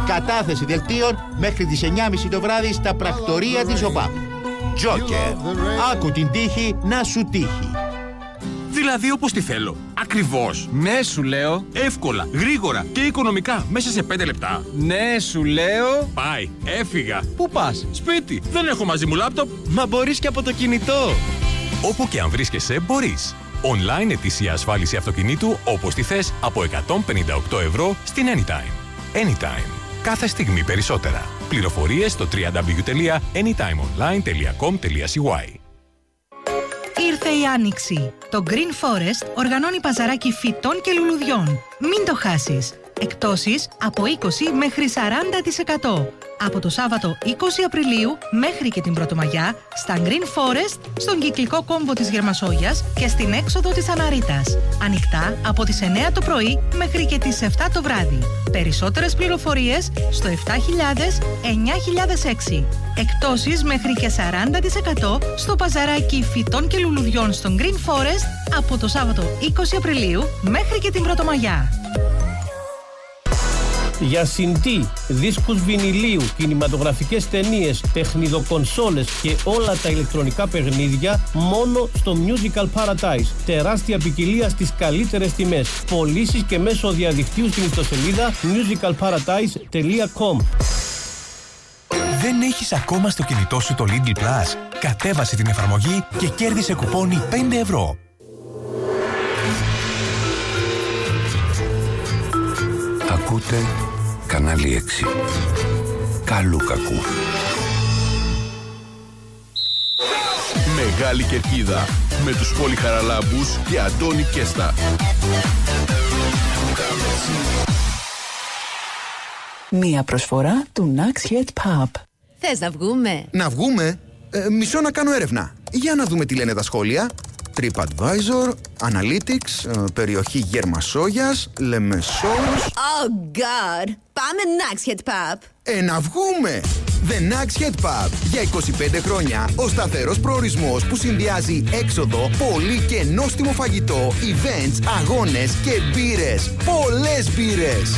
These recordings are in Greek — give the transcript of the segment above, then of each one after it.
Κατάθεση δελτίων μέχρι τις 9.30 το βράδυ στα πρακτορία της ΟΠΑΠ. Τζόκερ. Άκου την τύχη να σου τύχει. Δηλαδή όπως τη θέλω. Ακριβώς. Ναι, σου λέω. Εύκολα, γρήγορα και οικονομικά. Μέσα σε 5 λεπτά. Ναι, σου λέω. Πάει. Έφυγα. Πού πας? Σπίτι. Δεν έχω μαζί μου λάπτοπ. Μα μπορείς και από το κινητό. Όπου και αν βρίσκεσαι, μπορείς. Online ετήσια ασφάλιση αυτοκινήτου όπως τη θες από 158 ευρώ στην Anytime. Anytime. Κάθε στιγμή περισσότερα. Πληροφορίες στο www.anytimeonline.com.cy. Ήρθε η Άνοιξη. Το Green Forest οργανώνει παζαράκι φυτών και λουλουδιών. Μην το χάσεις. Εκτόσεις από 20 μέχρι 40%. Από το Σάββατο 20 Απριλίου μέχρι και την Πρωτομαγιά στα Green Forest, στον κυκλικό κόμβο της Γερμασόγειας και στην έξοδο της Αναρίτας. Ανοιχτά από τις 9 το πρωί μέχρι και τις 7 το βράδυ. Περισσότερες πληροφορίες στο 7000-9006. Εκτόσεις μέχρι και 40% στο παζαράκι φυτών και λουλουδιών στον Green Forest από το Σάββατο 20 Απριλίου μέχρι και την Πρωτομαγιά. Για CD, δίσκους βινιλίου, κινηματογραφικές ταινίες, τεχνιδοκονσόλες και όλα τα ηλεκτρονικά παιχνίδια μόνο στο Musical Paradise. Τεράστια ποικιλία στις καλύτερες τιμές. Πωλήσεις και μέσω διαδικτύου στην ιστοσελίδα musicalparadise.com. Δεν έχεις ακόμα στο κινητό σου το Lidl Plus? Κατέβασε την εφαρμογή και κέρδισε κουπόνι 5 ευρώ. Ακούτε κανάλι 6. Καλού κακού. Μεγάλη Κερκίδα με τους Πολυχαραλάμπους και Αντώνη Κέστα. Μία προσφορά του Naxhead Pub. Θες να βγούμε? Να βγούμε? Μισό να κάνω έρευνα. Για να δούμε τι λένε τα σχόλια. TripAdvisor, Analytics, περιοχή Γερμασόγειας, Λεμεσός. Oh God! Πάμε Naxhead Pub. Να βγούμε! The Naxhead Pub. Για 25 χρόνια ο σταθερός προορισμός που συνδυάζει έξοδο, πολύ και νόστιμο φαγητό, events, αγώνες και μπύρες. Πολλές μπύρες!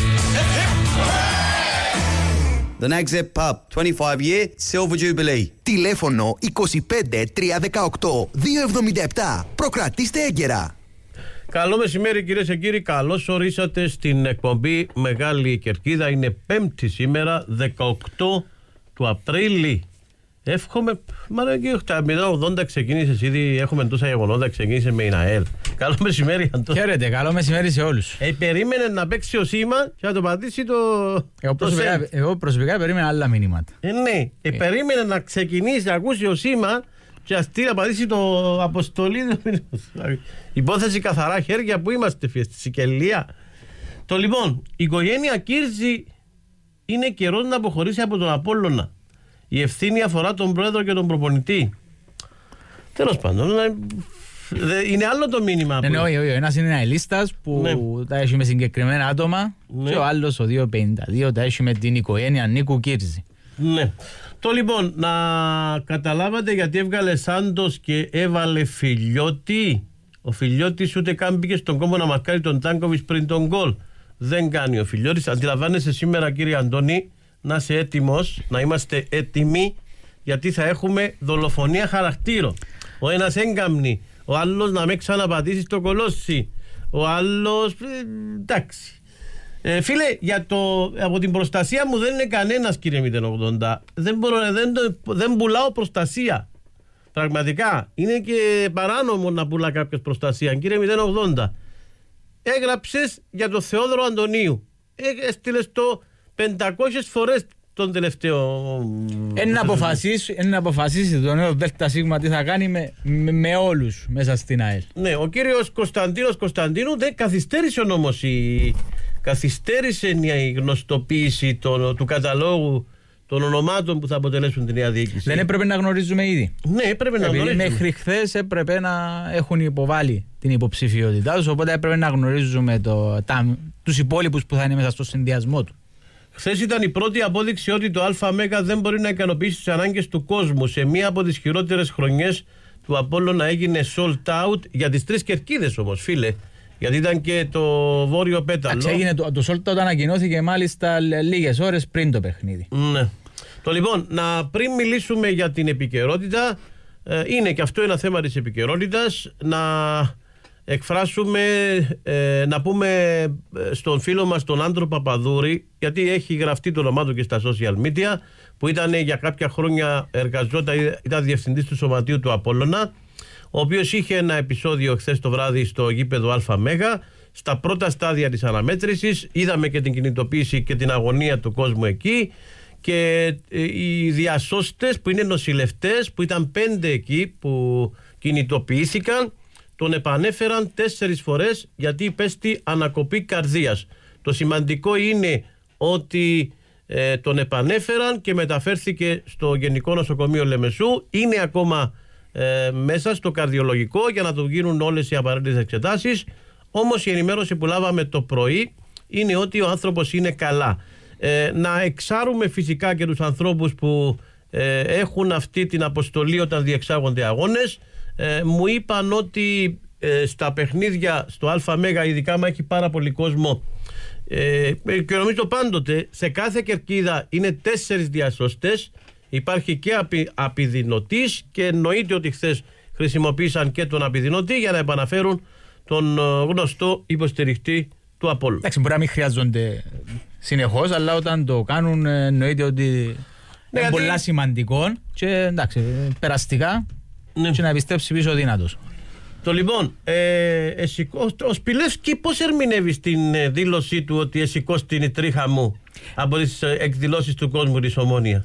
The Naxhead Pub, 25 year Silver Jubilee. Τηλέφωνο 25 318 277. Προκρατήστε έγκαιρα. Καλό μεσημέρι κυρίες και κύριοι, καλώς ορίσατε στην εκπομπή Μεγάλη Κερκίδα. Είναι Πέμπτη σήμερα, 18 του Απρίλη. Εύχομαι, μάλλον και 80 ξεκίνησε ήδη, έχουμε τόσα γεγονότα, ξεκίνησε με η ΑΕΛ. Καλό μεσημέρι, Αντώνη. Χαίρετε, καλό μεσημέρι σε όλους. Περίμενε να παίξει ο Σίμα και να το πατήσει το. Εγώ προσωπικά περίμενα άλλα μηνύματα. Ναι, περίμενε να ξεκινήσει να ακούσει ο Σίμα και αστεί να πατήσει το αποστολή. Υπόθεση καθαρά χέρια που είμαστε, στη Σικελία. Το λοιπόν, η οικογένεια Κύρζη είναι καιρός να αποχωρήσει από τον Απόλλωνα. Η ευθύνη αφορά τον πρόεδρο και τον προπονητή. Τέλος πάντων, είναι άλλο το μήνυμα. Ναι, όχι. Ένας είναι ένα λίστας που τα έχει με συγκεκριμένα άτομα και ο άλλος, ο 252, τα έχει με την οικογένεια Νίκου Κύρζη. Ναι. Το λοιπόν, να καταλάβατε γιατί έβγαλε Σάντος και έβαλε Φιλιώτη. Ο Φιλιώτης ούτε καν μπήκε στον κόμπο να μαρκάρει τον Τάνκοβιτς πριν τον γκολ. Δεν κάνει ο Φιλιώτης. Αντιλαμβάνεσαι σήμερα, κύριε Αντώνη, να είσαι έτοιμος, να είμαστε έτοιμοι, γιατί θα έχουμε δολοφονία χαρακτήρων. Ο ένας έγκαμνει, ο άλλος να με ξαναπατήσει στο κολόσι, ο άλλος. Εντάξει. Φίλε, από την προστασία μου δεν είναι κανένας, κύριε 080. Δεν πουλάω προστασία. Πραγματικά. Είναι και παράνομο να πουλά κάποιος προστασία. Κύριε 080, έγραψες για τον Θεόδωρο Αντωνίου. Έστειλες το 500 φορές τον τελευταίο. Να αποφασίσει το νέο ΔΣ τι θα κάνει με όλους μέσα στην ΑΕΛ. Ναι, ο κύριος Κωνσταντίνος Κωνσταντίνου δεν καθυστέρησε όμως καθυστέρησε η γνωστοποίηση του καταλόγου των ονομάτων που θα αποτελέσουν την νέα διοίκηση. Δεν έπρεπε να γνωρίζουμε ήδη? Ναι, έπρεπε να γνωρίζουμε. Μέχρι χθες έπρεπε να έχουν υποβάλει την υποψηφιότητά τους, οπότε έπρεπε να γνωρίζουμε τους υπόλοιπους που θα είναι μέσα στο συνδυασμό του. Χθες ήταν η πρώτη απόδειξη ότι το ΑΜ δεν μπορεί να ικανοποιήσει τις ανάγκες του κόσμου. Σε μία από τις χειρότερες χρονιές του Απόλλωνα έγινε sold out για τις τρεις κερκίδες όμως, φίλε. Γιατί ήταν και το βόρειο πέταλο. Έγινε το Σόλτα, το ανακοινώθηκε μάλιστα λίγες ώρες πριν το παιχνίδι. Ναι. Λοιπόν, πριν μιλήσουμε για την επικαιρότητα, είναι και αυτό ένα θέμα της επικαιρότητας, να εκφράσουμε, να πούμε στον φίλο μας τον Άντρο Παπαδούρη, γιατί έχει γραφτεί το όνομά του και στα social media, που ήταν για κάποια χρόνια ήταν διευθυντής του Σωματείου του Απόλλωνα, ο οποίος είχε ένα επεισόδιο χθες το βράδυ στο γήπεδο ΑΜ. Στα πρώτα στάδια της αναμέτρησης είδαμε και την κινητοποίηση και την αγωνία του κόσμου εκεί, και οι διασώστες που είναι νοσηλευτές, που ήταν 5 εκεί που κινητοποιήθηκαν, τον επανέφεραν 4 φορές γιατί υπέστη ανακοπή καρδίας. Το σημαντικό είναι ότι τον επανέφεραν και μεταφέρθηκε στο Γενικό Νοσοκομείο Λεμεσού. Είναι ακόμα μέσα στο καρδιολογικό για να του γίνουν όλες οι απαραίτητες εξετάσεις. Όμως η ενημέρωση που λάβαμε το πρωί είναι ότι ο άνθρωπος είναι καλά. Να εξάρουμε φυσικά και τους ανθρώπους που έχουν αυτή την αποστολή όταν διεξάγονται αγώνες. Μου είπαν ότι στα παιχνίδια στο ΑΜ, ειδικά μα έχει πάρα πολύ κόσμο, και νομίζω πάντοτε σε κάθε κερκίδα είναι 4 διασώστες, υπάρχει και απειδηνωτής, και εννοείται ότι χθες χρησιμοποίησαν και τον απειδηνωτή για να επαναφέρουν τον γνωστό υποστηριχτή του Απόλλωνα. Εντάξει, μπορεί να μην χρειάζονται συνεχώς, αλλά όταν το κάνουν εννοείται ότι είναι πολλά σημαντικό και εντάξει, περαστικά, και να πιστέψει πίσω δυνατός. Το λοιπόν, ο Σπιλεύσκι πώς ερμηνεύει την δήλωσή του ότι εσηκώς την τρίχα μου από τις εκδηλώσεις του κόσμου της Ομόνια?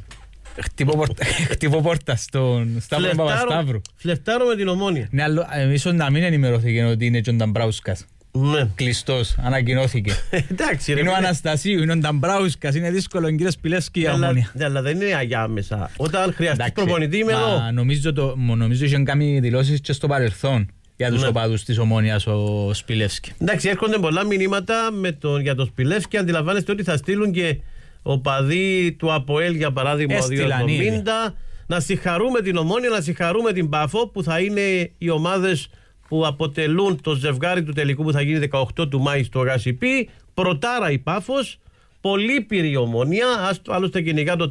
Χτυπώ πόρτα στον Σταύρο Παπασταύρου. Φλερτάρω με την Ομόνια. Ναι, ίσως να μην ενημερώθηκε ότι είναι και ο Νταμπράουσκας. Ναι. Κλειστός, ανακοινώθηκε. Εντάξει, είναι ο Αναστασίου, είναι ο Νταμπράουσκας, είναι δύσκολο, κύριε Σπιλεύσκι, η Ομόνια. Αλλά δεν είναι αγιάμεσα. Όταν χρειαστεί προπονητή είμαι εδώ. Νομίζω είχε κάνει δηλώσεις και στο παρελθόν για τους οπαδούς της Ομόνιας ο Σπιλεύσκι. Εντάξει, έρχονται πολλά μηνύματα για τον Σπιλεύσκι. Αντιλαμβάνεστε ότι θα στείλουν και οπαδοί του ΑΠΟΕΛ, για παράδειγμα, ο 270. Να συγχαρούμε την Ομόνια, να συγχαρούμε την Πάφο, που θα είναι οι ομάδες που αποτελούν το ζευγάρι του τελικού που θα γίνει 18 του Μάη στο Γασιπί. Πρωτάρα η Πάφος, πολύπειρη η Ομόνια. Άλλωστε κυνηγά το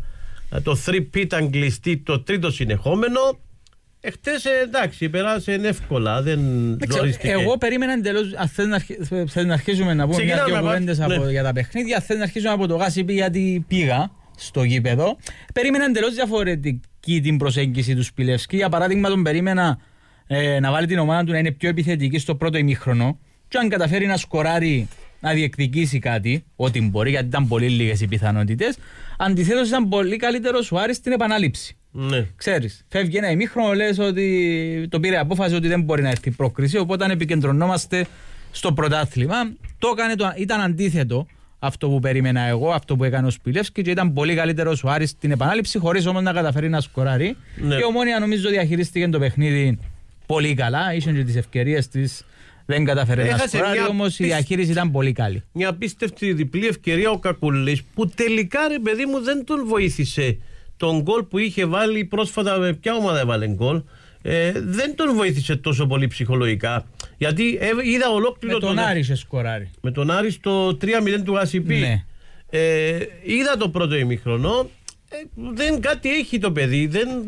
3P ήταν κλειστή, το τρίτο συνεχόμενο. Χτες εντάξει, περάσε εύκολα, δεν γνωρίστηκε. Εγώ περίμενα εντελώς, θες να αρχίσουμε να πούμε μια-δυο κουβέντες για τα παιχνίδια, θες να αρχίσουμε από το Γασιπί γιατί πήγα στο γήπεδο. Περίμενα εντελώς διαφορετική την προσέγγιση του Σπιλεύσκι. Για παράδειγμα, τον περίμενα να βάλει την ομάδα του να είναι πιο επιθετική στο πρώτο ημίχρονο, και αν καταφέρει να σκοράρει, να διεκδικήσει κάτι, ό,τι μπορεί, γιατί ήταν πολύ λίγες οι πιθανότητες. Αντιθέτως, ήταν πολύ καλύτερο ο Άρης στην επανάληψη. Ναι. Ξέρεις, φεύγει ένα ημίχρονο, λες ότι το πήρε απόφαση ότι δεν μπορεί να έρθει πρόκριση, οπότε επικεντρωνόμαστε στο πρωτάθλημα. Ήταν αντίθετο αυτό που περίμενα εγώ, αυτό που έκανε ο Σπιλεύσκι, και ήταν πολύ καλύτερος ο Άρης στην επανάληψη, χωρίς όμως να καταφέρει να σκοράρει. Ναι. Και η Ομόνια νομίζω διαχειρίστηκε το παιχνίδι πολύ καλά, ίσως και τις ευκαιρίες της δεν καταφέρει να σκοράρει, όμως η διαχείριση ήταν πολύ καλή. Μια απίστευτη διπλή ευκαιρία ο Κακουλής, που τελικά, ρε παιδί μου, δεν τον βοήθησε. Τον γκολ που είχε βάλει πρόσφατα, με ποια ομάδα έβαλε γκολ, δεν τον βοήθησε τόσο πολύ ψυχολογικά. Γιατί είδα ολόκληρο. Με τον Άρη είχε σκοράρει. Με τον Άρη στο 3-0 του Γασιπί. Ναι. Είδα το πρώτο ημίχρονο. Δεν κάτι έχει το παιδί.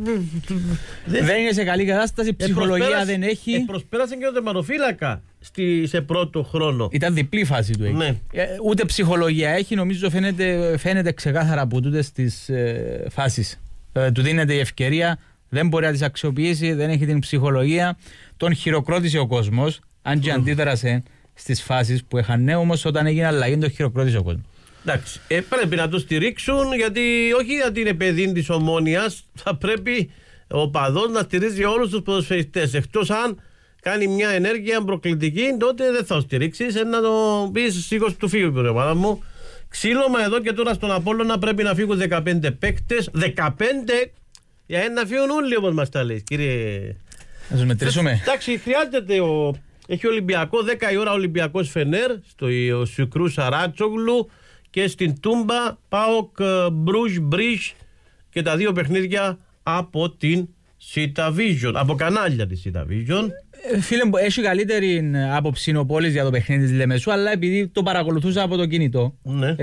Δεν είναι σε καλή κατάσταση. Ψυχολογία δεν έχει. Προσπέρασε και ο τερματοφύλακα σε πρώτο χρόνο. Ήταν διπλή φάση του. Ναι. Ούτε ψυχολογία έχει. Νομίζω φαίνεται ξεκάθαρα από τούτες τις φάσεις. Του δίνεται η ευκαιρία. Δεν μπορεί να τις αξιοποιήσει. Δεν έχει την ψυχολογία. Τον χειροκρότησε ο κόσμος. Αν και αντίδρασε στις φάσεις που έχανε. Όμως όταν έγινε αλλαγή, τον χειροκρότησε ο κόσμος. Εντάξει, πρέπει να το στηρίξουν, γιατί όχι γιατί είναι παιδί της Ομόνιας, θα πρέπει ο παδός να στηρίζει όλους τους ποδοσφαιριστές. Εκτός αν κάνει μια ενέργεια προκλητική, τότε δεν θα το στηρίξεις, να το πεις σήκως του φύγου, η ομάδα μου. Ξύλωμα εδώ και τώρα στον Απόλλωνα, πρέπει να φύγουν 15 παίκτες. 15 για να φύγουν όλοι, όπως μας τα λέει, κύριε. Να τους μετρήσουμε. Εντάξει, χρειάζεται έχει Ολυμπιακό, 10 η ώρα Ολυμπιακός Φενέρ, στο Σουκρού Σαράτσογλου. Και στην Τούμπα, ΠΑΟΚ Μπρουζ και τα δύο παιχνίδια από την Σίτα Vision, από κανάλια της Σίτα Vision. Φίλε μου, έχει καλύτερη άποψη ο Πόλης για το παιχνίδι της Λεμεσού, αλλά επειδή το παρακολουθούσα από το κινητό,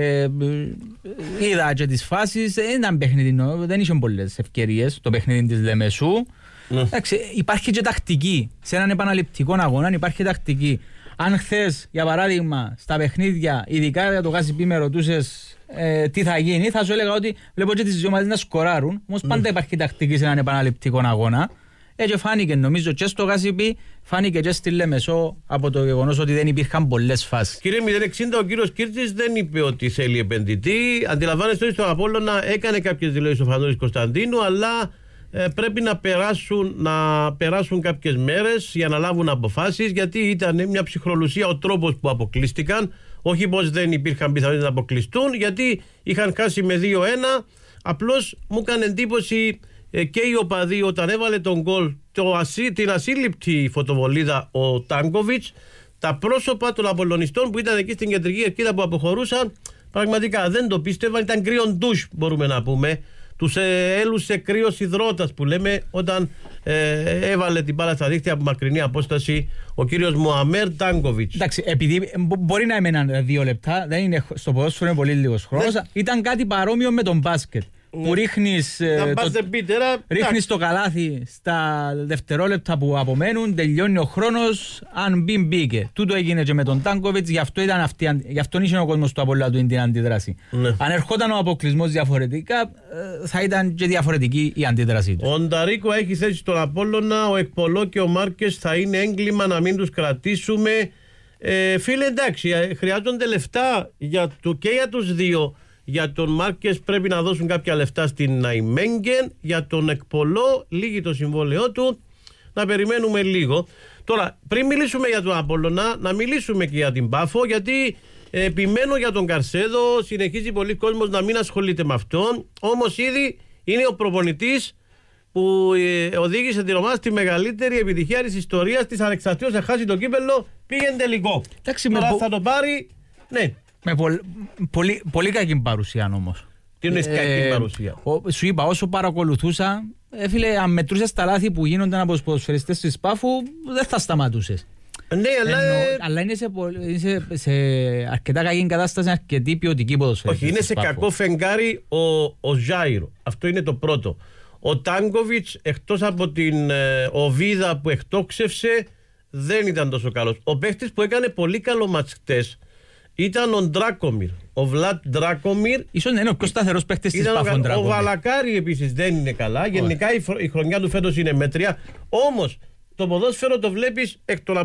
είδα και τις φάσεις, ήταν παιχνίδι, δεν είχε πολλές ευκαιρίες το παιχνίδι της Λεμεσού. Εντάξει, υπάρχει και τακτική. Σε έναν επαναληπτικό αγώνα υπάρχει τακτική. Αν χθες, για παράδειγμα, στα παιχνίδια, ειδικά για το Γάσιπι με ρωτούσες τι θα γίνει, θα σου έλεγα ότι βλέπω και τις δύο ομάδες να σκοράρουν, όμως πάντα υπάρχει τακτική σε έναν επαναληπτικό αγώνα. Έτσι φάνηκε, νομίζω, και στο Γάσιπι, φάνηκε και στη Λεμεσό από το γεγονός ότι δεν υπήρχαν πολλές φάσεις. Κύριε 060, ο κύριος Κίρτζης δεν είπε ότι θέλει επενδυτή. Αντιλαμβάνεστε ότι στον Απόλλωνα έκανε κάποιες δηλώσεις ο Φανούλης Κωνσταντίνου, αλλά πρέπει να περάσουν κάποιες μέρες για να λάβουν αποφάσεις, γιατί ήταν μια ψυχρολουσία ο τρόπος που αποκλείστηκαν. Όχι πως δεν υπήρχαν πιθανότητες να αποκλειστούν, γιατί είχαν χάσει με 2-1. Απλώς μου έκανε εντύπωση και οι οπαδοί όταν έβαλε τον γκολ, την ασύλληπτη φωτοβολίδα ο Τάνκοβιτς, τα πρόσωπα των Απολλωνιστών που ήταν εκεί στην κεντρική κερκίδα που αποχωρούσαν, πραγματικά δεν το πίστευαν. Ήταν κρύον ντους, μπορούμε να πούμε. Τους έλουσε κρύος υδρότας που λέμε όταν έβαλε την μπάλα στα δίχτυα από μακρινή απόσταση ο κύριος Μωαμέρ Τάνκοβιτς. Εντάξει, επειδή μπορεί να έμεναν 2 λεπτά, δεν είναι, στο ποδόσφαιρο είναι πολύ λίγος χρόνος. Ήταν κάτι παρόμοιο με τον μπάσκετ. Που ρίχνεις το καλάθι στα δευτερόλεπτα που απομένουν, τελειώνει ο χρόνος, αν μπήκε. Τούτο έγινε και με τον Τάνκοβιτς, γι' αυτό είχε ο κόσμος του Απόλλωνα του την αντίδραση. Αν ερχόταν ο αποκλεισμός διαφορετικά, θα ήταν και διαφορετική η αντίδραση του. Ο Νταρίκο έχει θέση στον Απόλλωνα, ο Εκπολό και ο Μάρκες θα είναι έγκλημα να μην τους κρατήσουμε. Φίλε, εντάξει, χρειάζονται λεφτά και για τους δύο. Για τον Μάρκες πρέπει να δώσουν κάποια λεφτά στην Ναϊμένγκεν. Για τον Εκπολό λύγει το συμβόλαιό του. Να περιμένουμε λίγο. Τώρα, πριν μιλήσουμε για τον Απόλλωνα, να μιλήσουμε και για την Πάφο, γιατί επιμένω για τον Καρσέδο. Συνεχίζει πολλοί κόσμος να μην ασχολείται με αυτόν. Όμως ήδη είναι ο προπονητής που οδήγησε την ομάδα στη μεγαλύτερη επιτυχία της ιστορίας της. Ανεξαρτήτως να χάσει το κύπελλο, πήγαινε τελικό. Τώρα θα το πάρει. Ναι. Με πολύ κακή παρουσία όμως. Τι είναι κακή παρουσία? Σου είπα, όσο παρακολουθούσα, φίλε, αν μετρούσες τα λάθη που γίνονταν από τους ποδοσφαιριστές της Πάφου, δεν θα σταματούσες. Ναι, αλλά είναι σε αρκετά κακή κατάσταση, αρκετή ποιοτική ποδοσφαιριστές. Όχι, είναι σε κακό φεγγάρι ο Ζάιρο. Αυτό είναι το πρώτο. Ο Τάνκοβιτς, εκτός από την Οβίδα που εκτόξευσε, δεν ήταν τόσο καλός. Ο παίχτης που έκανε πολύ καλό μάτς χτες ήταν ο Ντράκομιρ, ο Βλάτ Ντράκομιρ. Ίσως είναι ο πιο σταθερός παίκτης της Πάφων Ντράκομιρ. Ο Βαλακάρη επίσης δεν είναι καλά. Γενικά η χρονιά του φέτος είναι μέτρια. Όμως το ποδόσφαιρο το βλέπεις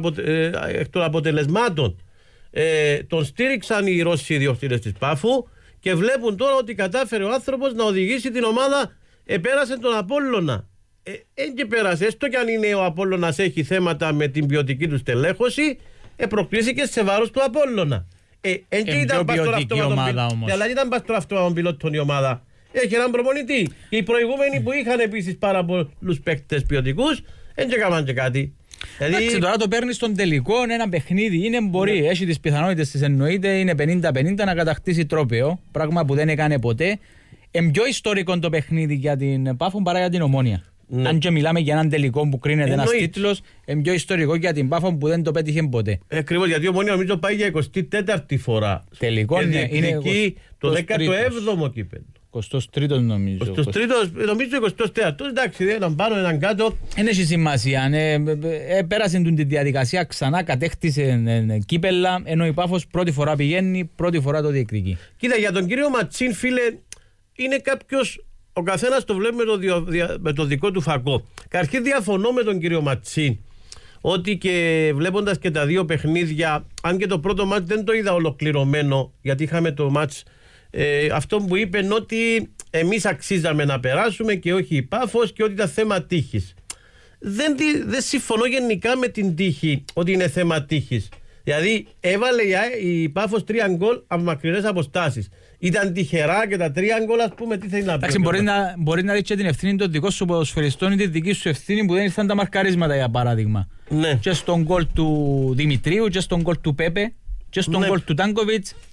εκ των αποτελεσμάτων. Τον στήριξαν οι Ρώσοι ιδιοκτήτες της Πάφου και βλέπουν τώρα ότι κατάφερε ο άνθρωπος να οδηγήσει την ομάδα. Πέρασε τον Απόλλωνα. Και πέρασε, έστω κι αν είναι ο Απόλλωνας έχει θέματα με την ποιοτική του στελέχωση, προκλήθηκε σε βάρος του Απόλλωνα. Ήταν ποιοτική ομάδα όμως. Αλλά ήταν παστρο πιλότων η ομάδα. Έχει έναν προπονητή. Και οι προηγούμενοι που είχαν επίσης πάρα πολλούς παίκτες ποιοτικούς, δεν έκαναν και κάτι. Εντάξει, τώρα το παίρνει στον τελικό, ένα παιχνίδι, μπορεί, έχει τις πιθανότητες της, εννοείται, είναι 50-50 να κατακτήσει τρόπαιο, πράγμα που δεν έκανε ποτέ. Πιο ιστορικό το παιχνίδι για την Πάφο παρά για την Ομόνοια. Ναι. Αν και μιλάμε για έναν τελικό που κρίνεται ένας τίτλος, πιο ιστορικό για την Πάφο που δεν το πέτυχε ποτέ. Ακριβώς, γιατί η Ομόνοια νομίζω πάει για 24η φορά. Τελικό, ναι, είναι το 17ο κύπελλο. 23ο νομίζω. 23ο, νομίζω 24ο. Εντάξει, έναν πάνω, έναν κάτω. Δεν έχει σημασία. Πέρασε τη διαδικασία ξανά, κατέκτησε κύπελλα, ενώ η Πάφος πρώτη φορά πηγαίνει, πρώτη φορά το διεκδικεί. Κοίτα, για τον κύριο Ματσίν, φίλε, είναι κάποιος. Ο καθένας το βλέπει με το δικό του φακό. Καταρχήν διαφωνώ με τον κύριο Ματσίν ότι και βλέποντας και τα δύο παιχνίδια, αν και το πρώτο μάτς δεν το είδα ολοκληρωμένο, γιατί είχαμε το μάτς αυτό που είπε ότι εμείς αξίζαμε να περάσουμε και όχι η Πάφος και ότι ήταν θέμα τύχης. Δεν συμφωνώ γενικά με την τύχη ότι είναι θέμα τύχης. Δηλαδή έβαλε η Πάφος 3 γκολ από μακρινές αποστάσεις. Ήταν τυχερά και τα 3 γκολ, ας πούμε, τι θέλει να πει. Εντάξει, μπορεί να δείξει την ευθύνη των δικών σου ποδοσφαιριστών ή τη δική σου ευθύνη που δεν ήρθαν τα μαρκαρίσματα, για παράδειγμα. Ναι. Και στον γκολ του Δημητρίου, και στον γκολ του Πέπε, και στον γκολ του Τάνκοβιτς.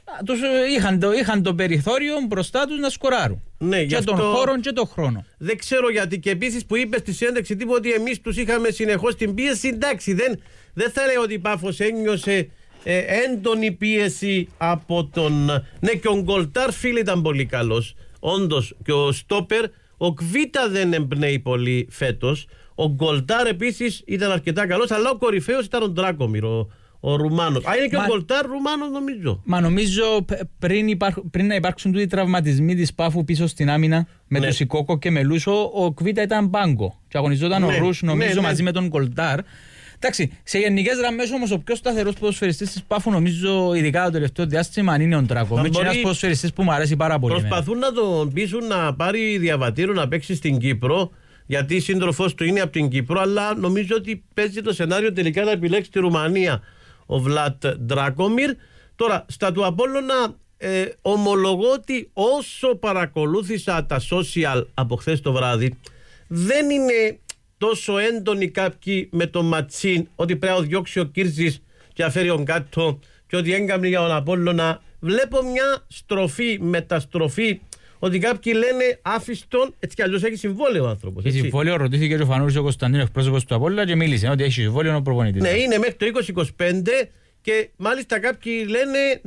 είχαν το περιθώριο μπροστά τους να σκοράρουν. Ναι, και τον χώρο και τον χρόνο. Δεν ξέρω γιατί. Και επίσης που είπε στη συνέντευξη τύπου ότι εμείς τους είχαμε συνεχώς την πίεση. Εντάξει, δεν θα λέει ότι η Πάφος ένιωσε έντονη πίεση από τον. Ναι, και ο Γκολτάρ φίλε ήταν πολύ καλός. Όντως, και ο Στόπερ, ο Κβίτα δεν εμπνέει πολύ φέτος. Ο Γκολτάρ επίσης ήταν αρκετά καλός, αλλά ο κορυφαίος ήταν ο Ντράκομιρ, ο Ρουμάνος. Είναι και ο Γκολτάρ Ρουμάνος, νομίζω. Μα νομίζω πριν να υπάρξουν τούτοι τραυματισμοί της Πάφου πίσω στην άμυνα με τον Σικόκο και με Λούσο, ο Κβίτα ήταν μπάγκο. Και αγωνιζόταν ο Ρούς, νομίζω, μαζί με τον Γκολτάρ. Εντάξει, σε γενικές γραμμές όμως ο πιο σταθερός ποδοσφαιριστής της Πάφου, νομίζω, ειδικά το τελευταίο διάστημα, είναι ο Ντράκομιρ. Είναι ένας ποδοσφαιριστής που μου αρέσει πάρα πολύ. Προσπαθούν να τον πείσουν να πάρει διαβατήριο να παίξει στην Κύπρο, γιατί η σύντροφός του είναι από την Κύπρο, αλλά νομίζω ότι παίζει το σενάριο τελικά να επιλέξει τη Ρουμανία ο Βλάτ Ντράκομιρ. Τώρα, στα του Απόλλωνα, ομολογώ ότι όσο παρακολούθησα τα social από χθες το βράδυ, δεν είναι τόσο έντονοι κάποιοι με το Ματσίν ότι πρέπει να διώξει ο Κίρτζης και να φέρει τον κάτω και ότι έγκαμνει για τον Απόλλωνα. Βλέπω μια στροφή, μεταστροφή, ότι κάποιοι λένε άφιστον, έτσι κι αλλιώς έχει συμβόλαιο ο άνθρωπος. Έχει συμβόλαιο, ρωτήθηκε και ο Φανούρης ο Κωνσταντίνος, εκπρόσωπος του Απόλλωνα, και μίλησε ότι έχει συμβόλαιο ο προπονητής. Ναι, είναι μέχρι το 2025 και μάλιστα κάποιοι λένε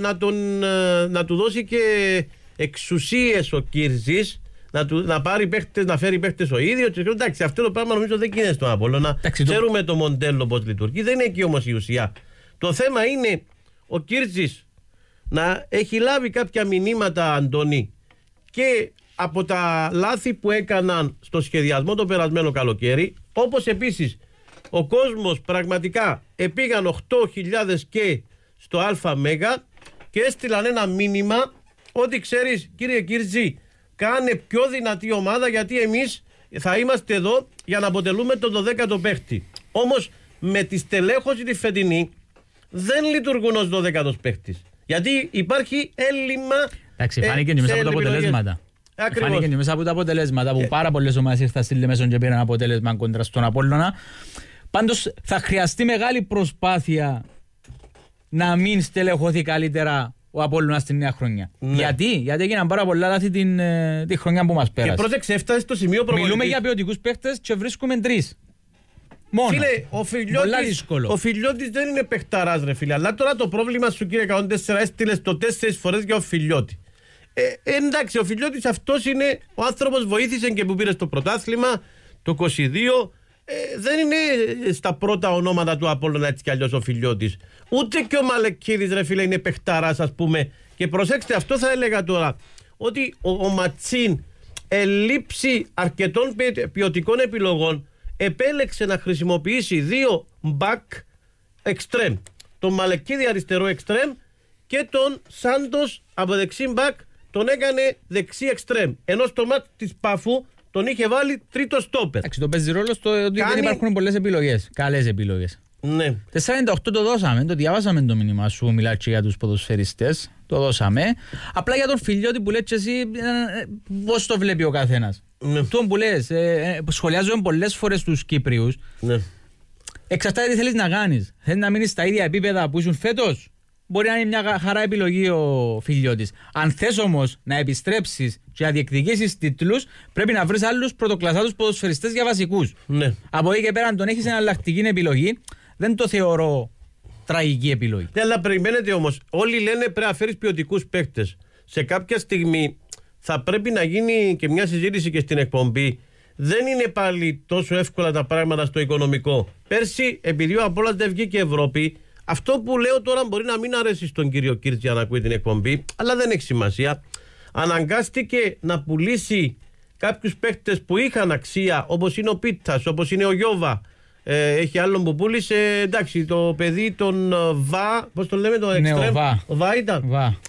να του δώσει και εξουσίες ο Κίρτζης, να πάρει παίχτες, να φέρει παίχτες ο ίδιος. Εντάξει, αυτό το πράγμα νομίζω δεν γίνεται στον Απόλλωνα. Ξέρουμε το μοντέλο πώς λειτουργεί, δεν είναι εκεί όμως η ουσία. Το θέμα είναι ο Κίρτζης να έχει λάβει κάποια μηνύματα, Αντώνη, και από τα λάθη που έκαναν στο σχεδιασμό το περασμένο καλοκαίρι, όπως επίσης ο κόσμος πραγματικά επήγαν 8.000 και στο ΑΜ και έστειλαν ένα μήνυμα ότι ξέρεις κύριε Κίρτζη, κάνε πιο δυνατή ομάδα, γιατί εμείς θα είμαστε εδώ για να αποτελούμε τον 12ο παίχτη. Όμως με τη στελέχωση τη φετινή δεν λειτουργούν ως 12ος παίχτης, γιατί υπάρχει έλλειμμα. Εντάξει, φάνηκε και μέσα από τα αποτελέσματα. Φάνηκε και μέσα από τα αποτελέσματα που πάρα πολλές ομάδες ήρθαν στη Λεμεσόν και πήραν αποτέλεσμα κόντρα στον Απόλλωνα. Πάντως θα χρειαστεί μεγάλη προσπάθεια να μην στελεχωθεί καλύτερα ο Απόλλωνας στην νέα χρονιά. Ναι. Γιατί έγιναν πάρα πολλά λάθη τη χρονιά που μας πέρασε. Και πρόσεξε, έφτασε στο σημείο προπονητής. Μιλούμε για ποιοτικούς παίχτες και βρίσκουμε 3. Μόνο. Φίλε, ο Φιλιώτης δεν είναι παιχταράς ρε φίλε. Αλλά τώρα το πρόβλημα σου κύριε 104 έστειλες το 4 φορές για ο Φιλιώτη. Εντάξει, ο Φιλιώτης αυτός είναι ο άνθρωπος, βοήθησε και που πήρε στο πρωτάθλημα το 22. Δεν είναι στα πρώτα ονόματα του Απόλλωνα έτσι κι αλλιώς ο Φιλιώτης. Ούτε και ο Μαλεκίδης ρε φίλε είναι παιχταράς ας πούμε. Και προσέξτε, αυτό θα έλεγα τώρα, ότι ο Ματσίν ελήψη αρκετών ποιοτικών επιλογών επέλεξε να χρησιμοποιήσει 2 back extreme. Τον Μαλεκίδη αριστερό extreme και τον Σάντος από δεξί back τον έκανε δεξί extreme. Ενώ στο μάτς της Πάφου τον είχε βάλει τρίτο στόπερ. Εντάξει, το παίζει ρόλο στο ότι δεν υπάρχουν πολλές επιλογές. Καλές επιλογές. Ναι. 4,98 το δώσαμε, το διαβάσαμε το μήνυμα σου, μιλάς και για τους ποδοσφαιριστές. Το δώσαμε. Απλά για τον Φιλιώτη που λες και εσύ, πώς το βλέπει ο καθένας. Ναι. Τον που λες, σχολιάζουμε πολλές φορές τους Κύπριους. Ναι. Εξαρτάται τι θέλεις να κάνεις. Θέλεις να μείνεις στα ίδια επίπεδα που ήσουν φέτος. Μπορεί να είναι μια χαρά επιλογή ο Φιλιώτης. Αν θες όμως να επιστρέψεις και να διεκδικήσεις τίτλους, πρέπει να βρεις άλλους πρωτοκλασσάτους ποδοσφαιριστές για βασικούς. Ναι. Από εκεί και πέρα, αν τον έχεις εναλλακτική επιλογή, δεν το θεωρώ τραγική επιλογή. Ναι, αλλά περιμένετε όμως. Όλοι λένε πρέπει να φέρεις ποιοτικούς παίκτες. Σε κάποια στιγμή θα πρέπει να γίνει και μια συζήτηση και στην εκπομπή. Δεν είναι πάλι τόσο εύκολα τα πράγματα στο οικονομικό. Πέρσι, επειδή ο Απόλλωνας δεν βγήκε Ευρώπη, αυτό που λέω τώρα μπορεί να μην αρέσει στον κύριο Κίρτζη να ακούει την εκπομπή, αλλά δεν έχει σημασία. Αναγκάστηκε να πουλήσει κάποιους παίκτες που είχαν αξία, όπως είναι ο Πίτσας, όπως είναι ο Γιώβα. Έχει άλλον που πούλησε, εντάξει, το παιδί τον Βα, πώς το λέμε, το Εξτρέμ. Ο Βα ήταν.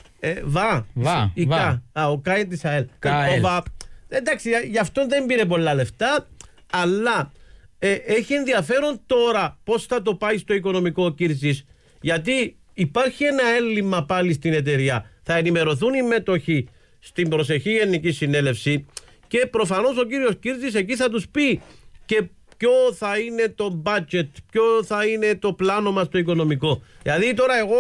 Βα. Ο Κάιν της ΑΕΛ. Εντάξει, γι' αυτό δεν πήρε πολλά λεφτά, αλλά έχει ενδιαφέρον τώρα πώς θα το πάει στο οικονομικό ο Κίρτζης, γιατί υπάρχει ένα έλλειμμα πάλι στην εταιρεία. Θα ενημερωθούν οι μέτοχοι στην προσεχή γενική συνέλευση και προφανώς ο κύριος Κίρτζης εκεί θα τους πει και ποιο θα είναι το budget, ποιο θα είναι το πλάνο μας το οικονομικό. Δηλαδή τώρα εγώ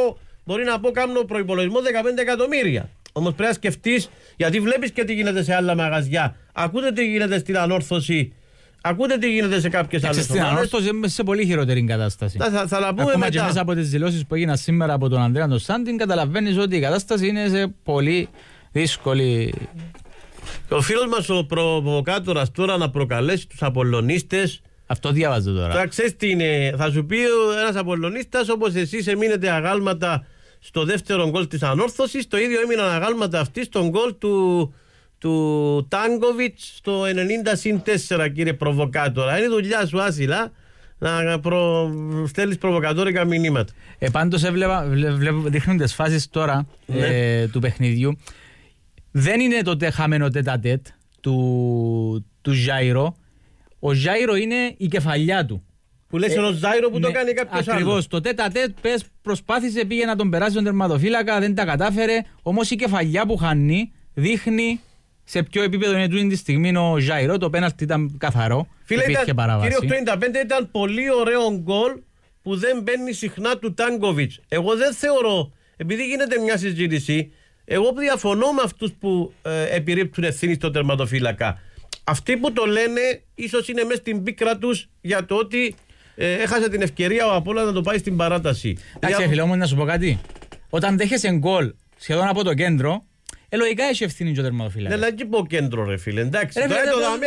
μπορεί να πω κάνω προϋπολογισμό 15 εκατομμύρια. Όμως πρέπει να σκεφτείς, γιατί βλέπεις και τι γίνεται σε άλλα μαγαζιά. Ακούτε τι γίνεται στην Ανόρθωση. Ακούτε τι γίνεται σε κάποιες άλλες ομάδες. Στην Ανόρθωση είμαστε σε πολύ χειρότερη κατάσταση. Θα τα πούμε ακόμα μετά. Και μέσα από τις δηλώσεις που έγιναν σήμερα από τον Ανδρέα τον Σάντιν, καταλαβαίνεις ότι η κατάσταση είναι σε πολύ δύσκολη. Ο φίλος μας ο προβοκάτορας τώρα να προκαλέσει τους Απολλωνίστες. Αυτό διάβαζε τώρα. Θα ξέρεις τι είναι. Θα σου πει ένας Απολλωνίστας, όπως εσείς έμεινετε αγάλματα στο δεύτερο γκολ της Ανόρθωσης, το ίδιο έμειναν αγάλματα αυτοί στον γκολ του Τάνκοβιτς στο 90-4, κύριε προβοκάτορα. Είναι δουλειά σου, άσυλα, να στέλνεις προβοκατόρικα μηνύματα. Πάντως δείχνουν τις φάσεις τώρα του παιχνιδιού. Δεν είναι το χαμένο τέτα-τέτ του Ζάιρο. Ο Ζάιρο είναι η κεφαλιά του. Που λες ο Ζάιρο που το κάνει κάποιος άλλος. Ακριβώς. Το τέτα-τέτ προσπάθησε, πήγε να τον περάσει τον τερματοφύλακα, δεν τα κατάφερε. Όμως η κεφαλιά που χάνει δείχνει σε ποιο επίπεδο είναι τούτη τη στιγμή ο Ζάιρο. Το πέναλτι ήταν καθαρό. Φίλε, κύριε 85 ήταν πολύ ωραίο γκολ που δεν μπαίνει συχνά του Τάνκοβιτς. Εγώ δεν θεωρώ, επειδή γίνεται μια συζήτηση, εγώ διαφωνώ με αυτούς που επιρρύπτουν ευθύνη στο τερματοφύλακα. Αυτοί που το λένε ίσως είναι μέσα στην πίκρα τους για το ότι έχασε την ευκαιρία ο Απόλλωνας να το πάει στην παράταση. Εντάξει, φίλε μου, να σου πω κάτι. Όταν δέχεσαι γκολ σχεδόν από το κέντρο, λογικά έχει ευθύνη και ο τερματοφύλακας. Ναι, αλλά και πω κέντρο ρε φίλε, εντάξει. Τώρα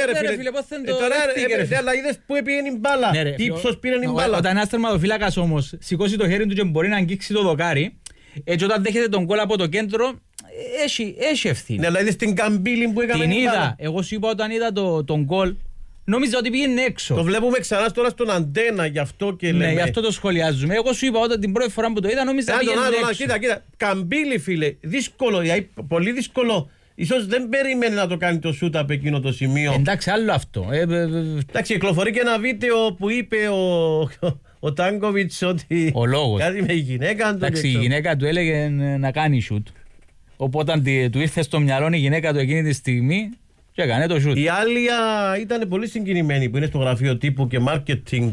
αλλά είδες που έπαιρνε η μπάλα, τι ύψος πήρε η μπάλα. Όταν ένας τερματοφύλακας όμως σηκώσει το χέρι του και μπορεί να αγγίξει το δοκάρι, έτσι όταν δέχεται τον γκολ από το κέντρο, έχει ευθύνη. Ναι, αλλά είδες την καμπύλη που έκανε η μπάλα. Είδα, εγώ σου είπα όταν είδα τον γκολ, νόμιζα ότι πήγαινε έξω. Το βλέπουμε ξανά τώρα στον Αντένα, γι' αυτό και λέμε. Ναι, γι' αυτό το σχολιάζουμε. Εγώ σου είπα όταν την πρώτη φορά που το είδα, νόμιζα ότι πήγαινε έξω. Κοίτα, καμπύλη φίλε, δύσκολο, πολύ δύσκολο. Ίσως δεν περίμενε να το κάνει το σούτ από εκείνο το σημείο. Εντάξει, άλλο αυτό. Εντάξει, κυκλοφορεί και ένα βίντεο που είπε ο Τάνκοβιτς ότι. Ο λόγος. Κάτι με η γυναίκα του. Εντάξει, η γυναίκα του έλεγε να κάνει σούτ. Οπότε του ήρθε στο μυαλό η γυναίκα του εκείνη τη στιγμή και έκανε το σούτ. Η Άλια ήταν πολύ συγκινημένη που είναι στο γραφείο τύπου και μάρκετινγκ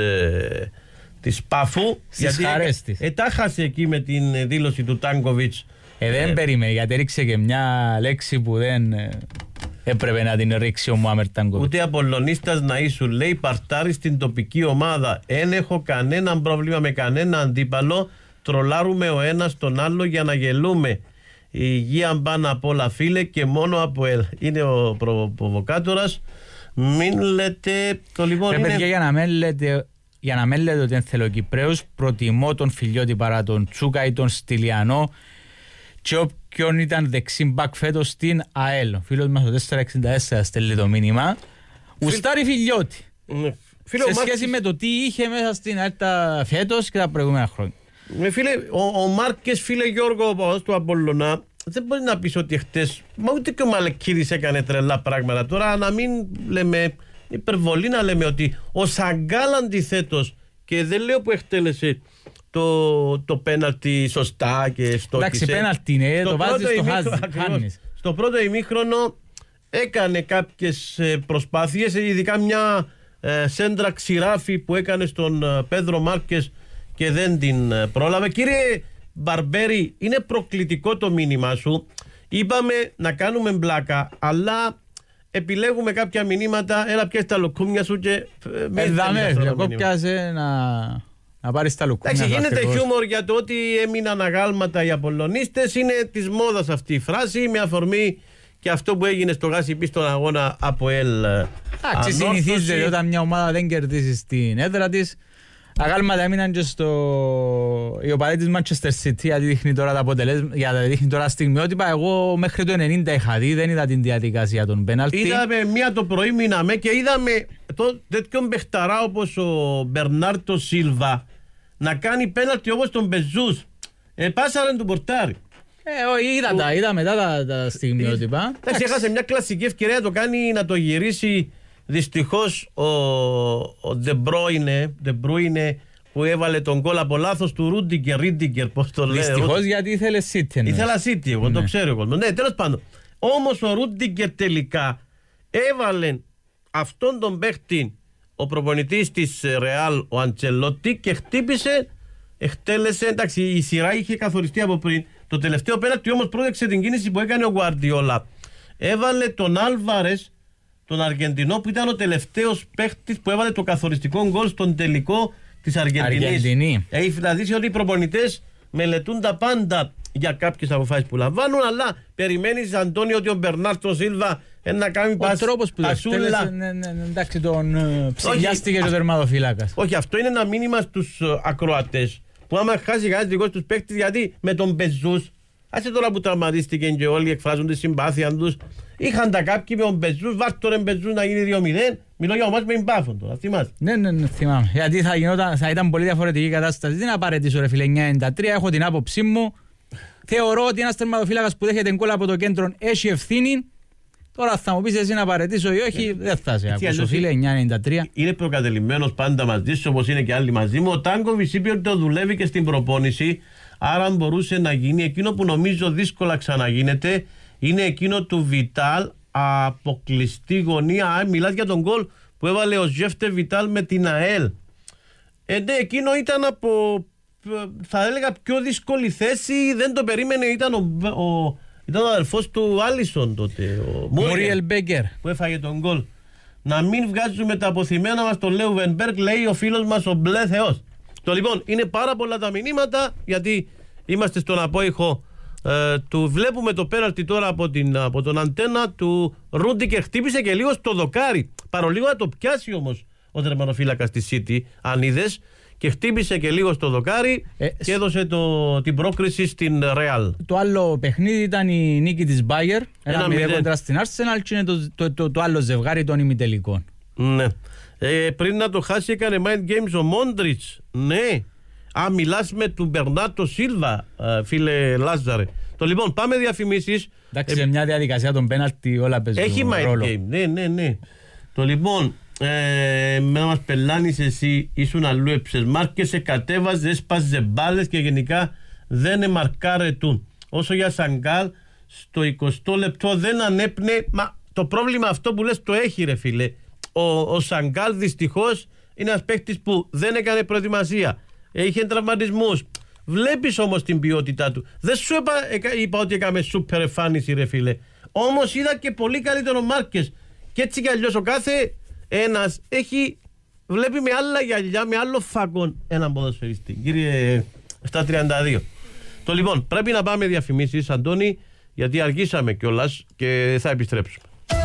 της Πάφου. Στις χαρές της. Ετάχασε εκεί με την δήλωση του Τάνκοβιτς. Δεν περίμενε γιατί ρίξε και μια λέξη που δεν έπρεπε να την ρίξει ο Μουάμερ Τάνκοβιτς. Ούτε Απολλωνίστας να ήσουν, λέει, παρτάρει στην τοπική ομάδα. Εν έχω κανένα πρόβλημα με κανένα αντίπαλο. Τρολάρουμε ο ένας τον άλλο για να γελούμε. Η υγεία πάνω απ' όλα φίλε και μόνο από ελ. Είναι ο προβοκάτορας. Μην λέτε το λοιπόν είναι... Παιδιά, για να μην λέτε ότι είναι θελοκυπραίος, προτιμώ τον Φιλιώτη παρά τον Τσούκα ή τον Στυλιανό και όποιον ήταν δεξί μπακ φέτος στην ΑΕΛ. Ο φίλος μας το 464 στέλνει το μήνυμα. Ουστάρει Φιλιώτη. Σε σχέση με το τι είχε μέσα στην ΑΕΛ φέτος και τα προηγούμενα χρόνια. Φίλε, ο Μάρκες, φίλε Γιώργο, ο παδός του Απολλωνά, δεν μπορεί να πεις ότι χτες, μα ούτε και ο Μαλεκίδης έκανε τρελά πράγματα. Τώρα να μην λέμε, υπερβολή να λέμε ότι ο Σαγκάλ αντιθέτως, και δεν λέω που εκτέλεσε το πέναλτι σωστά και στόχισε. Εντάξει, πέναλτι είναι, το βάζεις στο χάνεις. Στο πρώτο ημίχρονο έκανε κάποιες προσπάθειες, ειδικά μια σέντρα ξηράφη που έκανε στον Πέδρο Μάρκες και δεν την πρόλαβε. Κύριε Μπαρμπέρι, είναι προκλητικό το μήνυμά σου. Είπαμε να κάνουμε μπλάκα, αλλά επιλέγουμε κάποια μηνύματα. Έλα πιάσε τα λουκούμια σου και... εγώ πιάσε να πάρεις τα λουκούμια. Εντάξει, γίνεται χιούμορ για το ότι έμειναν αγάλματα οι Απολλωνίστες. Είναι της μόδας αυτή η φράση, με αφορμή και αυτό που έγινε στο Γάσιπι στον αγώνα από ΕΛ. Εντάξει, συνηθίζεται όταν μια ομάδα δεν κερδίσει στην έδρα της. Αγάλματα έμειναν και η οπαδή της Manchester City, γιατί δείχνει τώρα τα αποτελέσματα, γιατί δείχνει τώρα στιγμιότυπα. Εγώ μέχρι το 90 είχα δει, δεν είδα την διαδικασία των πέναλτι. Είδαμε μία το πρωί, μείναμε και είδαμε τέτοιον παιχταρά όπως ο Μπερνάρτο Σίλβα να κάνει πέναλτι όπως τον Μπεζούς. Πάσαραν του πορτάρι. Είδα μετά τα στιγμιότυπα. Έχασε μια κλασική ευκαιρία να το κάνει, να το γυρίσει. Δυστυχώς ο De Bruyne που έβαλε τον γκολ από λάθος του Ρίντιγκερ, πώς το λέει. Δυστυχώς γιατί ήθελε City. Ήθελα City, εγώ το ξέρω εγώ. Ναι, τέλος πάντων. Όμως ο Ρίντιγκερ τελικά έβαλε αυτόν τον παίχτη, ο προπονητής της Ρεάλ, ο Αντσελότη, και χτύπησε εκτέλεσε, εντάξει, η σειρά είχε καθοριστεί από πριν. Το τελευταίο πέναλτι όμως πρόδεξε την κίνηση που έκανε ο Γκουαρντιόλα. Έβαλε τον Άλβαρες, τον Αργεντινό, που ήταν ο τελευταίος παίχτης που έβαλε το καθοριστικό γκολ στον τελικό της Αργεντινής. Έχει δηλαδή ότι οι προπονητές μελετούν τα πάντα για κάποιες αποφάσεις που λαμβάνουν, αλλά περιμένεις, Αντώνιο, ότι ο Μπερνάρτο Σίλβα να κάνει πασούλα. Ο τρόπος που το εκτέλεσε, εντάξει, τον ψηλιάστηκε ο τερματοφύλακας. Όχι, αυτό είναι ένα μήνυμα στους ακροατές, που άμα χάσει κανένας δικός τους παίκτης, γιατί με τον Μπεζούς, άσε τώρα που τραυματίστηκαν και όλοι εκφράζουν τη συμπάθεια τους, είχαν τα κάποιοι με τον Μπεζούς, βάρτορε Μπεζούς να γίνει 2-0, μιλώ για ομάς με Μπάφον τώρα, θυμάσαι. Ναι, θυμάμαι, γιατί θα ήταν πολύ διαφορετική η κατάσταση. Δεν απαραίτητο ρε φίλε 9-93, έχω την άποψή μου. Θεωρώ ότι ένας τερματοφύλακας που δέχεται γκολ από το κέντρο έχει ευθύνη. Τώρα θα μου πεις εσύ να παραιτήσω ή όχι, δεν θα σε ακούσω φίλε, 9-93. Είναι προκατελημένος πάντα μαζί σου, όπως είναι και άλλοι μαζί μου. Ο Τάνκοβιτς είπε ότι το δουλεύει και στην προπόνηση, άρα μπορούσε να γίνει. Εκείνο που νομίζω δύσκολα ξαναγίνεται είναι εκείνο του Βιτάλ από κλειστή γωνία. Μιλάς για τον γκολ που έβαλε ο Ζέφτε Βιτάλ με την ΑΕΛ. Ναι, εκείνο ήταν από, θα έλεγα, πιο δύσκολη θέση. Δεν το περίμενε, ήταν ήταν ο αδελφός του Άλισον τότε, ο Μούριελ Μπέγκερ, που έφαγε τον γκολ. Να μην βγάζουμε τα αποθυμένα μας το Λέουβενμπεργκ, λέει ο φίλος μας ο Μπλε Θεός. Το λοιπόν, είναι πάρα πολλά τα μηνύματα, γιατί είμαστε στον απόϊχο του. Βλέπουμε το πέναλτι τώρα από τον αντένα του Ρούντικερ. Χτύπησε και λίγο στο δοκάρι. Παρολίγο να το πιάσει όμως ο τερματοφύλακας της City, αν είδες. Και χτύπησε και λίγο στο δοκάρι και έδωσε την πρόκριση στην Real. Το άλλο παιχνίδι ήταν η νίκη της Bayer, 1-0 κοντρα στην Arsenal, και είναι το άλλο ζευγάρι των ημιτελικών. Ναι. Πριν να το χάσει έκανε mind games ο Μόντριτς. Ναι. Μιλάς με του Μπερνάρτο Σίλβα, φίλε Λάζαρε. Το λοιπόν, πάμε διαφημίσεις. Εντάξει, σε μια διαδικασία των πέναλτι όλα παίζουν ρόλο. Έχει mind game, ναι. Το λοιπόν, να μας πελάνεις εσύ, ήσουν αλλού, έψες μάρκεσαι, κατέβαζε, έσπαζε μπάλες και γενικά δεν εμαρκάρετουν. Όσο για Σαγκάλ, στο 20 λεπτό δεν ανέπνε. Μα το πρόβλημα αυτό που λες το έχει ρε φίλε. Ο Σαγκάλ δυστυχώς είναι ένας παίκτης που δεν έκανε προετοιμασία, είχε τραυματισμούς. Βλέπεις όμως την ποιότητά του. Δεν σου είπα ότι έκαμε σούπερ εμφάνιση ρε φίλε. Όμως είδα και πολύ καλύτερο Μάρκες. Και έτσι κι αλλιώς ο κάθε ένας βλέπει με άλλα γυαλιά, με άλλο φακόν έναν ποδοσφαιριστή. Κύριε 732. Το λοιπόν, πρέπει να πάμε διαφημίσεις, Αντώνη, γιατί αργήσαμε κιόλας και θα επιστρέψουμε.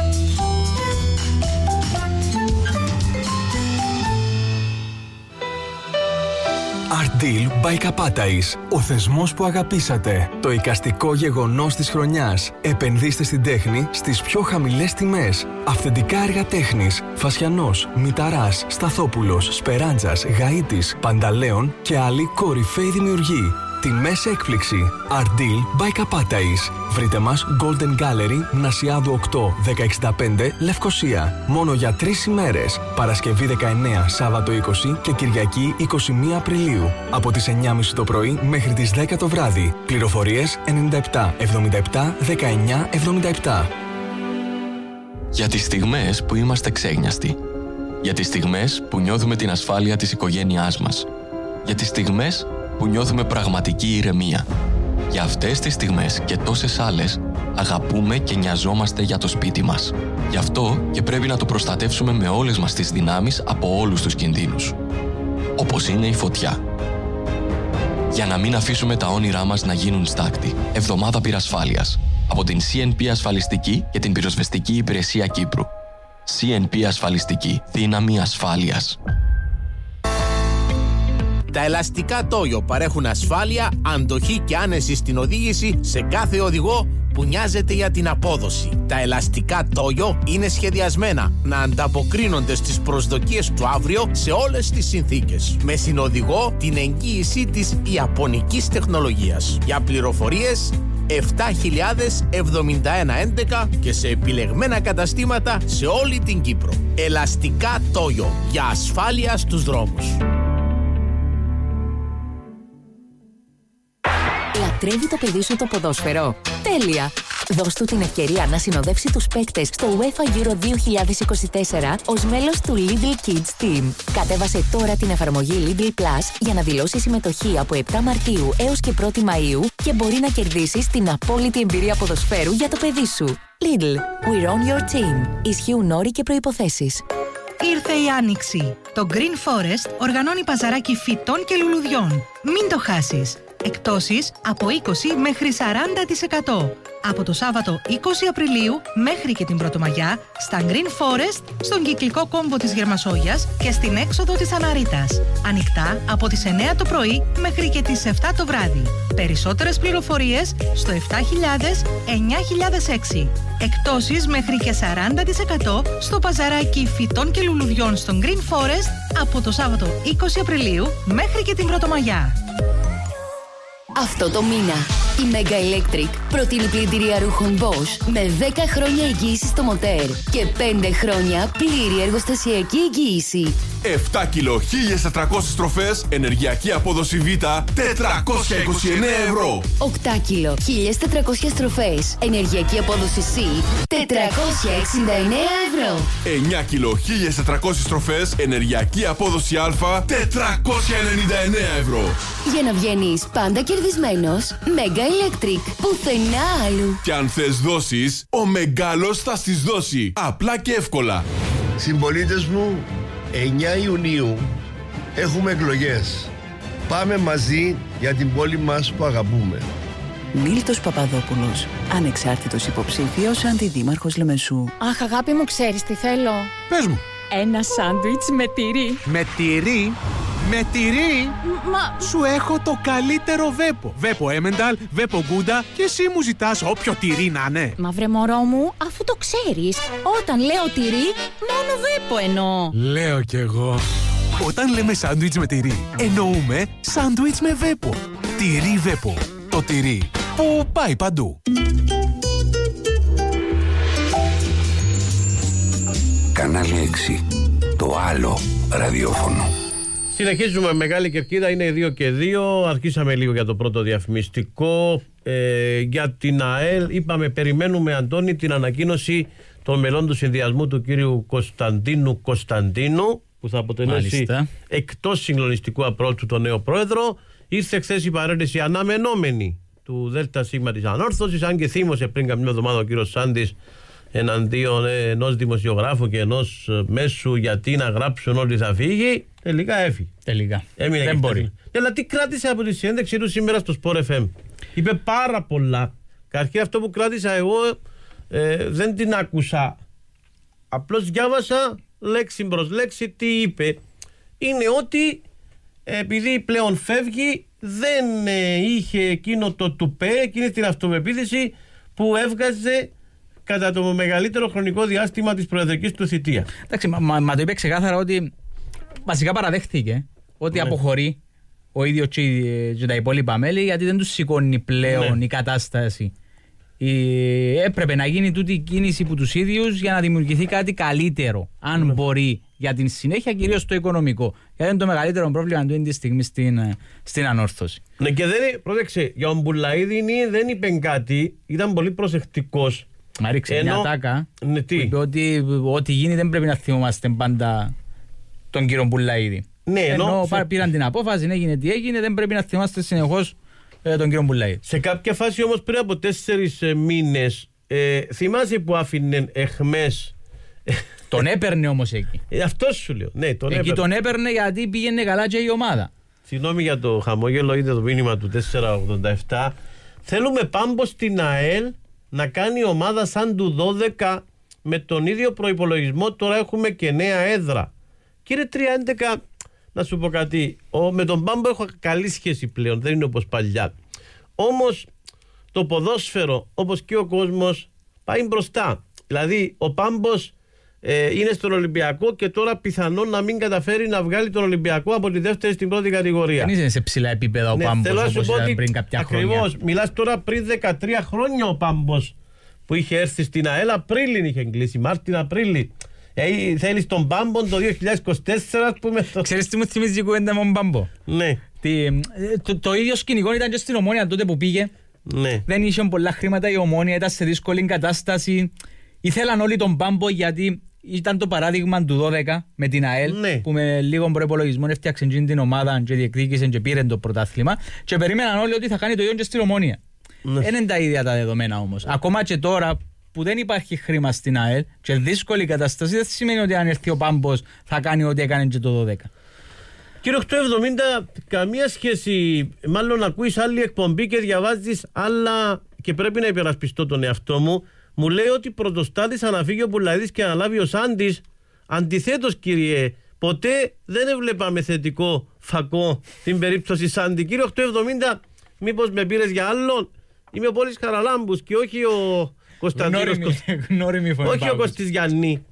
Ardeal by Kapatais. Ο θεσμός που αγαπήσατε. Το εικαστικό γεγονός της χρονιάς. Επενδύστε στην τέχνη στις πιο χαμηλές τιμές. Αυθεντικά έργα τέχνης. Φασιανός, Μηταράς, Σταθόπουλος, Σπεράντζας, Γαΐτης, Πανταλέων και άλλοι κορυφαίοι δημιουργοί. Τιμές έκπληξη. Ardeal by Kapatais. Βρείτε μας Golden Gallery, Μνασιάδου 8, 1065, Λευκοσία. Μόνο για 3 ημέρες. Παρασκευή 19, Σάββατο 20 και Κυριακή 21 Απριλίου. Από τις 9.30 το πρωί μέχρι τις 10 το βράδυ. Πληροφορίες 97 77 19 77. Για τις στιγμές που είμαστε ξέγνιαστοι. Για τις στιγμές που νιώθουμε την ασφάλεια της οικογένειάς μας. Για τις στιγμές που νιώθουμε πραγματική ηρεμία. Για αυτές τις στιγμές και τόσες άλλες, αγαπούμε και νοιαζόμαστε για το σπίτι μας. Γι' αυτό και πρέπει να το προστατεύσουμε με όλες μας τις δυνάμεις από όλους τους κινδύνους. Όπως είναι η φωτιά. Για να μην αφήσουμε τα όνειρά μας να γίνουν στάκτη. Εβδομάδα πυρασφάλειας. Από την CNP Ασφαλιστική και την Πυροσβεστική Υπηρεσία Κύπρου. CNP Ασφαλιστική. Δύναμη ασφάλειας. Τα ελαστικά Toyo παρέχουν ασφάλεια, αντοχή και άνεση στην οδήγηση σε κάθε οδηγό που νοιάζεται για την απόδοση. Τα ελαστικά Toyo είναι σχεδιασμένα να ανταποκρίνονται στις προσδοκίες του αύριο σε όλες τις συνθήκες. Με συνοδηγό την εγγύηση της ιαπωνικής τεχνολογίας. Για πληροφορίες 707111 και σε επιλεγμένα καταστήματα σε όλη την Κύπρο. Ελαστικά Toyo για ασφάλεια στους δρόμους. Λατρεύει το παιδί σου το ποδόσφαιρο? Τέλεια! Δώσ' του την ευκαιρία να συνοδεύσει τους παίκτες στο UEFA Euro 2024 ως μέλος του Lidl Kids Team. Κατέβασε τώρα την εφαρμογή Lidl Plus για να δηλώσεις συμμετοχή από 7 Μαρτίου έως και 1η Μαΐου και μπορεί να κερδίσεις την απόλυτη εμπειρία ποδοσφαίρου για το παιδί σου. Lidl, we're on your team. Ισχύουν όροι και προϋποθέσεις. Ήρθε η Άνοιξη. Το Green Forest οργανώνει παζαράκι φυτών και λουλουδιών. Μην το χάσεις. Εκτόσεις από 20 μέχρι 40%. Από το Σάββατο 20 Απριλίου μέχρι και την Πρωτομαγιά στα Green Forest, στον κυκλικό κόμβο της Γερμασόγειας και στην έξοδο της Αναρίτας. Ανοιχτά από τις 9 το πρωί μέχρι και τις 7 το βράδυ. Περισσότερες πληροφορίες στο 7000-9006. Εκτόσεις μέχρι και 40% στο παζαράκι φυτών και λουλουδιών στον Green Forest από το Σάββατο 20 Απριλίου μέχρι και την Πρωτομαγιά. Αυτό το μήνα η Mega Electric προτείνει πλυντήρια ρούχων Bosch με 10 χρόνια εγγύηση στο μοτέρ και 5 χρόνια πλήρη εργοστασιακή εγγύηση. 7 κιλο 1.400 στροφές, ενεργειακή απόδοση Β, 429 ευρώ. 8 κιλο 1.400 στροφές, ενεργειακή απόδοση C, 469 ευρώ. 9 κιλο 1.400 στροφές, ενεργειακή απόδοση Α, 499 ευρώ. Για να βγαίνεις πάντα κερδισμένος, Mega Electric, πουθενά άλλου. Και αν θες δώσεις, ο Μεγάλος θα στις δώσει, απλά και εύκολα. Συμπολίτες μου, 9 Ιουνίου έχουμε εκλογές. Πάμε μαζί για την πόλη μας που αγαπούμε. Μίλτος Παπαδόπουλος, ανεξάρτητος υποψήφιος αντιδήμαρχος Λεμεσού. Αχ, αγάπη μου, ξέρεις τι θέλω? Πες μου. Ένα σάντουιτς με τυρί. Με τυρί? Με τυρί? Μα... Σου έχω το καλύτερο βέπο. Βέπο Έμενταλ, βέπο Γκούντα και εσύ μου ζητάς όποιο τυρί να είναι. Μα βρε μωρό μου, αφού το ξέρεις, όταν λέω τυρί, μόνο βέπο εννοώ. Λέω κι εγώ. Όταν λέμε σάντουιτς με τυρί, εννοούμε σάντουιτς με βέπο. Τυρί βέπο. Το τυρί που πάει παντού. Κανάλι 6. Το άλλο ραδιόφωνο. Συνεχίζουμε Μεγάλη Κερκίδα, είναι 2 και 2. Αρχίσαμε λίγο για το πρώτο διαφημιστικό. Για την ΑΕΛ είπαμε, περιμένουμε, Αντώνη, την ανακοίνωση των μελών του συνδυασμού του κύριου Κωνσταντίνου, που θα αποτελέσει εκτός συγκλονιστικού απρότσου τον νέο πρόεδρο. Ήρθε χθες η παρέτηση αναμενόμενη του ΔΣ της Ανόρθωσης, αν και θύμωσε πριν καμιά εβδομάδα ο κύριος Σάντης εναντίον ενός δημοσιογράφου και ενός μέσου γιατί να γράψουν ότι θα φύγει. Τελικά έφυγε. Τελικά. Έμεινε. Δεν μπορεί. Αλλά τι κράτησε από τη συνέντευξή του σήμερα στο Sport FM? Είπε πάρα πολλά. Καταρχήν αυτό που κράτησα εγώ δεν την άκουσα. Απλώς διάβασα λέξη προς λέξη τι είπε. Είναι ότι επειδή πλέον φεύγει δεν είχε εκείνο το τουπέ, εκείνη την αυτοπεποίθηση που έβγαζε κατά το μεγαλύτερο χρονικό διάστημα της προεδρικής του θητεία. Εντάξει, μα το είπε ξεκάθαρα ότι βασικά παραδέχτηκε ότι αποχωρεί ο ίδιος και τα υπόλοιπα μέλη, γιατί δεν τους σηκώνει πλέον η κατάσταση. Έπρεπε να γίνει τούτη η κίνηση που τους ίδιους για να δημιουργηθεί κάτι καλύτερο, αν μπορεί, για την συνέχεια, κυρίως το οικονομικό. Γιατί είναι το μεγαλύτερο πρόβλημα του είναι τη στιγμή στην Ανόρθωση. Ναι, και δεν πρόσεξε, για τον Μπουλαίδη δεν είπε κάτι, ήταν πολύ προσεκτικός. Μα ρίξε μια τάκα που είπε ότι ό,τι γίνει δεν πρέπει να θυμόμαστε πάντα τον κύριο Μπουλαίδη. Ναι, ενώ πήραν την απόφαση, έγινε τι έγινε, δεν πρέπει να θυμάστε συνεχώς τον κύριο Μπουλαίδη. Σε κάποια φάση όμως πριν από 4 μήνες θυμάσαι που άφηνε εχμές? Τον έπαιρνε όμως εκεί. Αυτό σου λέω. Ναι, εκεί τον έπαιρνε γιατί πήγαινε καλά και η ομάδα. Συγγνώμη για το χαμόγελο, είδε το μήνυμα του 487. Θέλουμε πάμπο στην ΑΕΛ να κάνει ομάδα σαν του 12 με τον ίδιο προϋπολογισμό. Τώρα έχουμε και νέα έδρα. Κύριε 311, να σου πω κάτι. Με τον Πάμπο έχω καλή σχέση πλέον, δεν είναι όπως παλιά. Όμως το ποδόσφαιρο, όπως και ο κόσμος, πάει μπροστά. Δηλαδή ο Πάμπος είναι στον Ολυμπιακό και τώρα πιθανόν να μην καταφέρει να βγάλει τον Ολυμπιακό από τη δεύτερη στην πρώτη κατηγορία. Δεν είναι σε ψηλά επίπεδα ο Πάμπος όπως ήταν πριν κάποια χρόνια. Ακριβώς. Μιλάς τώρα πριν 13 χρόνια ο Πάμπος που είχε έρθει στην ΑΕΛ, Απρίλη είχε κλείσει, Μάρτιν-Απρίλη. Θέλεις τον Πάμπο το 2024, ας πούμε. Ξέρεις τι μου θυμίζει η κουβέντα με τον Πάμπο? Ναι. Το ίδιο σκηνικό ήταν και στην Ομόνια τότε που πήγε Ναι. Δεν είχε πολλά χρήματα η Ομόνοια, ήταν σε δύσκολη κατάσταση. Ήθελαν όλοι τον Πάμπο γιατί ήταν το παράδειγμα του 12 με την ΑΕΛ, ναι, που με λίγο προϋπολογισμό έφτιαξε την ομάδα και διεκδίκησε και πήρε το πρωτάθλημα. Και περίμεναν όλοι ότι θα κάνει το ίδιο και στην Ομόνοια. Ναι. Δεν είναι τα ίδια τα δεδομένα όμως. Ακόμα και τώρα που δεν υπάρχει χρήμα στην ΑΕΛ και δύσκολη κατάσταση, δεν σημαίνει ότι αν έρθει ο Πάμπος θα κάνει ό,τι έκανε και το 12. Κύριε 870, καμία σχέση. Μάλλον ακούεις άλλη εκπομπή και διαβάζεις άλλα και πρέπει να υπερασπιστώ τον εαυτό μου. Μου λέει ότι πρωτοστάτησα να φύγει ο Πουλαδής και να λάβει ο Σάντης. Αντιθέτως, κύριε, ποτέ δεν έβλεπαμε θετικό φακό την περίπτωση Σάντι. Κύριε 870, μήπως με πήρες για άλλον? Είμαι ο Πόλης Χαραλάμπους και όχι ο Κωνσταντίνος. Όχι ο Κωστής Γιάννη.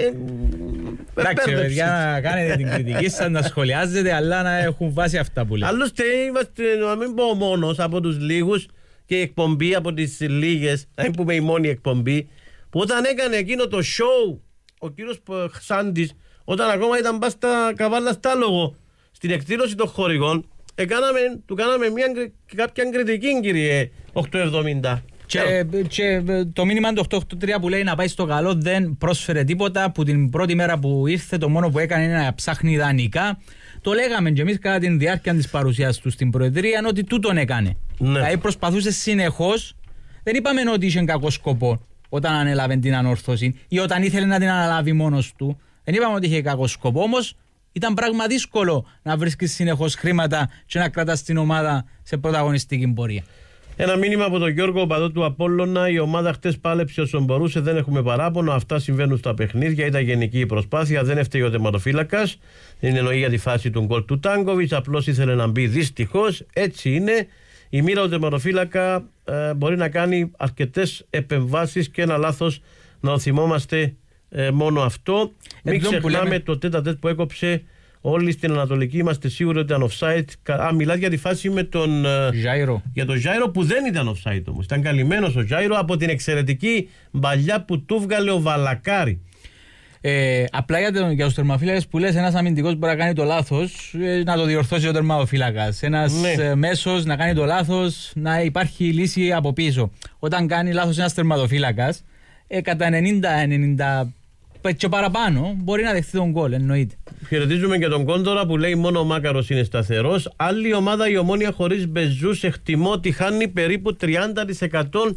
Εντάξει, παιδιά, να κάνετε την κριτική σας, να σχολιάζετε, αλλά να έχουν βάσει αυτά που λέτε. Άλλωστε, είμαστε, να μην πω μόνος από τους λίγους, και η εκπομπή από τις λίγες, να μην πούμε η μόνη εκπομπή, που όταν έκανε εκείνο το show ο κύριος Σάντης, όταν ακόμα ήταν πας στα Καβάλα Στάλογο στην εκδήλωση των χορηγών, του κάναμε κάποια κριτική, κύριε 870. Και το μήνυμα του 883 που λέει να πάει στο καλό δεν πρόσφερε τίποτα, που την πρώτη μέρα που ήρθε το μόνο που έκανε είναι να ψάχνει ιδανικά. Το λέγαμε και εμείς κατά τη διάρκεια της παρουσίας του στην Προεδρία, ότι τούτον έκανε. Ναι. Δηλαδή προσπαθούσε συνεχώς, δεν είπαμε ότι είχε κακό σκοπό όταν ανέλαβε την ανόρθωση ή όταν ήθελε να την αναλάβει μόνος του. Δεν είπαμε ότι είχε κακό σκοπό, όμως ήταν πράγμα δύσκολο να βρίσκεις συνεχώς χρήματα και να κρατάς την ομάδα σε πρωταγωνιστική πορεία. Ένα μήνυμα από τον Γιώργο, οπαδό του Απόλλωνα. Η ομάδα χτες πάλεψε όσο μπορούσε, δεν έχουμε παράπονο. Αυτά συμβαίνουν στα παιχνίδια. Ήταν γενική η προσπάθεια. Δεν έφταιγε ο τερματοφύλακας. Δεν εννοεί για τη φάση του γκολ του Τάνκοβιτς. Απλώς ήθελε να μπει. Δυστυχώς έτσι είναι. Η μοίρα του τερματοφύλακα μπορεί να κάνει αρκετές επεμβάσεις και ένα λάθος να το θυμόμαστε μόνο αυτό. Μην ξεχνάμε το τέτα-τέτ που έκοψε. Όλοι στην Ανατολική είμαστε σίγουροι ότι ήταν offside. Μιλάτε για τη φάση με τον Ζάιρο. Για τον Ζάιρο που δεν ήταν offside όμως. Ήταν καλυμμένος ο Ζάιρο από την εξαιρετική μπαλιά που του βγάλε ο Βαλακάρη. Απλά για τους τερμαφύλακες που λες, ένας αμυντικός μπορεί να κάνει το λάθος, να το διορθώσει ο τερματοφύλακας. Ένας μέσος να κάνει το λάθος, να υπάρχει λύση από πίσω. Όταν κάνει λάθος ένας τερματοφύλακας, κατά 90-90 και παραπάνω μπορεί να δεχτεί τον γκολ, εννοείται. Χαιρετίζουμε και τον Κόντορα που λέει μόνο ο Μάκαρος είναι σταθερός. Άλλη ομάδα, η Ομόνοια χωρίς Μπεζούς, εκτιμώ ότι χάνει περίπου 30%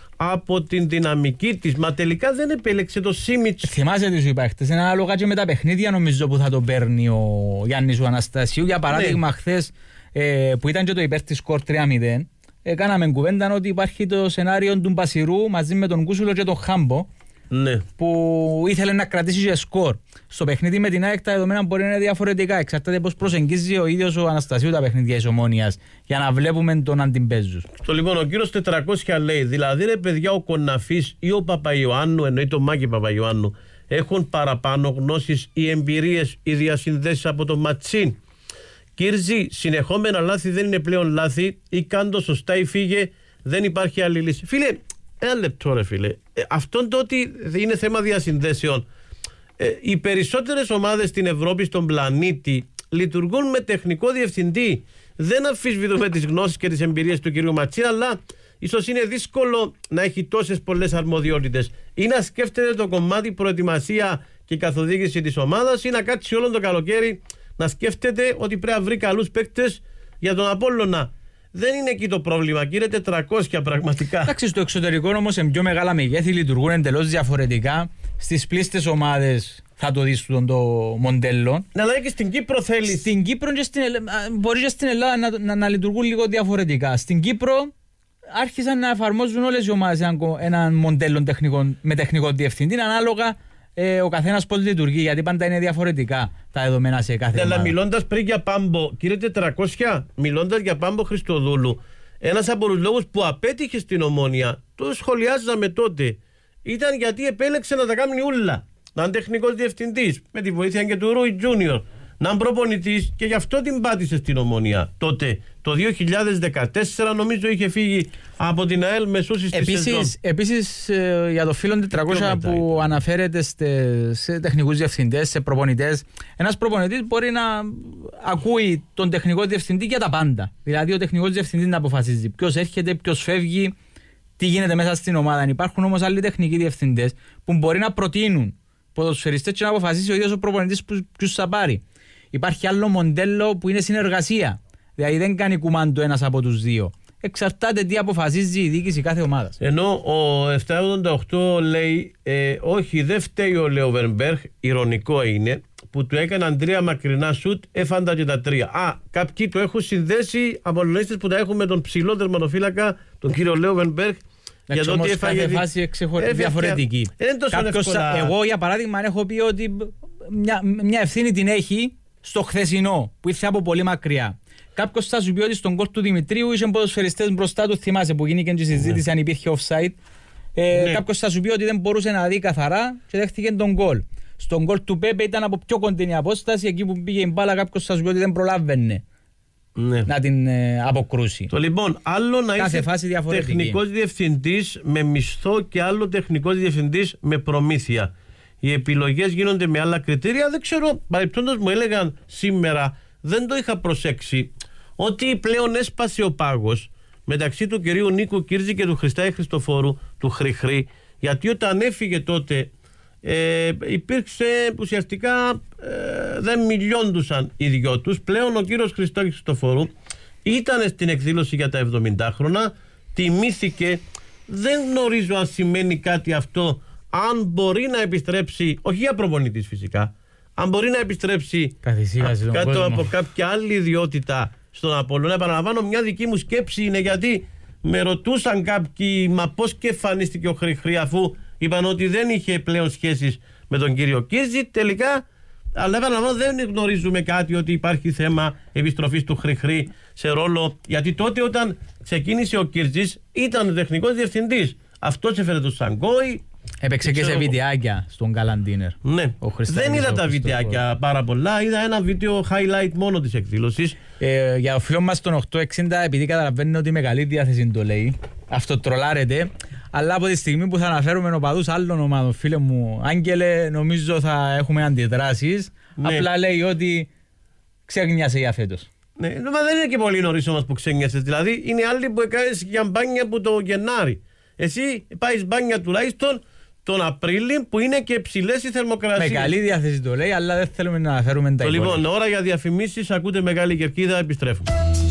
από την δυναμική της. Μα τελικά δεν επέλεξε το Σίμιτς. Θυμάσαι τι σου είπα χτες, είναι ανάλογα και με τα παιχνίδια νομίζω που θα το παίρνει ο Γιάννης ο Αναστασίου. Για παράδειγμα χθες που ήταν και το υπέρ της σκορ 3-0, κάναμε κουβέντα ότι υπάρχει το σενάριο του Μπασιρού μαζί με τον Κούσουλο και τον Χάμπο. Ναι. Που ήθελε να κρατήσει και σκορ. Στο παιχνίδι με την ΑΕΚ τα δεδομένα μπορεί να είναι διαφορετικά. Εξαρτάται πώς προσεγγίζει ο ίδιος ο Αναστασίου τα παιχνίδια της Ομόνοιας για να βλέπουμε τον αντιμπέζους. Το λοιπόν, ο κύριος 400 λέει, δηλαδή ρε παιδιά, ο Κοναφής ή ο Παπαϊωάννου, εννοεί το Μάκη Παπαϊωάννου, έχουν παραπάνω γνώσεις ή εμπειρίες ή διασυνδέσεις από το Ματσίν. Κύρζη, συνεχόμενα λάθη δεν είναι πλέον λάθη, ή κάντο σωστά ή φύγε, δεν υπάρχει άλλη λύση. Φίλε, ένα λεπτό ρε φίλε. Αυτό το ότι είναι θέμα διασυνδέσεων. Οι περισσότερες ομάδες στην Ευρώπη, στον πλανήτη, λειτουργούν με τεχνικό διευθυντή. Δεν αμφισβητούμε τις γνώσεις και τις εμπειρίες του κυρίου Ματσίνα, αλλά ίσως είναι δύσκολο να έχει τόσες πολλές αρμοδιότητες. Ή να σκέφτεται το κομμάτι προετοιμασία και καθοδήγηση της ομάδας, ή να κάτσει όλο το καλοκαίρι να σκέφτεται ότι πρέπει να βρει καλούς παίκτες για τον Απόλλωνα. Δεν είναι εκεί το πρόβλημα, κύριε 400 πραγματικά. Εντάξει, στο εξωτερικό όμως σε πιο μεγάλα μεγέθη λειτουργούν εντελώς διαφορετικά. Στις πλήστες ομάδες θα το δεις το μοντέλο. Να λέει και στην Κύπρο θέλει. Στην Κύπρο και μπορεί και στην Ελλάδα να λειτουργούν λίγο διαφορετικά. Στην Κύπρο άρχισαν να εφαρμόζουν όλες οι ομάδες έναν μοντέλο με τεχνικό διευθυντή ανάλογα ο καθένας πώς λειτουργεί, γιατί πάντα είναι διαφορετικά τα δεδομένα σε κάθε ομάδα. Αλλά μιλώντας πριν για Πάμπο, κύριε 400, μιλώντας για Πάμπο Χριστοδούλου, ένας από τους λόγους που απέτυχε στην Ομόνοια, το σχολιάζαμε τότε, ήταν γιατί επέλεξε να τα κάνει ούλα. Να είναι τεχνικός διευθυντής, με τη βοήθεια και του Ρούι Τζούνιορ. να είναι προπονητής, και γι' αυτό την πάτησε στην Ομονία. Τότε, το 2014, νομίζω είχε φύγει από την ΑΕΛ μεσούσεις της σεζόν. Επίσης, για το φίλο 400 που αναφέρεται σε τεχνικούς διευθυντές, σε προπονητές, ένας προπονητής μπορεί να ακούει τον τεχνικό διευθυντή για τα πάντα. Δηλαδή, ο τεχνικός διευθυντής να αποφασίζει ποιος έρχεται, ποιος φεύγει, τι γίνεται μέσα στην ομάδα. Υπάρχουν όμως άλλοι τεχνικοί διευθυντές που μπορεί να προτείνουν ποδοσφαιριστές και να αποφασίσει ο ίδιος ο προπονητής ποιους θα πάρει. Υπάρχει άλλο μοντέλο που είναι συνεργασία. Δηλαδή δεν κάνει κουμάντο ένας από τους δύο. Εξαρτάται τι αποφασίζει η διοίκηση κάθε ομάδας. Ενώ ο 788 λέει όχι, δεν φταίει ο Λεοβερμπέργκ, ηρωνικό είναι, που του έκαναν 3 μακρινά σουτ, έφαντα και τα 3. Κάποιοι το έχουν συνδέσει από λονίστες που τα έχουν με τον ψηλό τερματοφύλακα, τον κύριο Λεοβερμπέργκ. Για το ότι έφαγε φάση διαφορετική. Εγώ για παράδειγμα έχω πει ότι μια ευθύνη την έχει στο χθεσινό που ήρθε από πολύ μακριά. Κάποιος θα σου πει ότι στον γκολ του Δημητρίου είχε ποδοσφαιριστές μπροστά του, θυμάσαι που γίνηκε και συζήτηση αν υπήρχε offside. Κάποιος θα σου πει ότι δεν μπορούσε να δει καθαρά και δέχτηκε τον γκολ. Στον γκολ του Πέπε ήταν από πιο κοντινή απόσταση, εκεί που πήγε η μπάλα κάποιος θα σου πει ότι δεν προλάβαινε να την αποκρούσει. Λοιπόν, άλλο να είσαι τεχνικός διευθυντής με μισθό και άλλο τεχνικός διευθυντής με προμήθεια. Οι επιλογές γίνονται με άλλα κριτήρια. Δεν ξέρω, παρεπτόντως μου έλεγαν σήμερα, δεν το είχα προσέξει, ότι πλέον έσπασε ο πάγος μεταξύ του κυρίου Νίκου Κύρτζη και του Χριστάη Χριστοφόρου, του Χρυχρή, γιατί όταν έφυγε τότε υπήρξε ουσιαστικά δεν μιλιόντουσαν οι δυο τους. Πλέον ο κύριος Χριστάη Χριστοφόρου ήταν στην εκδήλωση για τα 70 τιμήθηκε. Δεν γνωρίζω αν σημαίνει κάτι αυτό, αν μπορεί να επιστρέψει, όχι για προπονητής φυσικά, αν μπορεί να επιστρέψει κάτω από κάποια άλλη ιδιότητα στον Απόλλωνα. Επαναλαμβάνω, μια δική μου σκέψη είναι, γιατί με ρωτούσαν κάποιοι, μα πώς και εμφανίστηκε ο Χρυχρή, αφού είπαν ότι δεν είχε πλέον σχέσεις με τον κύριο Κύρτζη. Τελικά, αλλά επαναλαμβάνω, δεν γνωρίζουμε κάτι ότι υπάρχει θέμα επιστροφής του Χρυχρή σε ρόλο, γιατί τότε όταν ξεκίνησε ο Κύρτζης ήταν τεχνικός διευθυντής. Αυτός έφερε το Σαγκόη. Έπαιξε και σε βιντεάκια στον Καλαντίνερ. Ναι, δεν είδα τα βιντεάκια πάρα πολλά. Είδα ένα βίντεο highlight μόνο της εκδήλωσης. Για ο φίλο μας τον 860, επειδή καταλαβαίνει ότι με καλή διάθεση το λέει, αυτοτρολάρεται. Αλλά από τη στιγμή που θα αναφέρουμε οπαδούς άλλων ομάδων, φίλε μου Άγγελε, νομίζω θα έχουμε αντιδράσεις. Ναι. Απλά λέει ότι ξέγνιασε για φέτος. Ναι, μα δεν είναι και πολύ νωρίς όμως που ξέγνιασες. Δηλαδή είναι άλλοι που έκανες για μπάνια που το Γενάρη. Εσύ πάει μπάνια τουλάχιστον τον Απρίλη που είναι και ψηλές οι θερμοκρασίες. Με καλή διάθεση το λέει, αλλά δεν θέλουμε να αναφέρουμε τα υπόλοιπα. Λοιπόν, ώρα για διαφημίσεις, ακούτε Μεγάλη Κερκίδα, επιστρέφουμε.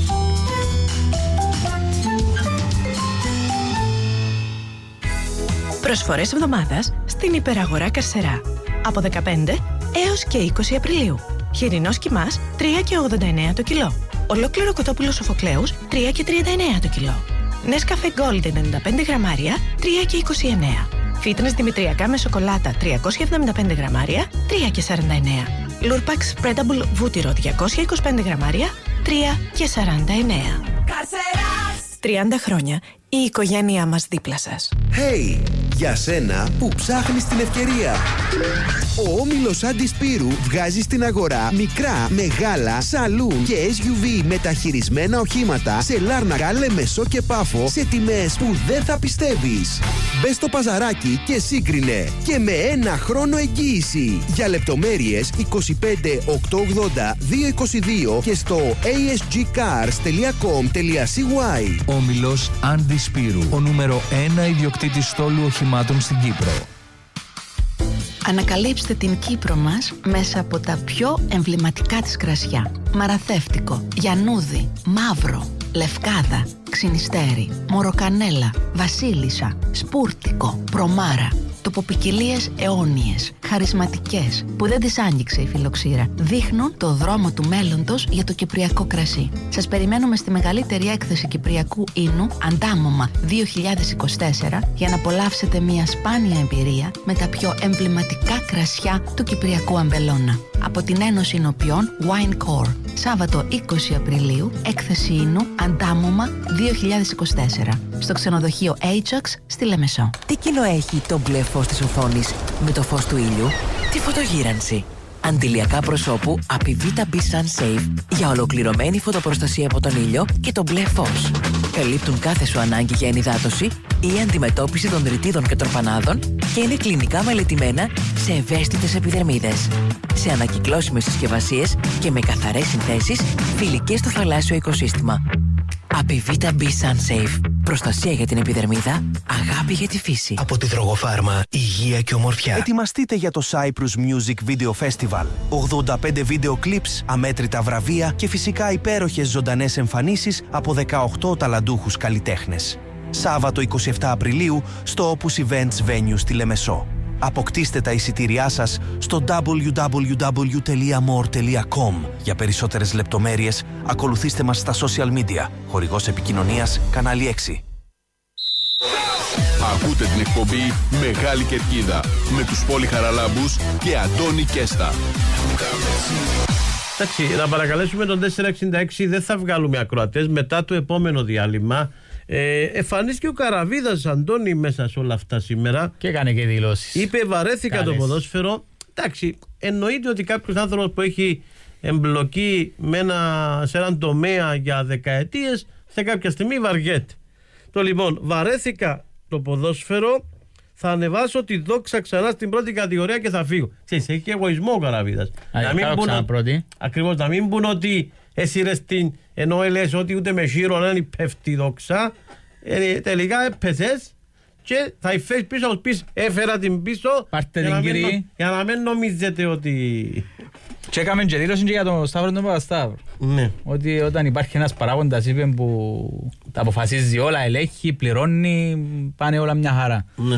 Προσφορές εβδομάδας στην υπεραγορά Καρσερά. Από 15 έως και 20 Απριλίου. Χοιρινός κιμάς 3,89 το κιλό. Ολόκληρο κοτόπουλο Σοφοκλέους 3,39 το κιλό. Νέσκαφε Golden 95 γραμμάρια 3,29. Φίτνες δημητριακά με σοκολάτα 375 γραμμάρια 3,49. Λουρπαξ Spreadable βούτυρο 225 γραμμάρια 3,49. Καρσεράς! 30 χρόνια η οικογένειά μας δίπλα σας. Hey! Για σένα που ψάχνεις την ευκαιρία. Ο όμιλος Αντισπύρου βγάζει στην αγορά μικρά, μεγάλα, σαλούν και SUV μεταχειρισμένα οχήματα σε Λάρνακα, Λεμεσό και Πάφο σε τιμές που δεν θα πιστεύεις. Μπες στο παζαράκι και σύγκρινε και με 1 χρόνο εγγύηση. Για λεπτομέρειες 25 880 222 και στο asgcars.com.cy. Όμιλος Αντισπύρου, ο νούμερο 1 ιδιοκτήτης στόλου οχημάτων στην Κύπρο. Ανακαλύψτε την Κύπρο μας μέσα από τα πιο εμβληματικά της κρασιά. Μαραθεύτικο, Γιαννούδι, Μαύρο, Λευκάδα, Ξινιστέρι, Μοροκανέλα, Βασίλισσα, Σπούρτικο, Προμάρα. Τοποποικιλίες αιώνιες, χαρισματικές, που δεν τις άγγιξε η φιλοξήρα. Δείχνουν το δρόμο του μέλλοντος για το κυπριακό κρασί. Σας περιμένουμε στη μεγαλύτερη έκθεση κυπριακού ίνου, Αντάμωμα 2024, για να απολαύσετε μια σπάνια εμπειρία με τα πιο εμβληματικά κρασιά του κυπριακού αμπελώνα. Από την Ένωση Εινοποιών Wine Core. Σάββατο 20 Απριλίου, έκθεση ίνου, Αντάμωμα 2024. Στο ξενοδοχείο Ajax στη Λεμεσό. Τι κοινό έχει το μπλε φως της οθόνης με το φως του ήλιου? Τη φωτογύρανση. Αντιλιακά προσώπου Apivita B Sun Safe για ολοκληρωμένη φωτοπροστασία από τον ήλιο και τον μπλε φως. Καλύπτουν κάθε σου ανάγκη για ενυδάτωση ή αντιμετώπιση των ρητίδων και τροφανάδων και είναι κλινικά μελετημένα σε ευαίσθητες επιδερμίδες. Σε ανακυκλώσιμες συσκευασίες και με καθαρές συνθέσεις φιλικές στο θαλάσσιο οικοσύστημα. Apivita B Sun Safe. Προστασία για την επιδερμίδα, αγάπη για τη φύση. Από τη Δρογοφάρμα, υγεία και ομορφιά. Ετοιμαστείτε για το Cyprus Music Video Festival. 85 βίντεο clips, αμέτρητα βραβεία και φυσικά υπέροχες ζωντανές εμφανίσεις από 18 ταλαντούχους καλλιτέχνες. Σάββατο 27 Απριλίου στο Opus Events Venue στη Λεμεσό. Αποκτήστε τα εισιτήριά σας στο www.more.com. Για περισσότερες λεπτομέρειες, ακολουθήστε μας στα social media. Χορηγός επικοινωνίας, κανάλι 6. Ακούτε την εκπομπή Μεγάλη Κερκίδα με τους Πόλη Χαραλάμπους και Αντώνη Κέστα. Εντάξει, να παρακαλέσουμε τον 466, δεν θα βγάλουμε ακροατές μετά το επόμενο διάλειμμα. Εμφανίστηκε ο Καραβίδας, Αντώνη, μέσα σε όλα αυτά σήμερα. Και έκανε και δηλώσεις. Είπε βαρέθηκα το ποδόσφαιρο. Εντάξει, εννοείται ότι κάποιος άνθρωπος που έχει εμπλοκή σε έναν τομέα για δεκαετίες, σε κάποια στιγμή βαριέται. Το λοιπόν, βαρέθηκα το ποδόσφαιρο, θα ανεβάσω τη δόξα ξανά στην πρώτη κατηγορία και θα φύγω. Ξέρεις, έχει και εγωισμό ο Καραβίδας. Ακριβώς, να μην πούν ότι έσυρες την, ενώ λες ότι ούτε με χείρο να είναι πέφτει δόξα, τελικά έπεσες και θα υφές πίσω, ως πεις έφερα την πίσω. Πάρτε την κύριε. Για να μην νομίζετε ότι... Και έκαμε και δήλωση και για τον Σταύρο τον Παπασταύρο. Ναι. Ότι όταν υπάρχει ένας παράγοντας, είπε, που τα αποφασίζει όλα, ελέγχει, πληρώνει, πάνε όλα μια χαρά. Ναι.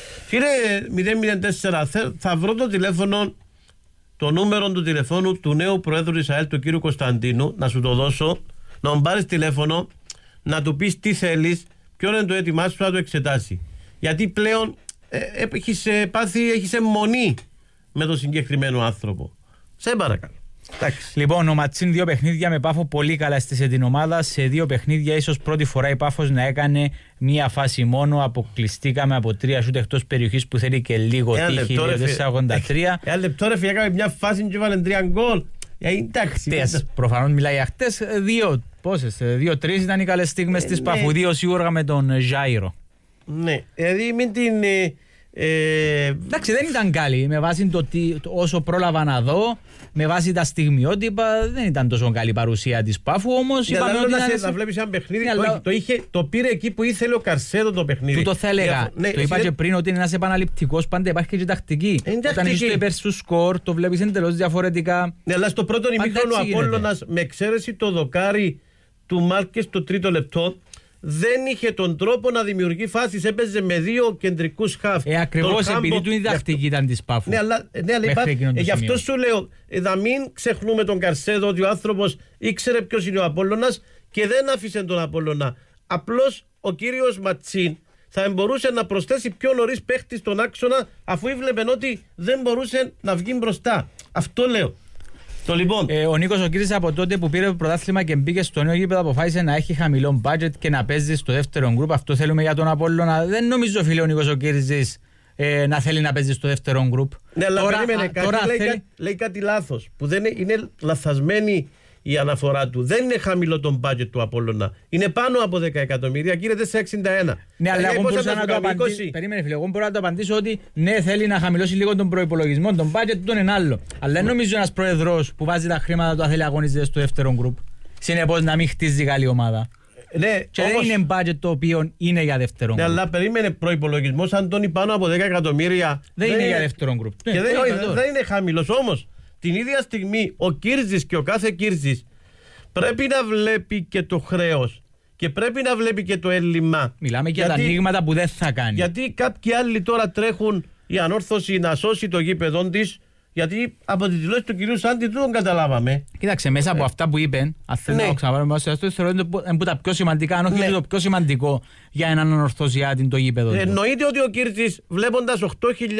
Κύριε 004, θα βρω το τηλέφωνο, το νούμερο του τηλεφώνου του νέου Προέδρου της ΑΕΛ, του κύριου Κωνσταντίνου, να σου το δώσω, να μου πάρεις τηλέφωνο, να του πεις τι θέλεις, ποιο είναι το έτοιμά σου, να το εξετάσει. Γιατί πλέον έχεις αιμονή με τον συγκεκριμένο άνθρωπο. Σε παρακαλώ. Εντάξει. Λοιπόν, ο Ματσίν 2 παιχνίδια με Πάφο πολύ καλά έστησε την ομάδα. Σε 2 παιχνίδια, ίσως πρώτη φορά η Πάφος να έκανε μία φάση μόνο. Αποκλειστήκαμε από 3 σούτ εκτός περιοχής που θέλει και λίγο τύχη. 483. Ένα λεπτό ρε φίλε, έκαμε μια φάση και βάλε 3 γκολ. Χτες, προφανώς μιλάει για χτες. 2-3 ήταν οι καλές στιγμές της Πάφου. 2 σίγουρα με τον Ζάιρο. Ναι, δηλαδή μην την... Εντάξει, δεν ήταν καλή. Με βάση το όσο πρόλαβα να δω, με βάση τα στιγμιότυπα, δεν ήταν τόσο καλή παρουσία της Πάφου. Όμως είπαμε ότι να βλέπεις ένα παιχνίδι, το πήρε εκεί που ήθελε ο Καρσέδο το παιχνίδι. Του το θα έλεγα. Το είπα και πριν ότι είναι ένας επαναληπτικός, πάντα υπάρχει και τακτική. Όταν είσαι στο υπέρ σου σκορ, το βλέπεις εντελώς διαφορετικά. Ναι, αλλά στο πρώτο ημίχρονο ο Απόλλωνας, με εξαίρεση το δοκάρι του Μάρκες το τρίτο λεπτό, δεν είχε τον τρόπο να δημιουργεί φάσεις. Έπαιζε με 2 κεντρικούς χαφ. Ακριβώς, επειδή του η διδακτική ήταν της Πάφου. Ναι, αλλά γι' αυτό σου λέω, να μην ξεχνούμε τον Καρσέδο, ότι ο άνθρωπος ήξερε ποιος είναι ο Απόλλωνας και δεν άφησε τον Απόλλωνα. Απλώς ο κύριος Ματσίν θα μπορούσε να προσθέσει πιο νωρίς παίχτη στον άξονα, αφού έβλεπε ότι δεν μπορούσε να βγει μπροστά. Αυτό λέω. Λοιπόν. Ο Νίκος ο Κύρης από τότε που πήρε το πρωτάθλημα και μπήκε στο νέο γήπεδο αποφάσισε να έχει χαμηλό budget και να παίζει στο δεύτερο γκρουπ. Αυτό θέλουμε για τον Απόλλωνα. Δεν νομίζω, φίλε, ο Νίκος ο Κύρης να θέλει να παίζει στο δεύτερο γκρουπ. Ναι, αλλά περίμενε κάτι. Λέει κάτι λάθος. Που δεν είναι λαθασμένη η αναφορά του. Δεν είναι χαμηλό το budget του Απόλλωνα. Είναι πάνω από 10 εκατομμύρια. Κύριε 461. Ναι, αλλά εγώ μπορούσα να το απαντήσω. Περίμενε, φίλε. Εγώ μπορώ να το απαντήσω ότι ναι, θέλει να χαμηλώσει λίγο τον προϋπολογισμό. Τον budget του είναι άλλο. Αλλά δεν νομίζω ένας πρόεδρος που βάζει τα χρήματα του θέλει να αγωνίζεται στο δεύτερο γκρουπ. Συνεπώς να μην χτίζει καλή ομάδα. Ναι, και όμως... δεν είναι budget το οποίο είναι για δεύτερο γκρουπ. Ναι, αλλά περίμενε, προϋπολογισμός Αντώνη πάνω από 10 εκατομμύρια. Δεν είναι για δεύτερο γκρουπ. Και δεν είναι χαμηλός. Όμως την ίδια στιγμή ο Κύρζης και ο κάθε Κύρζης πρέπει να βλέπει και το χρέος και πρέπει να βλέπει και το έλλειμμα. Μιλάμε για τα ανοίγματα που δεν θα κάνει. Γιατί κάποιοι άλλοι τώρα τρέχουν η Ανόρθωση να σώσει το γήπεδο της, γιατί από τη δηλώση του κυρίου Σάντι δεν τον καταλάβαμε. Κοίταξε, μέσα από αυτά που είπε, αν θέλω να ξαναπάρουμε, αυτό θεωρώ είναι τα πιο σημαντικά, αν όχι το πιο σημαντικό για έναν Ανορθωσιάτη το γήπεδο. Εννοείται ότι ο Κύρτσης, βλέποντας 8.000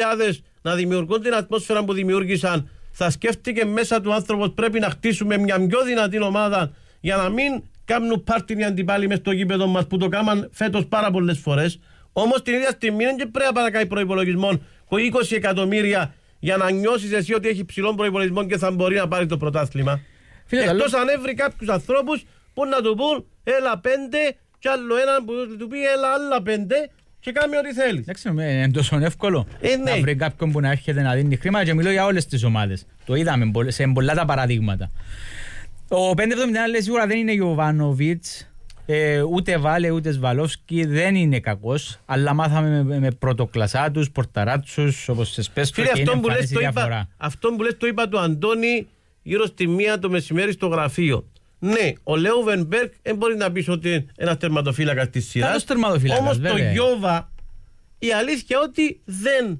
να δημιουργούν την ατμόσφαιρα που δημιούργησαν, θα σκέφτηκε μέσα του άνθρωπος πρέπει να χτίσουμε μια πιο δυνατή ομάδα για να μην κάνουν πάρτι οι αντιπάλοι μες στο γήπεδο μας που το κάμαν φέτος πάρα πολλές φορές. Όμως την ίδια στιγμή δεν πρέπει να παρακάει προϋπολογισμό 20 εκατομμύρια για να νιώσεις εσύ ότι έχει ψηλό προϋπολογισμό και θα μπορεί να πάρει το πρωτάθλημα. Εκτός αν έβρει κάποιους ανθρώπους που να του πούν έλα 5 και άλλο έναν που του πει έλα άλλα 5 και κάνει ό,τι θέλει. Εντάξει, είναι τόσο εύκολο να βρει κάποιον που να έρχεται να δίνει χρήματα και μιλώ για όλες τις ομάδες. Το είδαμε σε πολλά τα παραδείγματα. Ο 571 λέει σίγουρα δεν είναι Γιοβάνοβιτς, ούτε Βάλε ούτε Σβαλόφσκι, δεν είναι κακός, αλλά μάθαμε με πρωτοκλασσάτους, πορταράτσους όπως σε σπέσκο και είναι εμφανίσει διαφορά. Αυτό που λες το είπα του Αντώνη γύρω στη 1 το μεσημέρι στο γραφείο. Ναι, ο Λέουβενμπεργκ δεν μπορεί να πεις ότι είναι ένας τερματοφύλακας της σειράς. Όμως το Γιώβα, η αλήθεια ότι δεν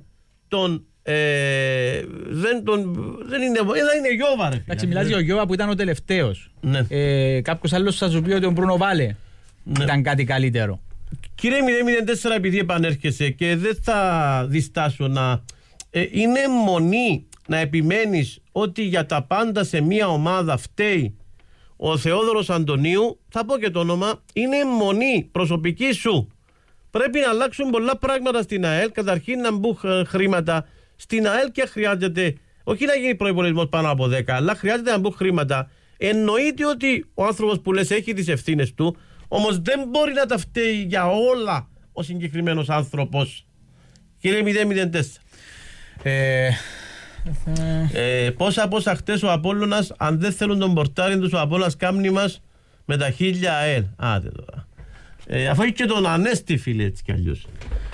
είναι Γιώβα, ρε. Εντάξει, μιλάς για ο Γιώβα που ήταν ο τελευταίος. Ναι. Κάποιος άλλος θα σου πει ότι ο Μπρούνο Βάλε ήταν κάτι καλύτερο. Κύριε 004, επειδή επανέρχεσαι και δεν θα διστάσω να... είναι μονή να επιμένεις ότι για τα πάντα σε μια ομάδα φταίει ο Θεόδωρος Αντωνίου, θα πω και το όνομα, είναι μονή προσωπική σου. Πρέπει να αλλάξουν πολλά πράγματα στην ΑΕΛ. Καταρχήν να μπουν χρήματα στην ΑΕΛ και χρειάζεται, όχι να γίνει προϋπολογισμός πάνω από 10, αλλά χρειάζεται να μπουν χρήματα. Εννοείται ότι ο άνθρωπος που λες έχει τις ευθύνες του, όμως δεν μπορεί να τα φταίει για όλα ο συγκεκριμένος άνθρωπος. Κύριε 004. Πόσα χτες ο Απόλλωνας, αν δεν θέλουν τον πορτάρι τους, ο Απόλλωνας κάμνη μας με τα 1000 ΑΕΛ. Άτε τώρα. Αφού έχει και τον Ανέστη, φίλε, έτσι κι αλλιώς.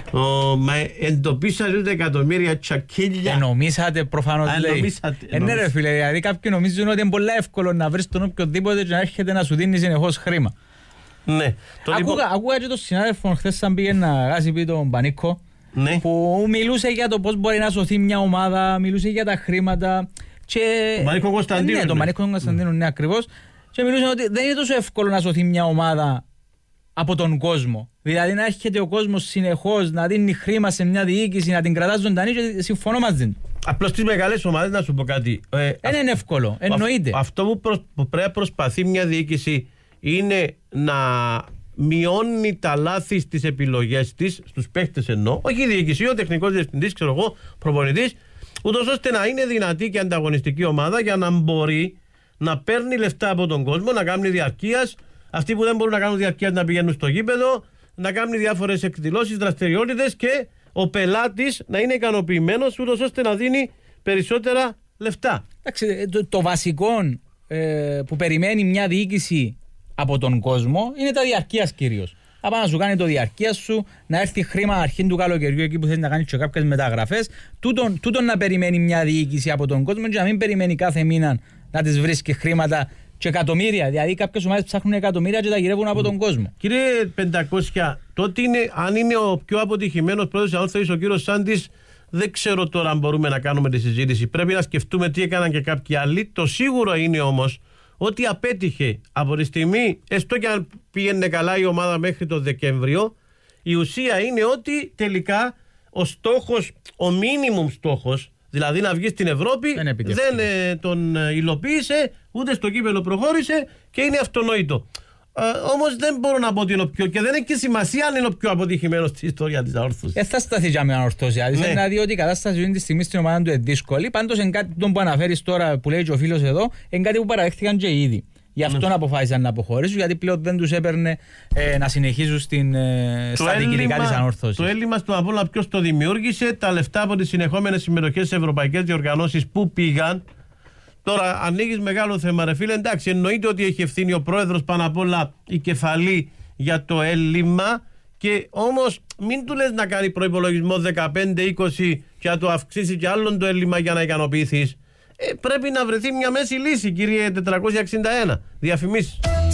Εντοπίσατε ούτε εκατομμύρια τσακίλια. Νομίσατε προφανώς, λέει. Ναι ρε φίλε, δηλαδή κάποιοι νομίζουν ότι είναι πολύ εύκολο να βρεις τον οποιοδήποτε και να έρχεται να σου δίνει συνεχώς χρήμα. Ναι. Ακούγα και τον συνάδελφο χθες σαν πήγε να γάσει πει τον Πανίκο, που μιλούσε για το πώς μπορεί να σωθεί μια ομάδα, μιλούσε για τα χρήματα. Τον Πανίκο Κωνσταντίνου. Ναι, τον Πανίκο Κωνσταντίνου, ναι, ακριβώς. Και μιλούσε ότι δεν είναι τόσο εύκολο να σωθεί μια ομάδα από τον κόσμο. Δηλαδή να έρχεται ο κόσμος συνεχώς να δίνει χρήμα σε μια διοίκηση, να την κρατά ζωντανή, και συμφωνώ μαζί του. Απλώς στις μεγάλες ομάδες να σου πω κάτι. Δεν είναι εύκολο, εννοείται. Αυτό που πρέπει να προσπαθεί μια διοίκηση είναι να μειώνει τα λάθη στις επιλογές της, στους παίχτες εννοώ, όχι η διοίκηση, ο τεχνικός διευθυντής, ξέρω εγώ, προπονητής, ούτως ώστε να είναι δυνατή και ανταγωνιστική ομάδα για να μπορεί να παίρνει λεφτά από τον κόσμο, να κάνει διαρκείας. Αυτοί που δεν μπορούν να κάνουν διαρκείας να πηγαίνουν στο γήπεδο, να κάνουν διάφορες εκδηλώσεις, δραστηριότητες και ο πελάτης να είναι ικανοποιημένος, ούτως ώστε να δίνει περισσότερα λεφτά. Εντάξει, το βασικό που περιμένει μια διοίκηση από τον κόσμο είναι τα διαρκείας κυρίως. Από να σου κάνει το διαρκείας σου, να έρθει χρήμα αρχήν του καλοκαιριού εκεί που θέλει να κάνει και κάποιες μεταγραφές. Τούτον να περιμένει μια διοίκηση από τον κόσμο και να μην περιμένει κάθε μήνα να της βρίσκει χρήματα και εκατομμύρια. Δηλαδή κάποιες ομάδες ψάχνουν εκατομμύρια και τα γυρεύουν από τον κόσμο. Κύριε 500, τότε αν είναι ο πιο αποτυχημένος πρόεδρος της Ανόρθωσης ο κύριος Σάντης, δεν ξέρω τώρα αν μπορούμε να κάνουμε τη συζήτηση. Πρέπει να σκεφτούμε τι έκαναν και κάποιοι άλλοι. Το σίγουρο είναι όμως ότι απέτυχε από τη στιγμή, έστω και αν πήγαινε καλά η ομάδα μέχρι τον Δεκέμβριο, η ουσία είναι ότι τελικά ο στόχος, ο μίνιμουμ στόχος, δηλαδή να βγει στην Ευρώπη, δεν τον υλοποίησε, ούτε στο κύπελλο προχώρησε και είναι αυτονόητο. Όμως δεν μπορώ να πω ότι είναι ο πιο, και δεν έχει και σημασία αν είναι ο πιο αποτυχημένος στη ιστορία της Ανόρθωσης. Θα σταθεί για μια Ανόρθωση. Να δει ότι η κατάσταση αυτή τη στιγμή στην ομάδα του είναι δύσκολη. Πάντως είναι κάτι που αναφέρεις τώρα, που λέει και ο φίλος εδώ, είναι κάτι που παραδέχτηκαν και ήδη. Γι' αυτό αποφάσισαν να αποχωρήσουν, γιατί πλέον δεν τους έπαιρνε να συνεχίζουν στα διοικητικά της Ανόρθωσης. Το έλλειμμα στον Απόλλωνα ποιος το δημιούργησε, τα λεφτά από τις συνεχόμενες συμμετοχές σε ευρωπαϊκές διοργανώσεις που πήγαν. Τώρα ανοίγεις μεγάλο θέμα, ρε φίλε. Εντάξει, εννοείται ότι έχει ευθύνη ο πρόεδρος, πάνω απ' όλα η κεφαλή για το έλλειμμα. Και όμως μην του λες να κάνει προϋπολογισμό 15-20 και να το αυξήσει και άλλον το έλλειμμα για να ικανοποιηθείς. Πρέπει να βρεθεί μια μέση λύση, κύριε 461. Διαφημίσεις.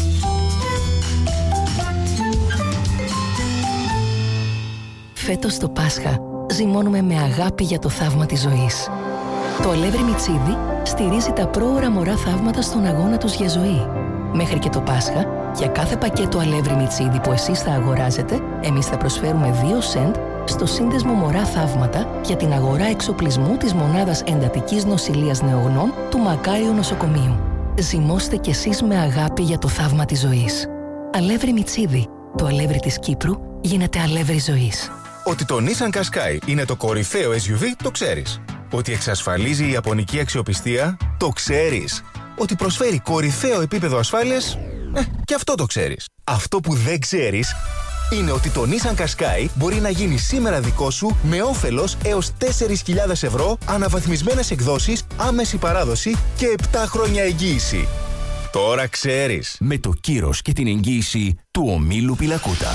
Φέτος το Πάσχα ζυμώνουμε με αγάπη για το θαύμα της ζωής. Το αλεύρι Μιτσίδι στηρίζει τα πρόωρα μωρά θαύματα στον αγώνα τους για ζωή. Μέχρι και το Πάσχα, για κάθε πακέτο αλεύρι Μιτσίδι που εσείς θα αγοράζετε, εμείς θα προσφέρουμε 2 σεντ στο σύνδεσμο Μωρά Θαύματα για την αγορά εξοπλισμού της Μονάδας Εντατικής Νοσηλείας Νεογνών του Μακάριου Νοσοκομείου. Ζυμώστε κι εσείς με αγάπη για το θαύμα της ζωής. Αλεύρι Μιτσίδι. Το αλεύρι της Κύπρου γίνεται αλεύρι ζωής. Ότι το Nissan Qashqai είναι το κορυφαίο SUV το ξέρεις. Ότι εξασφαλίζει η ιαπωνική αξιοπιστία, το ξέρεις. Ότι προσφέρει κορυφαίο επίπεδο ασφάλειας, και αυτό το ξέρεις. Αυτό που δεν ξέρεις είναι ότι το Nissan Qashqai μπορεί να γίνει σήμερα δικό σου με όφελος έως 4.000 ευρώ, αναβαθμισμένες εκδόσεις, άμεση παράδοση και 7 χρόνια εγγύηση. Τώρα ξέρεις. Με το κύρος και την εγγύηση του ομίλου Πιλακούτα.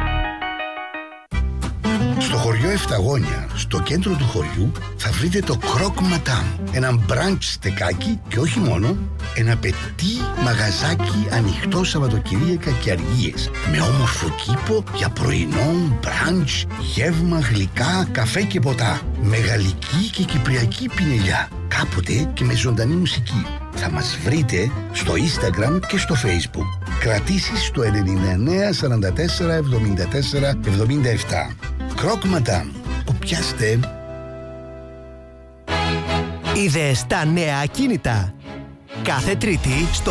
Στο χωριό Εφταγόνια, στο κέντρο του χωριού, θα βρείτε το Croque Madame. Ένα μπραντ στεκάκι και όχι μόνο, ένα πετί μαγαζάκι ανοιχτό Σαββατοκυριακά και αργίες. Με όμορφο κήπο για πρωινό, μπραντς, γεύμα, γλυκά, καφέ και ποτά. Με γαλλική και κυπριακή πινελιά. Κάποτε και με ζωντανή μουσική. Θα μας βρείτε στο Instagram και στο Facebook. Κρατήσεις στο 99 44 74 77. Croque Madame. Πιάστε. Είδες τα νέα ακίνητα. Κάθε Τρίτη στο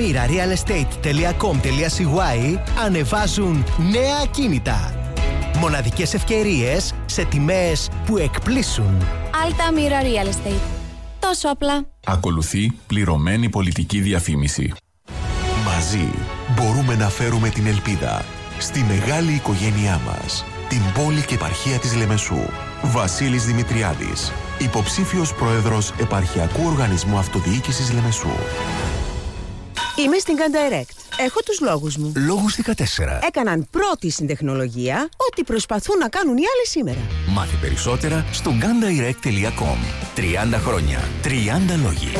altamirarealestate.com.cy ανεβάζουν νέα ακίνητα. Μοναδικές ευκαιρίες σε τιμές που εκπλήσουν. Altamira Real Estate. Τόσο απλά. Ακολουθεί πληρωμένη πολιτική διαφήμιση. Μαζί μπορούμε να φέρουμε την ελπίδα στη μεγάλη οικογένειά μας, την πόλη και επαρχία της Λεμεσού. Βασίλης Δημητριάδης, υποψήφιος πρόεδρος Επαρχιακού Οργανισμού Αυτοδιοίκησης Λεμεσού. Είμαι στην Candirect. Έχω τους λόγους μου. Λόγους 14. Έκαναν πρώτη στην τεχνολογία ό,τι προσπαθούν να κάνουν οι άλλοι σήμερα. Μάθει περισσότερα στο Candirect.com. 30 χρόνια, 30 λόγοι.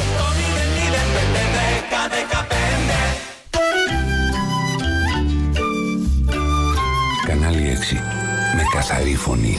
Κανάλι 6. Με καθαρή φωνή.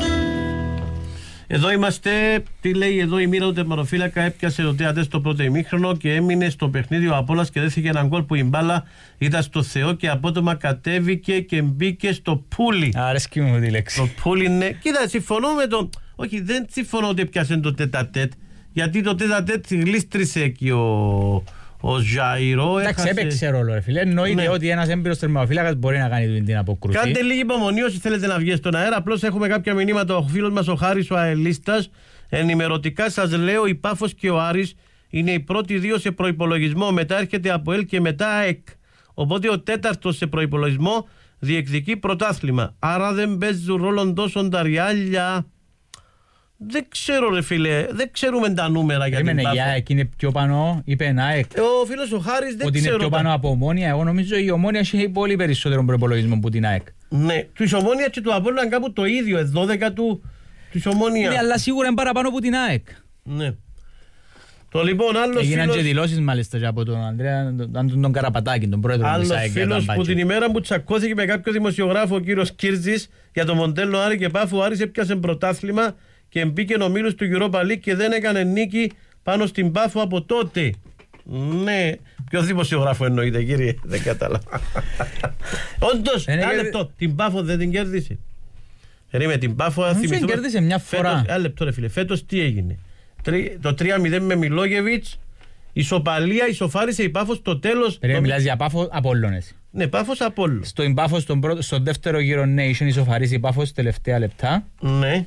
Εδώ είμαστε. Τι λέει εδώ η μοίρα του τερματοφύλακα? Έπιασε το 3 στο πρώτο ημίχρονο και έμεινε στο παιχνίδι ο Απόλλωνας και δέθηκε έναν γκολ που η μπάλα ήταν στο Θεό και απότομα κατέβηκε και μπήκε στο πούλι. Αρέσκει μου τη λέξη. Το πούλι, ναι. Κοίτα, συμφωνώ με τον. Όχι, δεν συμφωνώ ότι έπιασε το τέτα-τέτ. Γιατί το τέτα-τέτ γλίστρισε εκεί ο Ζαϊρό. Εντάξει, έπαιξε ρόλο, ρε φίλε. Εννοείται ότι ένας έμπειρος τερματοφύλακας μπορεί να κάνει την αποκρούση. Κάντε λίγη υπομονή όσοι θέλετε να βγει στον αέρα. Απλώς έχουμε κάποια μηνύματα. Ο φίλος μας ο Χάρης ο Αελίστας. Ενημερωτικά σας λέω, η Πάφος και ο Άρης είναι οι πρώτοι δύο σε προϋπολογισμό. Μετά έρχεται από ΕΛ και μετά ΑΕΚ. Οπότε ο τέταρτος σε προϋπολογισμό διεκδικεί πρωτάθλημα. Άρα δεν παίζουν ρόλο τόσο τα ριάλια. Δεν ξέρω, ρε φίλε, δεν ξέρουμε τα νούμερα για την Πάφο. Για είναι πιο πάνω, είπε ΑΕΚ. Ο φίλος ο Χάρης δεν ότι ξέρω. Ότι είναι πιο πάνω από Ομόνια. Εγώ νομίζω η Ομόνια έχει πολύ περισσότερο προπολογισμό από την ΑΕΚ. Ναι, του Ομόνια και του Απόλλωνα κάπου το ίδιο, 12 του Ομόνια. Ναι, αλλά σίγουρα είναι παραπάνω από την ΑΕΚ. Ναι. Το λοιπόν άλλος έγιναν φίλος... και δηλώσεις μάλιστα από τον Ανδρέα, τον Καραπατάκη, τον πρόεδρο της ΑΕΚ. Άλλος φίλος που την ημέρα που τσακώθηκε με κάποιο δημοσιογράφο, ο κύριος Κίρτζης, για το μοντέλο Άρη και Πάφου, ο Άρης έπιασε πρωτάθλημα και μπήκε ομίλους του Europa League και δεν έκανε νίκη πάνω στην Πάφο από τότε. Ναι, ποιο δημοσιογράφο εννοείται, κύριε? Δεν κατάλαβα. Όντως, ένα λεπτό, την Πάφο δεν την κέρδισε. Περίμενε, την Πάφο δεν την κέρδισε μια φορά. Ένα λεπτό, ρε φίλε, φέτος τι έγινε? Το 3-0 με Μιλόγεβιτς, ισοπαλία, ισοφάρισε η Πάφο στο τέλος. Μιλάς για Πάφο Απόλλωνες. Ναι, Πάφος Απόλλων. Στην Πάφο στο δεύτερο γύρο Nation ισοφαρίσει η Πάφος τελευταία λεπτά. Ναι.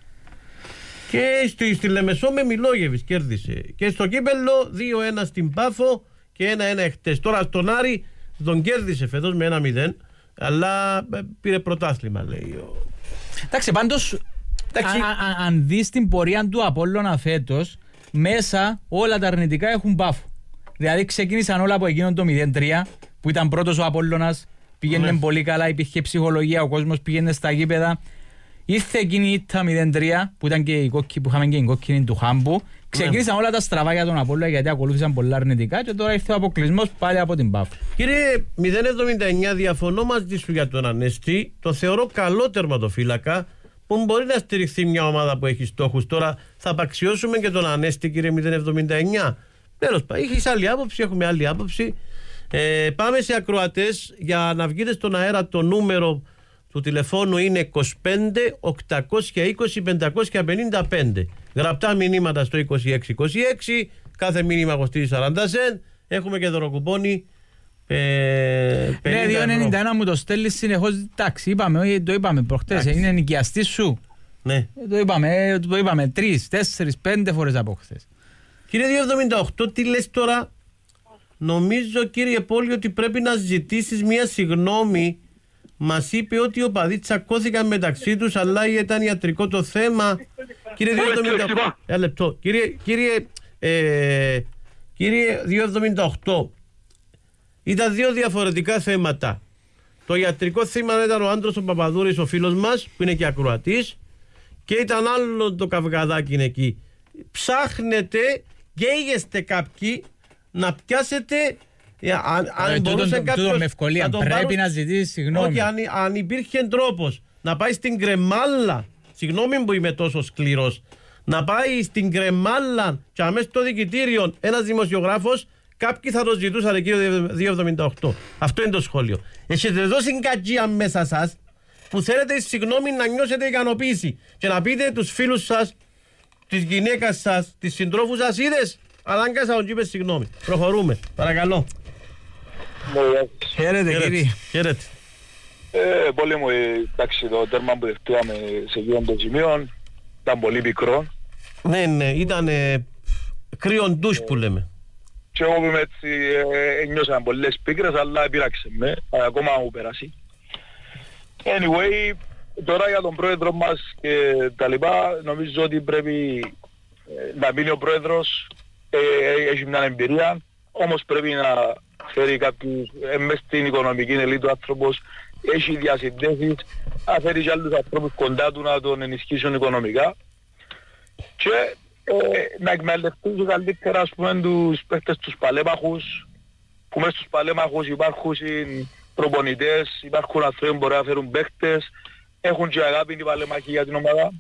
Και στη Λεμεσό με Μιλόγεβιτς κέρδισε. Και στο κύπελλο 2-1 στην Πάφο και 1-1 εχθές. Τώρα στον Άρη τον κέρδισε φέτος με 1-0, αλλά πήρε πρωτάθλημα, λέει. Εντάξει, πάντως, αν δεις την πορεία του Απόλλωνα φέτος, μέσα όλα τα αρνητικά έχουν Πάφο. Δηλαδή ξεκίνησαν όλα από εκείνον το 0-3, που ήταν πρώτος ο Απόλλωνας, πήγαινε πολύ καλά, υπήρχε ψυχολογία, ο κόσμος πήγαινε στα γήπεδα. Ήρθε εκείνη η ήττα 0-3 που ήταν και που είχαμε και η κόκκινη του Χάμπου. Ξεκίνησαν όλα τα στραβά για τον Απόλλωνα γιατί ακολούθησαν πολλά αρνητικά και τώρα ήρθε ο αποκλεισμός πάλι από την Πάφο. Κύριε 079, διαφωνώ μαζί σου για τον Ανέστη. Το θεωρώ καλό τερματοφύλακα που μπορεί να στηριχθεί μια ομάδα που έχει στόχους. Τώρα θα απαξιώσουμε και τον Ανέστη, κύριε 079. Τέλος πάντων, έχεις άλλη άποψη, έχουμε άλλη άποψη. Πάμε σε ακροατές για να βγείτε στον αέρα. Το νούμερο του τηλεφώνου είναι 25 820 555. Γραπτά μηνύματα στο 2626. Κάθε μήνυμα κοστίζει 40 σεντ. Έχουμε και δωροκουπόνι 50 ευρώ. 2,91 μου το στέλνεις συνεχώς. Εντάξει, το είπαμε προχτές. Είναι νοικιαστής σου. Ναι. Το είπαμε 3, 4, 5 φορές από χθες. Κύριε 278, τι λες τώρα? Νομίζω, κύριε Πόλη, ότι πρέπει να ζητήσεις μια συγγνώμη. Μας είπε ότι οι οπαδοί τσακώθηκαν μεταξύ τους, αλλά ήταν ιατρικό το θέμα. Κύριε 278, ένα λεπτό. Κύριε 278, ήταν δύο διαφορετικά θέματα. Το ιατρικό θέμα ήταν ο άντρος ο Παπαδούρης, ο φίλος μας, που είναι και ακροατής, και ήταν άλλο το καυγαδάκι εκεί. Ψάχνετε, καίγεστε κάποιοι να πιάσετε. Αν μπορούσε κάποιος με ευκολία, πρέπει να ζητήσει συγγνώμη. Όχι, αν υπήρχε τρόπος να πάει στην Κρεμάλα, συγγνώμη που είμαι τόσο σκληρός, να πάει στην Κρεμάλα και αμέσως στο δικητήριο ένας δημοσιογράφος, κάποιοι θα το ζητούσαν, κύριε 278. Αυτό είναι το σχόλιο. Έχετε δώσει κακία μέσα σας που θέλετε συγγνώμη να νιώσετε ικανοποίηση και να πείτε τους φίλους σας, της γυναίκας σας, της συντρόφου σας, είδες, ανάγκασα τον είπε συγγνώμη. Προχωρούμε, παρακαλώ. Χαίρετε κύριε. Χαίρετε. Πολύ μου, εντάξει, το τέρμα που δεχτήκαμε σε εκείνον το σημείο ήταν πολύ πικρό. Ναι, ήταν κρύον ντους που λέμε. Και εγώ είμαι έτσι, νιώσαμε πολλές πίκρες, αλλά πειράξε με, ακόμα μου περάσει. Anyway, τώρα για τον πρόεδρο μας και τα λοιπά, νομίζω ότι πρέπει να μείνει ο πρόεδρος, έχει μια εμπειρία, όμως πρέπει να φέρει κάποιους, μες στην οικονομική ελίτ ο άνθρωπος, έχει διασυνδέσεις, να φέρει και άλλους ανθρώπους κοντά του να τον ενισχύσουν οικονομικά και να εκμελευτούν καλύτερα, ας πούμε, τους παίχτες τους παλέμαχους, που μέσα στους παλέμαχους υπάρχουν προπονητές, υπάρχουν άνθρωποι που μπορεί να φέρουν παίχτες, έχουν και αγάπη οι παλέμαχοι για την ομάδα.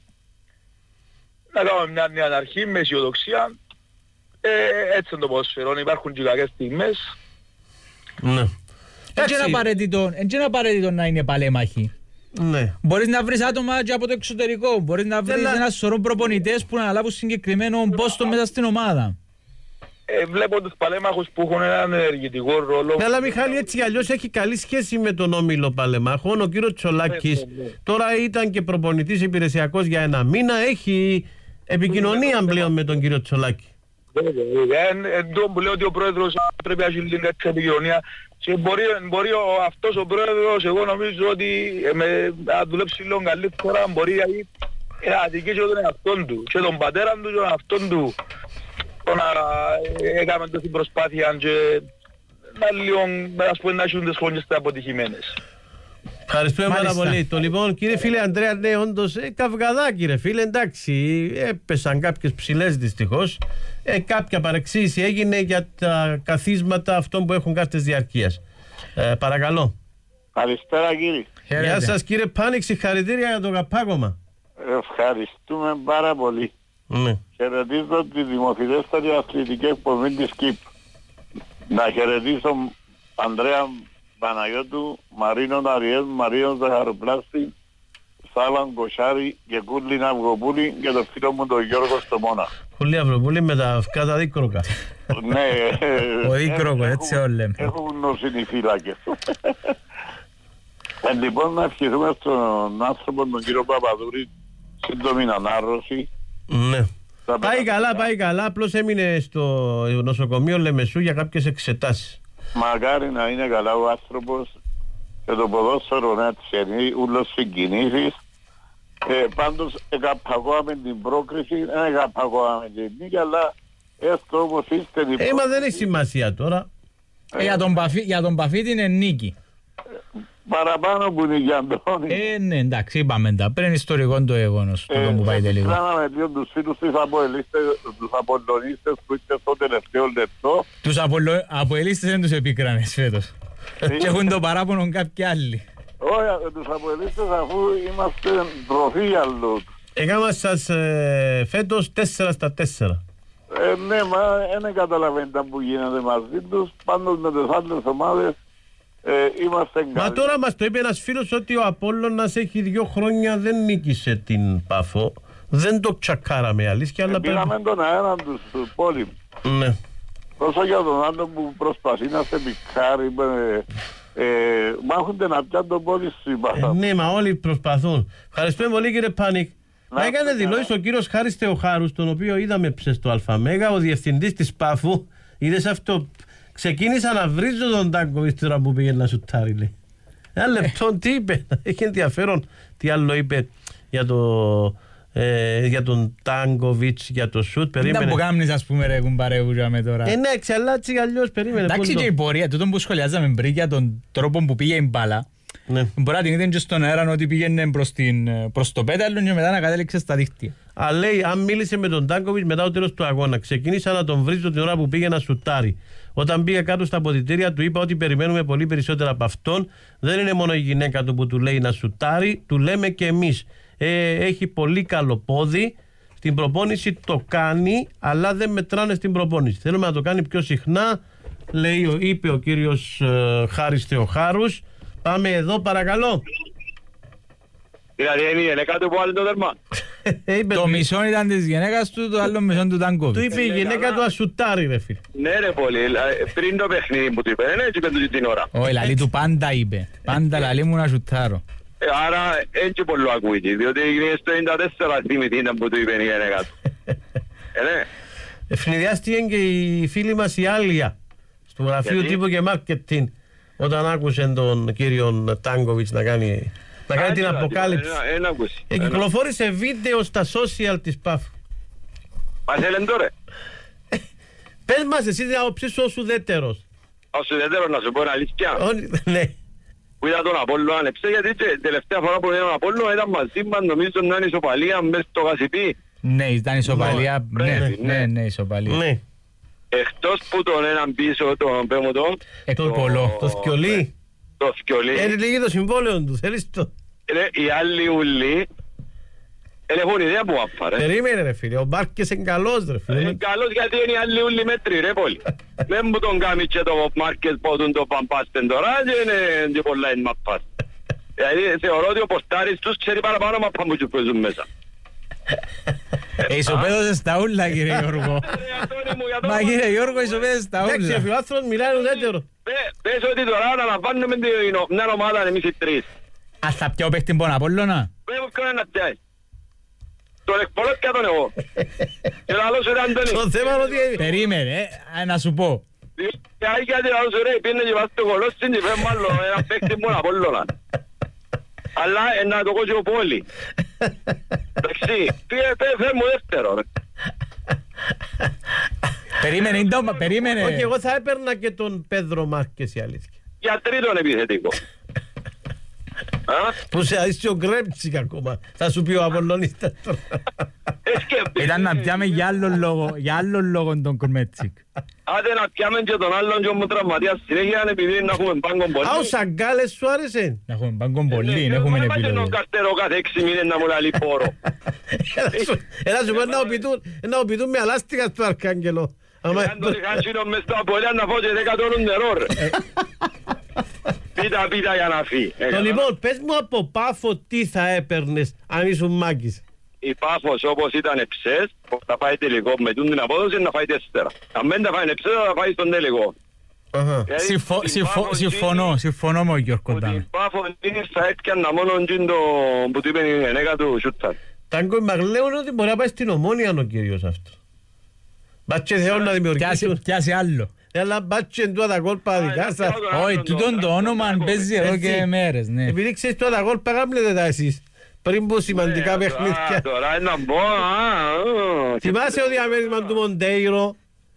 Να κάνουμε μια νέα αρχή με αισιοδοξία, έτσι είναι το ποδόσφαιρο, υπάρχουν και κακές στιγμές. Ναι. Έτσι είναι απαραίτητο να είναι παλέμαχοι. Ναι. Μπορείς να βρεις άτομα και από το εξωτερικό, μπορείς να βρεις ένα σωρό προπονητές που να αναλάβουν συγκεκριμένο πόστο μέσα στην ομάδα. Βλέπω τους παλέμαχους που έχουν έναν ενεργητικό ρόλο. Αλλά Μιχάλη, έτσι κι αλλιώς έχει καλή σχέση με τον όμιλο παλεμάχων. Ο κύριος Τσολάκης τώρα ήταν και προπονητής υπηρεσιακός για ένα μήνα, έχει επικοινωνία πλέον με τον κύριο Τσολάκη. Εντός που λέω ότι ο πρόεδρος πρέπει να έχει λίγα επικοινωνία και μπορεί αυτός ο πρόεδρος, εγώ νομίζω ότι να δουλέψει λίγο καλύτερα, μπορεί να αδικήσει τον εαυτόν του και τον πατέρα του και τον εαυτόν του, να έκαμε τόση προσπάθεια και να λίγο, ας πούμε, να έχουν τις χρονιές αποτυχημένες. Ευχαριστούμε πάρα πολύ. Το λοιπόν, κύριε φίλε Ανδρέα, ναι, όντως καυγαδάκι ρε φίλε, εντάξει, έπεσαν κάποιες ψηλές δυστυχώς, κάποια παρεξήγηση έγινε για τα καθίσματα αυτών που έχουν κάποιες διαρκείας. Παρακαλώ. Καλησπέρα κύριε. Γεια σας κύριε Πάνικ, συγχαρητήρια για το καπάκωμα. Ευχαριστούμε πάρα πολύ. Ναι. Χαιρετίζω τη δημοφιλέστερη αθλητική εκπομπή της Κύπρου. Να χαιρετήσω Ανδρέα Παναγιώτου, Μαρίνον Αριέλ, Μαρίον Ζαχαροπλάστη, Σάλαν Κοσάρη και Κούλιν Αυγοπούλη και το φίλο μου τον Γιώργο Στομόνα. Κούλιν Αυγοπούλη με τα αυκά τα δίκροκα. Ναι. Ο δίκροκο, έτσι όλοι λέμε. Έχουν νοσήν οι φύλακες. Λοιπόν, να ευχηθούμε στον άνθρωπο τον κύριο Παπαδούρη σύντομη ανάρρωση. Ναι. Πάει καλά, απλώς έμεινε στο νοσοκομείο Λεμεσού για κάποιες εξετάσεις. Μακάρι να είναι καλά ο άνθρωπος και το ποδόσφαιρο να τσενεί ούλος συγκινήσεις. Πάντως εκαπαγώαμε την πρόκριση, δεν εκαπαγώαμε την νίκη, αλλά έστω όπως είστε την πρόκριση. Μα δεν έχει σημασία τώρα. Για τον Παφίτη είναι νίκη. Παραπάνω που είναι για Αντώνη. Ναι, εντάξει, είπαμε τα. Πριν ιστορικό το γεγονός που πάει τελείω. Κάναμε δύο τους φίλους τους απολλωνίστες που είστε στο τελευταίο λεπτό. Τους αποελίστες δεν τους επίκρανες φέτος. Και έχουν το παράπονο κάποιοι άλλοι. Όχι, τους αποελίστες αφού είμαστε τροφή για λόγους. Έκανα σας φέτος 4-4. Ναι, μα δεν καταλαβαίνετε που γίνεται μαζί τους. Πάντως με τις άλλες ομάδες είμαστε καλοί. Μα τώρα μας το είπε ένας φίλος ότι ο Απόλλωνας έχει 2 χρόνια δεν νίκησε την Πάφο. Δεν το τσακάραμε αλήθεια, αλλά πήραμε τον αέρα τους πόλη. Ναι. Όσο για τον άλλο που προσπαθεί να σε πικάρει, μάχονται να πιάνουν τον πόλη στην Πάφο. Ναι, μα όλοι προσπαθούν. Ευχαριστούμε πολύ κύριε Πάνικ. Έκανε δηλώσει ο κύριος Χάρης Θεοχάρους, τον οποίο είδαμε ψες στο ΑΜΕΓΑ, ο διευθυντής της ΠΑΦΟΥ. Είδες αυτό? Ξεκίνησα να βρίζω τον Τάνκοβιτς τώρα που πήγε να σουτάρει, λέει. Ένα λεπτό, τι είπε? Έχει ενδιαφέρον τι άλλο είπε για τον Τάνκοβιτς, για το σουτ. Περίμενε. Δεν που κάμνεις, ας πούμε, ρε κουμπαρεύουζαμε τώρα. Ναι, εξαλάτσι αλλιώς, περίμενε. Εντάξει, και η πορεία, τούτο που σχολιάζαμε πριν για τον τρόπο που πήγε η μπάλα, μπορεί να την είδαν και στον αέρα ότι πήγαινε προς το πέταλο και μετά να κατέληξε στα δίχτυα. Λέει, αν μίλησε με τον Τάνκοβιτς μετά το τέλος του αγώνα, ξεκίνησα να τον βρίζω την ώρα που πήγε να σουτάρει. Όταν πήγε κάτω στα αποδυτήρια, του είπα ότι περιμένουμε πολύ περισσότερα από αυτόν. Δεν είναι μόνο η γυναίκα του που του λέει να σουτάρει, του λέμε και εμείς. Έχει πολύ καλό πόδι. Στην προπόνηση το κάνει, αλλά δεν μετράνε στην προπόνηση. Θέλουμε να το κάνει πιο συχνά, είπε ο κύριος Χάρης Θεοχάρους. Πάμε εδώ, παρακαλώ. Δηλαδή είναι η γυναίκα του που βάλει το δέρμα. Το μισό ήταν της γυναίκας του, το άλλο μισό του Τάνκοβιτς. Του είπε η γυναίκα του ασουτάρει, ρε φίλε. Ναι ρε πολύ, πριν το παιχνίδι που του είπε, έτσι είπε του την ώρα. Όχι, λαλή του πάντα είπε. Πάντα λαλή μου να σουτάρω. Άρα έτσι πολύ ακούγεται, διότι στο 94 θυμηθεί ήταν που του είπε η γυναίκα του. Ευνηδιάστηκε και η φίλη μας η Άλια, στο γραφείο τύπου και μάρκετινγκ, όταν άκουσε τον κύριο Τάνκοβιτς να κάνει την αποκάλυψη. Κυκλοφόρησε βίντεο στα social της ΠΑΦ. Μας έλεν τώρα. Πες μας εσύ την άποψή σου ως ουδέτερος. Ως ουδέτερος να σου πω αλήθεια. Ναι. Που είδα τον Απόλλωνα ανεψέ, γιατί τελευταία φορά που είδα τον Απόλλωνα ήταν μαζί μας, νομίζω να είναι ισοπαλία μες στο Γασιπί. Ναι, ήταν ισοπαλία. Ναι, ισοπαλία. Εκτός που τον έναν πίσω, τον πέμωτο. Το θκιολί. Το θκιολί. Είναι λίγη το συμβόλαιο του, θέλεις το. Οι άλλοι ούλοι έχουν ιδέα που άφα, ρε. Περίμενε ρε φίλε, ο Μπάρκες είναι καλός ρε φίλε. Είναι καλός γιατί είναι οι άλλοι ούλοι μέτροι ρε πολύ. Δεν μου τον κάνει και το Μάρκες πότουν το παμπάστεν τώρα και είναι και πολλά είναι μαπάς. Δηλαδή θεωρώ ότι ο ποστάρις τους ξέρει παραπάνω μαπά που τους παίζουν μέσα. Ισοπαίδωσες στα ούλα κύριε Γιώργο. Μα κύριε Γιώργο ισοπαίδωσες στα ούλα. Εντάξει ο άνθρωπος μιλάει ουδέτερο. Πες ότι τώρα αναλαμβάνουμε μια ομάδα εμείς οι τρεις. Ας θα πιάω παίχτη τον Απόλλωνα. Πρέπει κανένα να πιάει. Τον εκπολώ πια τον εγώ. Και λαλός ρε Αντώνη. Το θέμα είναι ότι... Περίμενε, να σου πω. Γιατί λαλός ρε, πήγαινε και βάζει το κολόσιν και φέρ μάλλον ένα παίχτη τον Απόλλωνα. Αλλά να το κόσει ο πόλη. Εντάξει, φέρ μου δεύτερο ρε. Περίμενε. Όχι, εγώ θα έπαιρνα και τον Πέδρο Μάρκες η αλήθεια. Για τρίτον επιθετικό. Που σε είσαι ο Γκρέμτσικ ακόμα. Θα σου πει ο Απολλωνίστας τώρα. Ήταν να πιάμε για άλλον λόγο τον Γκρέμτσικ. Άντε να πιάμε και τον άλλον και μου τραυματίας συνέχεια επειδή να έχουμε πάγκον πολύ. Α, ο Σαγκάλες σου άρεσε. Να έχουμε πάγκον πολύ, να έχουμε επιλογή. Δεν καστερό κάθε 6 μήνες να μου λαλεί πόρο. Έλα σου πω να οπιτούν με αλάστικα στο Αρκάγγελο. Αν το διχάσινο μες στο Απολέα να φω και 10 τόνους νερό ρε. Πίτα για να φύγει. Λοιπόν, πες μου από Πάφο τι θα έπαιρνες αν ήσουν Μάκης. Η Πάφος όπως ήταν εψές, θα πάει τελικό με την απόδοση να φάει 4. Αν δεν τα φάει εψές θα φάει στον τελικό. Συμφωνώ με ο Γιώργο Ντάμε. Η Πάφος είναι θα έπιανα μόνο που του είπε η γυναίκα του Σούτσαν. Τάγκο μαγλέουν ότι μπορεί να πάει στην Ομόνια ο κύριος αυτός. Μπάτσε θεόν να δημιουργήσουν. Πιάσει άλλο. Αλλά μπάτσε του τα κόλπα δικά σας. Όχι, τούτον το όνομα παίζει εδώ και μέρες. Επειδή ξέρεις του τα κόλπα γάμπλετε τα εσείς. Πριν πω σημαντικά παιχνίδια. Τώρα είναι να μπω. Θυμάσαι ο διαμέρισμα του Μοντέιρο.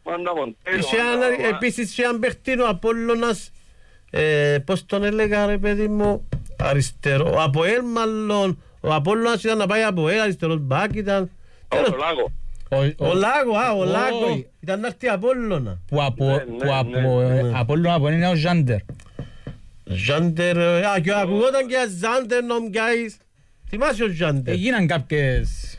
Επίσης είχε έναν παιχτίνο Απόλλωνας. Πώς τον έλεγα ρε παιδί μου. Αριστερό. Ο Αποέλ μάλλον. Ο Απόλλωνας ήταν να πάει από ελ. Αριστερός μπακ ήταν. Ο Λάγο, ήταν να έρθει Απόλλωνα. Που Απόλλωνα από είναι ο Ζάντερ. Ζάντερ, και ακουγόταν και Ζάντερ νομκάεις. Θυμάσαι ο Ζάντερ. Έγιναν κάποιες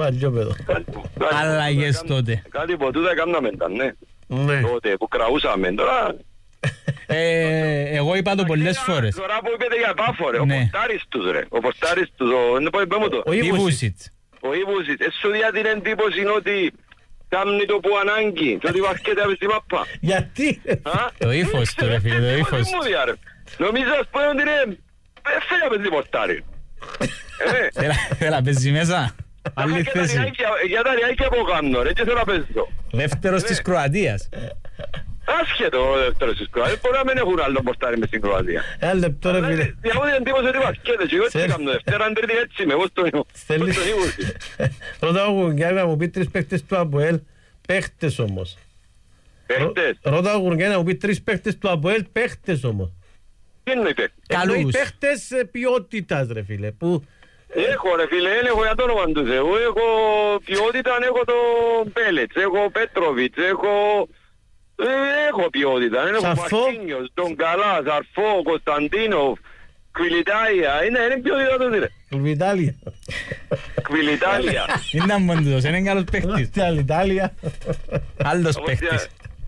αλλαγές τότε. Κάτι που τούτα έκαναμε ναι. Τότε που κραούσαμε τώρα. Εγώ είπα το πολλές φορές. Τώρα που είπετε για Πάφο ρε, ο ποστάρις τους ρε. Ο ποστάρις τους, ο Ιβούσιτς. Ο Ιβούσιτς, εσύ διά την εντύπωση ότι κάμνει το που ανάγκη και ότι βαρκέται από στη μάπα. Γιατί? Το ύφος του ρε φίλε, το ύφος του. Νομίζω ας πω ότι ρε, θέλει να παίζει ποστάρι. Θέλει να παίζει μέσα. Άλλη θέση. Για τα ριάκια που κάνω ρε και θέλω να παίζω. Δεύτερος της Κροατίας. Άσχετο ο δεύτερος της Κροατίας. Μπορεί να μην έχουν άλλο πορτάρι μες στην Κροατία. Ένα λεπτό ρε φίλε. Για μου την εντύπωση ότι βασκέται και εγώ έτσι κάνω Δευτέρα, Τρίτη έτσι είμαι. Εγώ στο σίγουρη. Ρώτα ο Γουργιάννη να μου πει 3 παίχτες του ΑΠΟΕΛ. Παίχτες όμως. Παίχτες. Ρώτα ο Γουργιάννη να μου πει 3 παίχτες του ΑΠΟΕΛ. Παίχτες όμως. Τι εννοεί παίχτες? Εννοεί παίχτες ποιότητας ρε φίλε. Έχω ρε φίλε, έχω για το όνομα του Θεού. Έχω ποιότητα, έχω τον Πέλετς, έχω Πέτροβιτς, έχω ποιότητα. Έχω Μαρκίνιος, τον Καλά, Σαρφό, Κωνσταντίνοφ, Κβιλιτάλια. Είναι ποιότητα του ρε. Κβιλιτάλια. Κβιλιτάλια. Είναι αμποντός, είναι καλός παίχτης. Κβιλιτάλια. Άλλος παίχτης.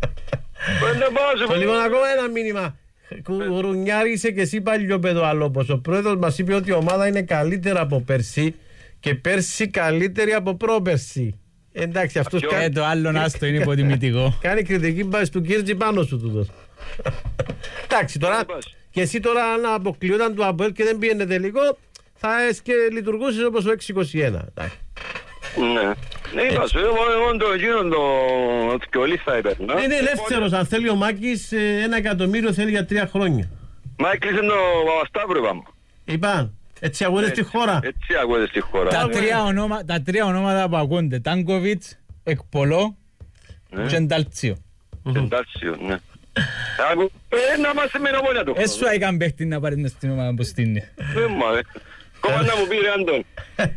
Λοιπόν, ακόμα ένα μήνυμα. Κουρουνιάρισε και εσύ παλιό αλόπος. Ο πρόεδρος μας είπε ότι η ομάδα είναι καλύτερα από πέρσι και πέρσι καλύτερη από πρόπερσι. Εντάξει, αυτός κάνει. Το άλλο άστο είναι υποτιμητικό. Κάνει κριτική βάση του Κίρτζη πάνω σου τούτος. Εντάξει, τώρα και εσύ τώρα αν αποκλειόταν του ΑΠΟΕΛ και δεν πήγαινε τελικό, θα λειτουργούσες όπως ο 6-21. Ναι, είπα σου, εγώ το εκείνον το θκιολής θα έπαιρνα. Είναι ελεύθερος, αν θέλει ο Μάκης 1 εκατομμύριο θέλει για 3 χρόνια. Μα έκλεισε το Παπασταύρου είπαμε. Είπαν, έτσι αγώνες στη χώρα. Έτσι αγώνες στη χώρα. Τα 3 ονόματα που ακούνται, Τάνκοβιτς, Εκπολό και Ντάλτσιο. Ντάλτσιο, ναι. Να είμαστε με Ομόνια το χρόνο. Έσου έκαν παίχτη να πάρει στην ομάδα που στείνει. Κόμμα να μου πει ρε Αντών.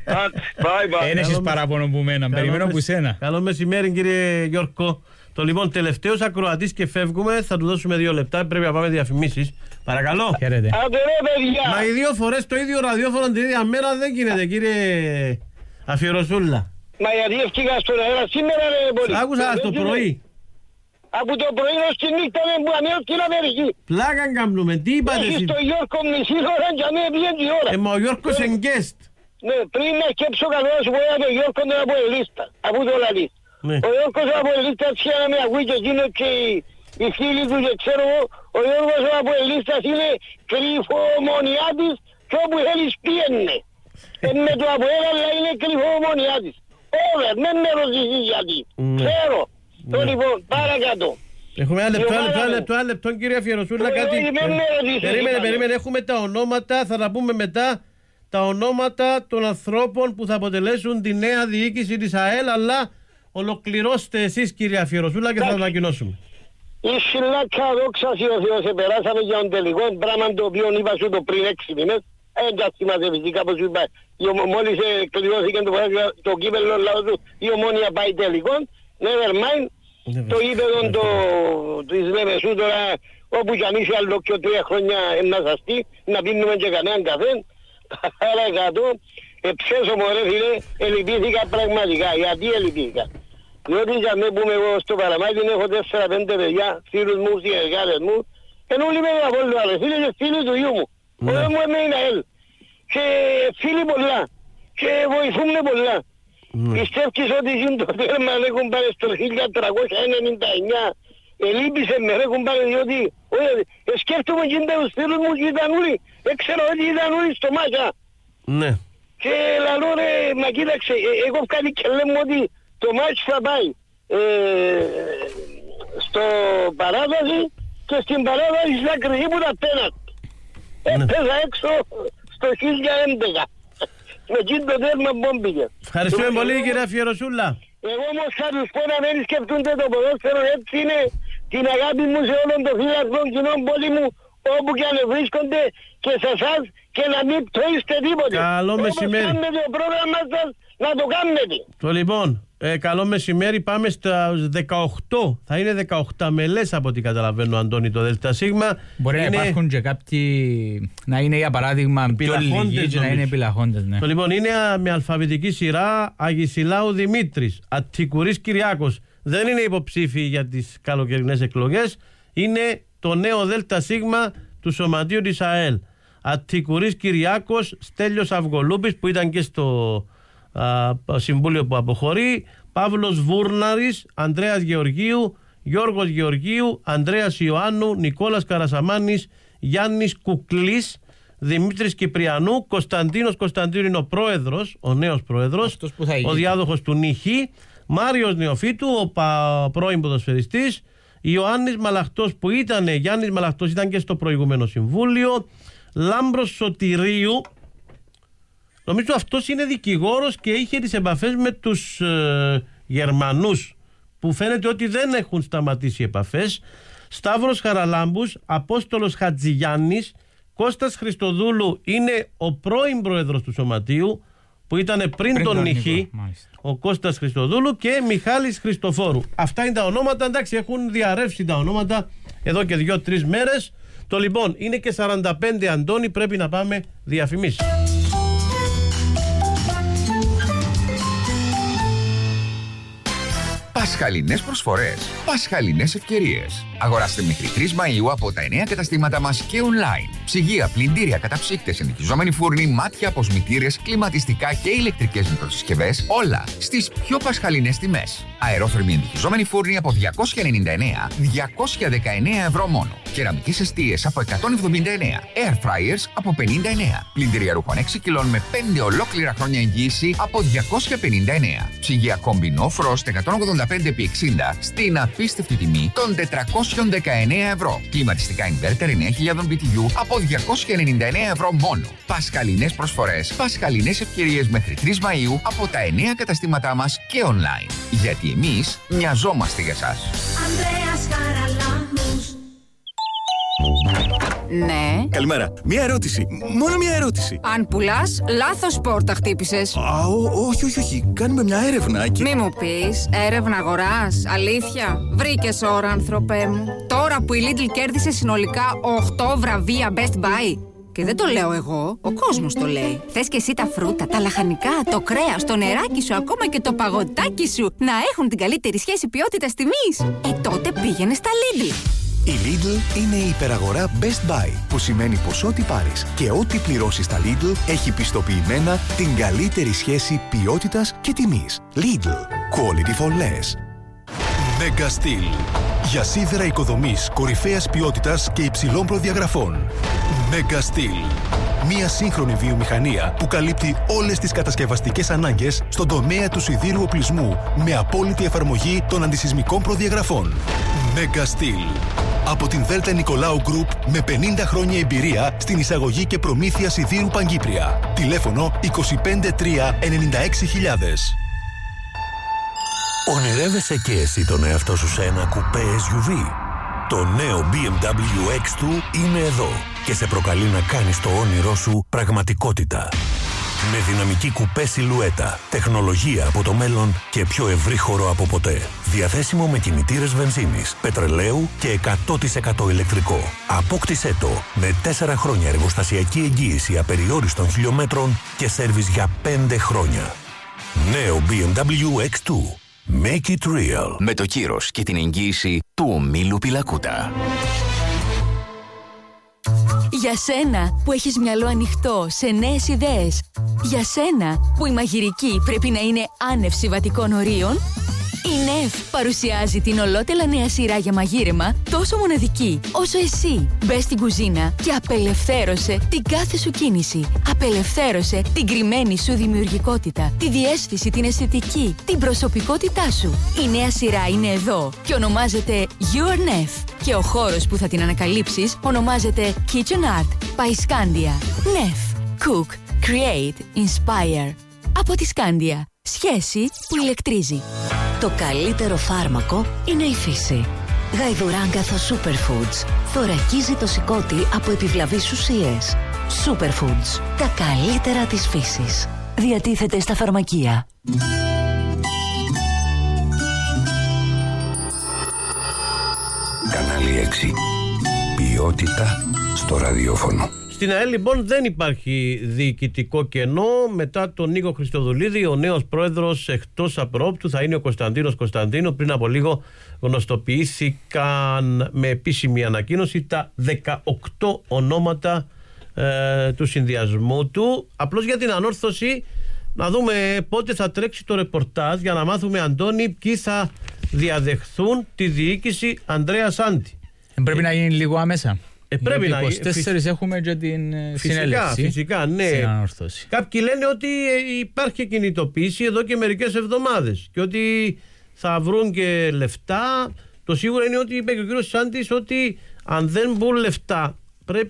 Εν έχεις παράπονο που μένα, περιμένω που σένα. Καλό μεσημέρι κύριε Γιώργο. Το λοιπόν τελευταίος ακροατής και φεύγουμε, θα του δώσουμε 2 λεπτά, πρέπει να πάμε διαφημίσεις. Παρακαλώ. Χαίρετε. Μα οι 2 φορές το ίδιο ραδιόφωνο την ίδια μέρα δεν γίνεται κύριε Αφιεροσούλα. Μα γιατί ευκήγα στον αέρα σήμερα ρε πολύ. Άκουσα το πρωί. Από το πρωί ως τη νύχτα με που ανέβω στην Αμερική. Πλάκαν κάνουμε, τι είπατε εσύ? Έχεις το Γιώργο μισή ώρα και αμέ πήγαινε η ώρα. Μα ο Γιώργος είναι guest. Ναι, πριν να σκέψω καλό να σου πω για τον Γιώργο τον Αποελίστα. Αφού το λαλείς. Ο Γιώργος ο Αποελίστας να με ακούει και εκείνο και οι φίλοι του και ξέρω εγώ. Ο Γιώργος ο Αποελίστας είναι κρυφομονιάτης και όπου θέλεις πήγαινε. Με το Αποέλ αλλά είναι κρυφομονιάτης. Over, δεν με ρωτήσεις γιατί. Ξέρω. Το λοιπόν, παρακάτω. Έχουμε ένα λεπτό κύριε Αφιεροσούλα, κάτι. Περίμενε, έχουμε τα ονόματα, θα τα πούμε μετά. Τα ονόματα των ανθρώπων που θα αποτελέσουν τη νέα διοίκηση της ΑΕΛ, αλλά ολοκληρώστε εσείς κύριε Αφιεροσούλα και θα το ανακοινώσουμε. Η Σιλάκα δόξα ο Θεός, επεράσαμε για τον τελικό, πράγμα το οποίο είπα σου το πριν 6 μήνες. Εντάξει θυμάσαι φυσικά πως είπα, μόλις κλειώθηκε το κύπελλο λαό του, η Ομόνια πάει τελικό. Never mind, το γήπεδο της Λεμεσού τώρα, όπου κι αν είσαι άλλο και 3 χρόνια να σαστεί, να πίνουμε και κανέναν καφέ, άρα κάτω, εψέσω μου ρε φίλε, ελυπήθηκα πραγματικά. Γιατί ελυπήθηκα? Διότι για μένα που είμαι εγώ στο Παραμάκι, έχω 4-5 παιδιά, φίλους μου, συνεργάτες μου, ενώ όλοι με από όλο άλλο, φίλοι και φίλοι του γιού μου. Ο γιος μου είναι ΑΕΛ. Και φίλοι πολλά. Και βοηθούν πολλά. Πιστεύεις ότι είναι το τέρμα έχουν πάρει στο 1399, ελείπησε με έχουν πάρει διότι σκέφτομαι και τους φίλους μου και ήταν όλοι, έξερα ότι ήταν όλοι στο μάτια. Ναι. Και λαλώ ρε, μα κοίταξε, εγώ κάτι και λέμε ότι το μάτς θα πάει στο παράδοση και στην παράδοση θα κρυθεί που τα πέναντι. Έπαιζα έξω στο 1011. Με εκείνο το τέρμα μπόμπηκε. Ευχαριστούμε πολύ κύριε Αφιεροσούλα. Εγώ όμως θα τους πω να μην σκεφτούνται το ποδόσφαιρο, έτσι είναι την αγάπη μου σε όλων των φίλων κοινών πόλη μου, όπου και αν βρίσκονται και σε εσάς και να μην πτωείστε τίποτε. Καλό μεσημέρι. Όπως κάνετε το πρόγραμμα σας, να το κάνετε. Το λοιπόν, καλό μεσημέρι, πάμε στα 18. Θα είναι 18 μελές από ό,τι καταλαβαίνω, Αντώνη, το ΔΣ. Μπορεί είναι... να υπάρχουν και κάποιοι, να είναι για παράδειγμα πιο λίγοι και να είναι επιλαχόντες. Ναι. Το λοιπόν είναι με αλφαβητική σειρά Αγισιλάου Δημήτρης, Αττικουρής Κυριάκος. Δεν είναι υποψήφιοι για τις καλοκαιρινές εκλογές. Είναι το νέο ΔΣ του Σωματείου της ΑΕΛ. Αττικουρής Κυριάκος, Στέλιος Αυγολούπης που ήταν και στο συμβούλιο που αποχωρεί, Παύλος Βούρναρης, Ανδρέας Γεωργίου, Γιώργος Γεωργίου, Ανδρέας Ιωάννου, Νικόλας Καρασαμάνης, Γιάννης Κουκλής, Δημήτρης Κυπριανού, Κωνσταντίνος Κωνσταντίνου είναι ο πρόεδρος, ο νέος πρόεδρος, ο διάδοχος του Νιχή, Μάριος Νεοφίτου, ο πρώην ποδοσφαιριστής, Ιωάννης Μαλαχτός που Γιάννης Μαλαχτός ήταν και στο προηγούμενο συμβούλιο, Λάμπρος Σωτηρίου, νομίζω αυτός είναι δικηγόρος και είχε τις επαφές με τους Γερμανούς που φαίνεται ότι δεν έχουν σταματήσει επαφές, Σταύρος Χαραλάμπους, Απόστολος Χατζηγιάννης, Κώστας Χριστοδούλου είναι ο πρώην πρόεδρος του Σωματείου που ήταν πριν τον Νιχή, ο Κώστας Χριστοδούλου, και Μιχάλης Χριστοφόρου. Αυτά είναι τα ονόματα, εντάξει, έχουν διαρρεύσει τα ονόματα εδώ και 2-3 μέρες. Το λοιπόν είναι και 45, Αντώνη, πρέπει να πάμε διαφημίσεις. Πασχαλινές προσφορές, πασχαλινές ευκαιρίες. Αγοράστε μέχρι 3 Μαΐου από τα 9 καταστήματα μας και online. Ψυγεία, πλυντήρια, καταψύκτες, συνοικιζόμενοι φούρνοι, μάτια, αποσμητήρες, κλιματιστικά και ηλεκτρικές μικροσυσκευές, όλα στις πιο πασχαλινές τιμές. Αερόθερμοι εντυχιζόμενοι φούρνοι από 299, 219 ευρώ μόνο. Κεραμικές εστίες από 179, air fryers από 59. Πλυντήρια ρούχων 6 κιλών με 5 ολόκληρα χρόνια εγγύηση από 259. Ψυγεία κόμπινο Frost 185x60 στην απίστευτη τιμή των 419 ευρώ. Κλιματιστικά inverter 9.000 BTU από 299 ευρώ μόνο. Πασχαλινές προσφορές, πασχαλινές ευκαιρίες μέχρι 3 Μαΐου από τα 9 καταστήματά μας και online. Γιατί εμείς μοιαζόμαστε για σας. Ναι. Καλημέρα. Μία ερώτηση. Μόνο μία ερώτηση. Αν πουλάς, λάθος πόρτα χτύπησες. Όχι. Κάνουμε μια έρευνα και... Μη μου πεις, έρευνα αγοράς, αλήθεια. Βρήκες ώρα, ανθρωπέ μου. Τώρα που η Lidl κέρδισε συνολικά 8 βραβεία Best Buy. Και δεν το λέω εγώ, ο κόσμος το λέει. Θες και εσύ τα φρούτα, τα λαχανικά, το κρέας, το νεράκι σου, ακόμα και το παγωτάκι σου να έχουν την καλύτερη σχέση ποιότητας τιμής. Τότε πήγαινε στα Lidl. Η Lidl είναι η υπεραγορά Best Buy, που σημαίνει πως ό,τι πάρεις και ό,τι πληρώσεις στα Lidl έχει πιστοποιημένα την καλύτερη σχέση ποιότητας και τιμής. Lidl. Quality for less. Mega Steel. Για σίδερα οικοδομής κορυφαίας ποιότητας και υψηλών προδιαγραφών. Mega Steel. Μια σύγχρονη βιομηχανία που καλύπτει όλες τις κατασκευαστικές ανάγκες στον τομέα του σιδήρου οπλισμού με απόλυτη εφαρμογή των αντισυσμικών προδιαγραφών. Mega Steel. Από την Δέλτα Νικολάου Group με 50 χρόνια εμπειρία στην εισαγωγή και προμήθεια σιδήρου Παγκύπρια. Τηλέφωνο 253 96 000. Ονειρεύεσαι και εσύ τον εαυτό σου σε ένα κουπέ SUV? Το νέο BMW X2 είναι εδώ και σε προκαλεί να κάνεις το όνειρό σου πραγματικότητα. Με δυναμική κουπέ σιλουέτα, τεχνολογία από το μέλλον και πιο ευρύ χώρο από ποτέ. Διαθέσιμο με κινητήρες βενζίνης, πετρελαίου και 100% ηλεκτρικό. Απόκτησέ το με 4 χρόνια εργοστασιακή εγγύηση απεριόριστων χιλιόμετρων και σέρβις για 5 χρόνια. Νέο BMW X2. Make it real. Με το κύρος και την εγγύηση του ομίλου Πιλακούτα. Για σένα που έχεις μυαλό ανοιχτό σε νέες ιδέες. Για σένα που η μαγειρική πρέπει να είναι άνευ συμβατικών ορίων. Η ΝΕΦ παρουσιάζει την ολότελα νέα σειρά για μαγείρεμα, τόσο μοναδική όσο εσύ. Μπες στην κουζίνα και απελευθέρωσε την κάθε σου κίνηση. Απελευθέρωσε την κρυμμένη σου δημιουργικότητα, τη διαίσθηση, την αισθητική, την προσωπικότητά σου. Η νέα σειρά είναι εδώ και ονομάζεται Your NEF. Και ο χώρος που θα την ανακαλύψεις ονομάζεται Kitchen Art by Scandia. NEF. Cook, Create, Inspire. Από τη Scandia. Σχέση που ηλεκτρίζει. Το καλύτερο φάρμακο είναι η φύση. Γαϊδουράγκαθο Superfoods θωρακίζει το σηκώτη από επιβλαβείς ουσίες. Superfoods. Τα καλύτερα της φύσης. Διατίθεται στα φαρμακεία. Κανάλι 6. Ποιότητα στο ραδιόφωνο. Στην ΑΕΛ λοιπόν δεν υπάρχει διοικητικό κενό. Μετά τον Νίκο Χριστοδουλίδη, ο νέος πρόεδρος εκτός απρόπτου θα είναι ο Κωνσταντίνος Κωνσταντίνου. Πριν από λίγο γνωστοποιήθηκαν με επίσημη ανακοίνωση τα 18 ονόματα του συνδυασμού του. Απλώς για την ανόρθωση, να δούμε πότε θα τρέξει το ρεπορτάζ για να μάθουμε, Αντώνη, ποιοι θα διαδεχθούν τη διοίκηση Ανδρέα Σάντι. Πρέπει να γίνει λίγο άμεσα. Πρέπει να 24 έχουμε και την συνέλευση. Φυσικά, ναι. Κάποιοι λένε ότι υπάρχει κινητοποίηση εδώ και μερικές εβδομάδες και ότι θα βρουν και λεφτά. Το σίγουρο είναι ότι είπε και ο κύριος Σάντης ότι αν δεν μπουν λεφτά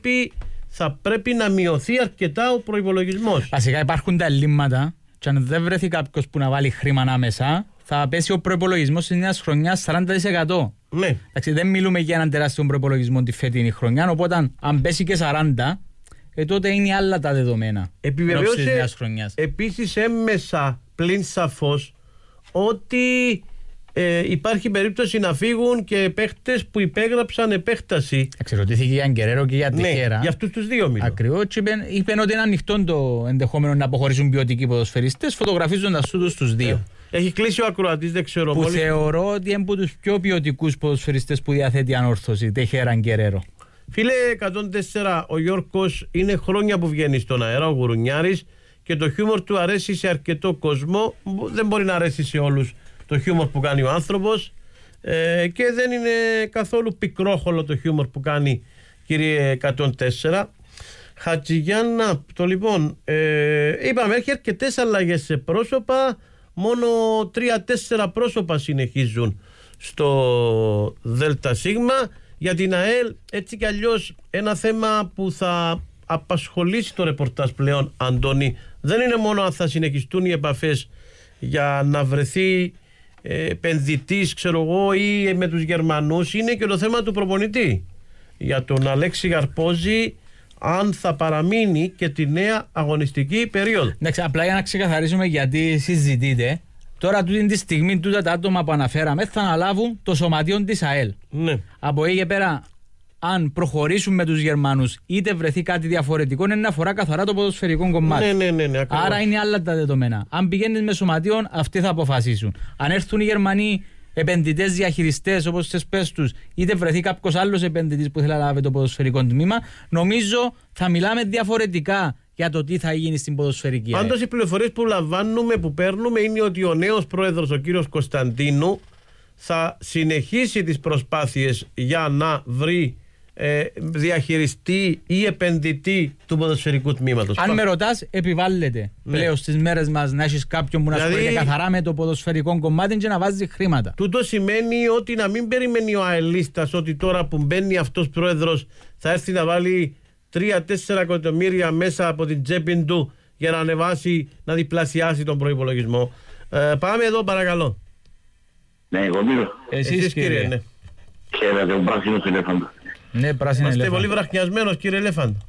θα πρέπει να μειωθεί αρκετά ο προϋπολογισμός. Βασικά υπάρχουν τα ελλείμματα και αν δεν βρεθεί κάποιος που να βάλει χρήμα ανάμεσα, θα πέσει ο προϋπολογισμός της νέας χρονιάς 40%. Ναι. Εντάξει, δεν μιλούμε για έναν τεράστιο προϋπολογισμό τη φετινή χρονιά, οπότε αν πέσει και 40%, τότε είναι άλλα τα δεδομένα. Επιβεβαίωσε επίσης έμμεσα πλην σαφώς ότι υπάρχει περίπτωση να φύγουν και παίχτες που υπέγραψαν επέκταση. Εξερωτήθηκε για Γκερέρο και για Τεχέρα. Ναι, για αυτούς τους δύο μιλώ. Ακριβώς, είπαν ότι είναι ανοιχτό το ενδεχόμενο να αποχωρήσουν ποιοτικοί ποδοσφαιριστές, φωτογραφίζοντας τους δύο. Έχει κλείσει ο ακροατής, δεν ξέρω. Που θεωρώ ότι είναι από τους πιο ποιοτικούς ποδοσφαιριστές που διαθέτει η ανόρθωση, Τεχέρα Γκερέρο. Φίλε 104, ο Γιώργος είναι χρόνια που βγαίνει στον αέρα, ο Γουρουνιάρης, και το χιούμορ του αρέσει σε αρκετό κόσμο. Δεν μπορεί να αρέσει σε όλους το χιούμορ που κάνει ο άνθρωπος και δεν είναι καθόλου πικρόχολο το χιούμορ που κάνει, κύριε 104. Χατζηγιάννα, το λοιπόν, είπαμε έχει αρκετές αλλαγές σε πρόσωπα, μόνο 3-4 πρόσωπα συνεχίζουν στο ΔΣ. Για την ΑΕΛ έτσι κι αλλιώς ένα θέμα που θα απασχολήσει το ρεπορτάζ πλέον, Αντώνη, δεν είναι μόνο αν θα συνεχιστούν οι επαφές για να βρεθεί επενδυτής, ξέρω εγώ, ή με τους Γερμανούς, είναι και το θέμα του προπονητή για τον Αλέξη Γαρπόζη, αν θα παραμείνει και τη νέα αγωνιστική περίοδο. Εντάξει, απλά για να ξεκαθαρίσουμε γιατί συζητείτε, τώρα τούτη τη στιγμή τούτα τα άτομα που αναφέραμε θα αναλάβουν το σωματείο της ΑΕΛ. Ναι. Από εκεί και πέρα, αν προχωρήσουν με τους Γερμανούς είτε βρεθεί κάτι διαφορετικό, είναι να αφορά καθαρά το ποδοσφαιρικό κομμάτι. Ναι, άρα είναι άλλα τα δεδομένα. Αν πηγαίνεις με σωματείων, αυτοί θα αποφασίσουν. Αν έρθουν οι Γερμανοί επενδυτές, διαχειριστές, όπως τις πες τους, είτε βρεθεί κάποιος άλλος επενδυτής που θέλει να λάβει το ποδοσφαιρικό τμήμα, νομίζω θα μιλάμε διαφορετικά για το τι θα γίνει στην ποδοσφαιρική. Πάντως οι πληροφορίες που λαμβάνουμε, που παίρνουμε, είναι ότι ο νέος πρόεδρος, ο κύριος Κωνσταντίνου, θα συνεχίσει τις προσπάθειες για να βρει διαχειριστή ή επενδυτή του ποδοσφαιρικού τμήματος. Αν με ρωτάς, επιβάλλεται πλέον στις μέρες μας να έχεις κάποιον που να ασχολείται καθαρά με το ποδοσφαιρικό κομμάτι και να βάζει χρήματα. Τούτο σημαίνει ότι να μην περιμένει ο αελίστας ότι τώρα που μπαίνει αυτός πρόεδρος θα έρθει να βάλει 3-4 εκατομμύρια μέσα από την τσέπη του για να ανεβάσει, να διπλασιάσει τον προϋπολογισμό. Πάμε εδώ, παρακαλώ. Ναι, εγώ μιλώ. Εσείς κύριε, ναι. Χαίρετε, ο πράσινος ελέφαντος. Ναι, πράσινο ελέφαντο. Είστε πολύ βραχνιασμένος, κύριε Ελέφαντο.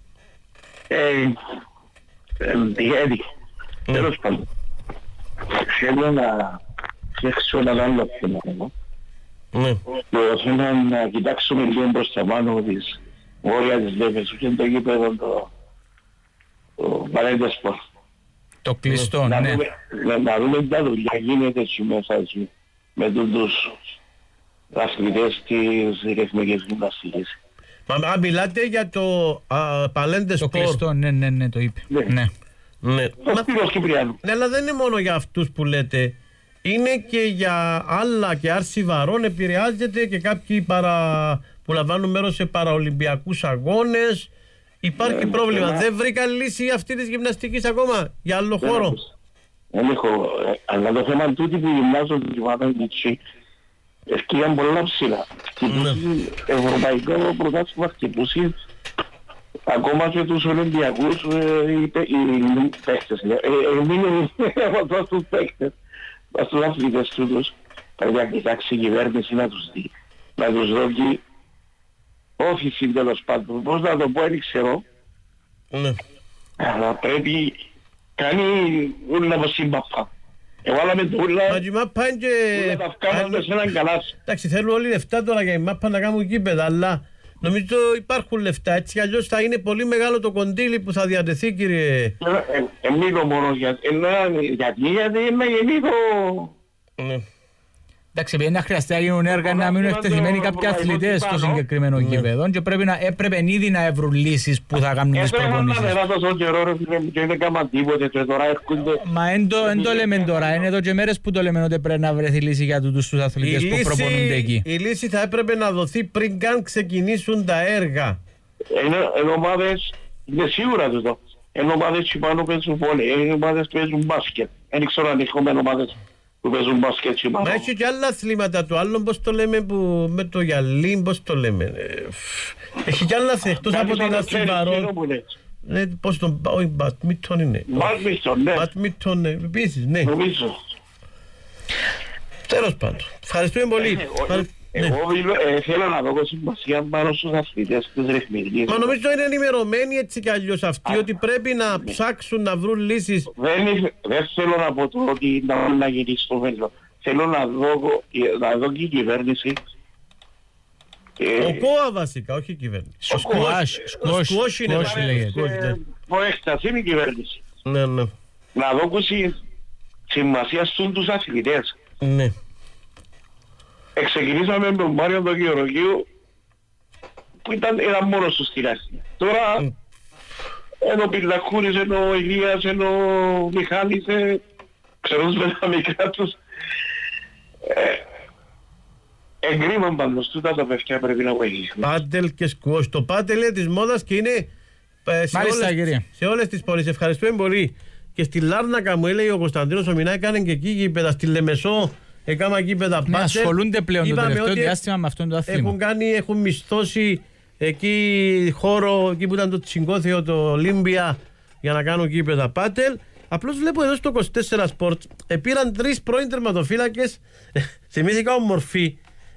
Τυχαίνει. Τέλος πάντων. Θέλω να φτιάξω ένα άλλο θέμα. Θέλω να κοιτάξουμε λίγο προς τα πάνω της βόρεια της Λέφεσου και το γήπεδο το Παρέντεσπορ. Το κλειστό, ναι. Να δούμε τα δουλειά γίνεται έτσι μέσα έτσι με τους αθλητές της ρυθμικής γυμναστικής. Μα μιλάτε για το Παλέντεσπορ. Το κλειστό, ναι, το είπε. Ναι. Ναι, αλλά δεν είναι μόνο για αυτούς που λέτε. Είναι και για άλλα και άρση βαρών. Επηρεάζεται και κάποιοι που λαμβάνουν μέρος σε παραολυμπιακούς αγώνες. Υπάρχει πρόβλημα. Δεν βρήκα λύση αυτή της γυμναστικής ακόμα για άλλο χώρο. Δεν έχω, αλλά το θέμα τούτη που γυμνάζονται και βάζουν έτσι ευκαιρία πολλά ψηλά. Χτυπούσει ευρωπαϊκό πρωτάθλημα, χτυπούσει ακόμα και τους Ολυμπιακούς οι παίκτες. Μείνουν από τους παίκτες, στους αθλητές τούτους. Πρέπει να κοιτάξει η κυβέρνηση να τους δει, να τους δώσει όφηση τέλος πάντων. Πώς να το πω, δεν ξέρω. Αλλά πρέπει κάνει ούλα από σύμπαπα. Εβάλαμε το ούλα. Μα η μάπα είναι και... τα βγάλαμε σε έναν καλάσι. Εντάξει, θέλουν όλοι λεφτά τώρα για η μάπα να κάνουν γήπεδα, αλλά νομίζω υπάρχουν λεφτά. Έτσι αλλιώς θα είναι πολύ μεγάλο το κοντήλι που θα διατεθεί, κύριε. Εμείς μόνο γιατί είναι γεννήθω. Εντάξει, επειδή να χρειαστεί να γίνουν έργα να μείνουν εκτεθειμένοι κάποιοι αθλητές στο συγκεκριμένο γήπεδο και έπρεπε ήδη να βρουν λύσεις που θα κάνουν τις προπονήσεις. Μα δεν το λέμε τώρα, είναι εδώ και μέρες που το λέμε ότι πρέπει να βρεθεί λύση για τους αθλητές που προπονούνται εκεί. Η λύση θα έπρεπε να δοθεί πριν καν ξεκινήσουν τα έργα. Εν ομάδες, είναι σίγουρα τούτο. Εν ομάδες πάνω παίζουν βόλεϊ, εν ομάδες παίζουν μπάσκετ. Δεν ξέρω αν έχουμε ομάδες που παίζουν μπάσκετ πάνω. Μα έχει και άλλα αθλήματα, το άλλο πώς το λέμε, που με το γυαλί, πώς το λέμε. Έχει και άλλα εκτός από την Αθλιβαρό. Πώς τον, όχι, μπατμίτον είναι. Μπατμίτον, ναι. Μπατμίτον, επίσης, ναι. Νομίζω. Τέλος πάντων. Ευχαριστούμε πολύ. Εγώ θέλω να δω σημασία πάνω στους αθλητές της ρυθμιστικής. Μα νομίζω είναι ενημερωμένοι έτσι κι αλλιώς αυτοί ότι πρέπει να ψάξουν να βρουν λύσεις. Δεν θέλω να πω το ότι να γίνει στο μέλλον. Θέλω να δω και η κυβέρνηση. Ο ΚΟΑ βασικά, όχι η κυβέρνηση. Ο ΣΚΟΑΣ είναι. Προέκταση είναι η κυβέρνηση. Ναι. Να δω σημασία στους αθλητές. Ναι. Ξεκινήσαμε με τον Μάριο τον Γεωργίου που ήταν μόνος του στην αρχή. Τώρα ενώ ο Πιλακούρης, ενώ ο Ηλίας, ενώ ο Μιχάλης, ξέρουν με τα μικρά τους. Εγκρίμαν πάνω τούτα τα παιδιά πρέπει να βοηθήσουν. Πάντελ και σκουός. Το πάντελ είναι της μόδας και είναι σε όλες τις πόλεις. Ευχαριστούμε πολύ. Και στη Λάρνακα μου έλεγε ο Κωνσταντίνος ο Μινά έκανε και εκεί γήπεδα, στη Λεμεσό έκανα γήπεδα πάντελ. Ναι, ασχολούνται πλέον το τελευταίο διάστημα με αυτόν το άθλημα. Έχουν μισθώσει εκεί χώρο, εκεί που ήταν το Τσιγκόθεο, το Ολύμπια, για να κάνουν γήπεδα πάντελ. Απλώς βλέπω εδώ στο 24 Sports πήραν 3 πρώην τερματοφύλακες. Θυμήθηκα ομορφή.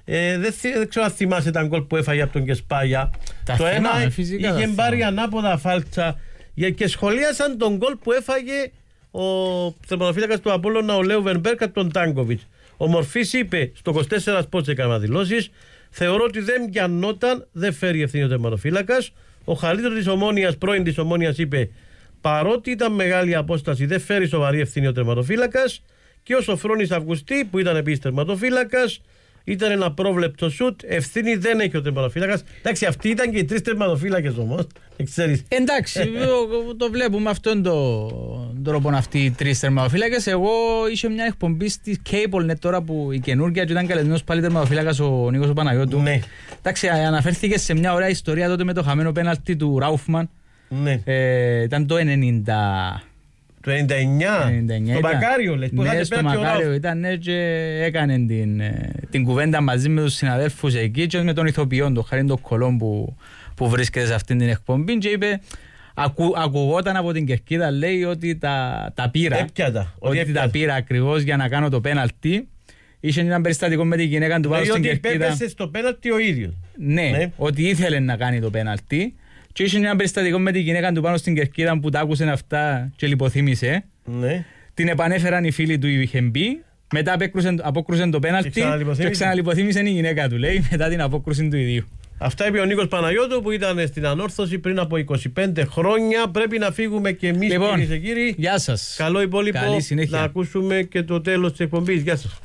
Δεν ξέρω αν θυμάσαι τα γκολ που έφαγε από τον Κεσπάγια. Το ένα είχε πάρει ανάποδα φάλτσα και σχολίασαν τον γκολ που έφαγε ο τερματοφύλακας του Απόλλωνα, ο Λέου Βερμπέρκ, από τον Τάνκοβιτς. Ο Μορφής είπε στο 24 Sports, έκανα δηλώσεις, θεωρώ ότι δεν πιανόταν, δεν φέρει ευθύνη ο τερματοφύλακας. Ο Χαλίδρος της Ομόνοιας, πρώην της Ομόνοιας, είπε παρότι ήταν μεγάλη απόσταση, δεν φέρει σοβαρή ευθύνη ο τερματοφύλακας. Και ο Σοφρόνης Αυγουστή, που ήταν επίσης τερματοφύλακας, ήταν ένα πρόβλεπτο σουτ. Ευθύνη δεν έχει ο τερματοφύλακας. Εντάξει, αυτοί ήταν και οι 3 τερματοφύλακες όμως. Εντάξει, το βλέπουμε αυτόν τον τρόπο αυτοί οι 3 τερματοφύλακες. Εγώ είχε μια εκπομπή στη CableNet τώρα που η καινούργια και ήταν καλεσμένος πάλι τερματοφύλακας ο Νίκος ο Παναγιώτου. Ναι. Εντάξει, αναφέρθηκε σε μια ωραία ιστορία τότε με το χαμένο πέναλτι του Ράουφμαν. Ναι. Ήταν το 90. Το 99, στο Μακάριο λες. Ναι, στο Μακάριο ήταν και έκανε την κουβέντα μαζί με τους συναδέλφους εκεί και με τον ηθοποιό, τον Χαρίν τον Κολόν που βρίσκεται σε αυτήν την εκπομπή και είπε, ακουγόταν από την κερκίδα, λέει ότι τα πήρα. Ότι τα πήρα ακριβώς για να κάνω το πέναλτι. Είχε ένα περιστατικό με την γυναίκα του πάνω στην κερκίδα. Ότι έπεσε στο πέναλτι ο ίδιος. Ναι, ότι ήθελε να κάνει το πέναλτι. Και είχε ένα περιστατικό με τη γυναίκα του πάνω στην κερκίδα που τα άκουσε αυτά και λιποθύμησε. Ναι. Την επανέφεραν οι φίλοι του, είχε μπει. Μετά απόκρουσε το πέναλτι και ξαναλιποθύμησε η γυναίκα του, λέει, μετά την απόκρουση του ιδίου. Αυτά είπε ο Νίκος Παναγιώτου που ήταν στην Ανόρθωση πριν από 25 χρόνια. Πρέπει να φύγουμε και εμείς, λοιπόν, κυρίες και κύριοι. Γεια σας. Καλό υπόλοιπο. Να ακούσουμε και το τέλος της εκπομπής. Γεια σας.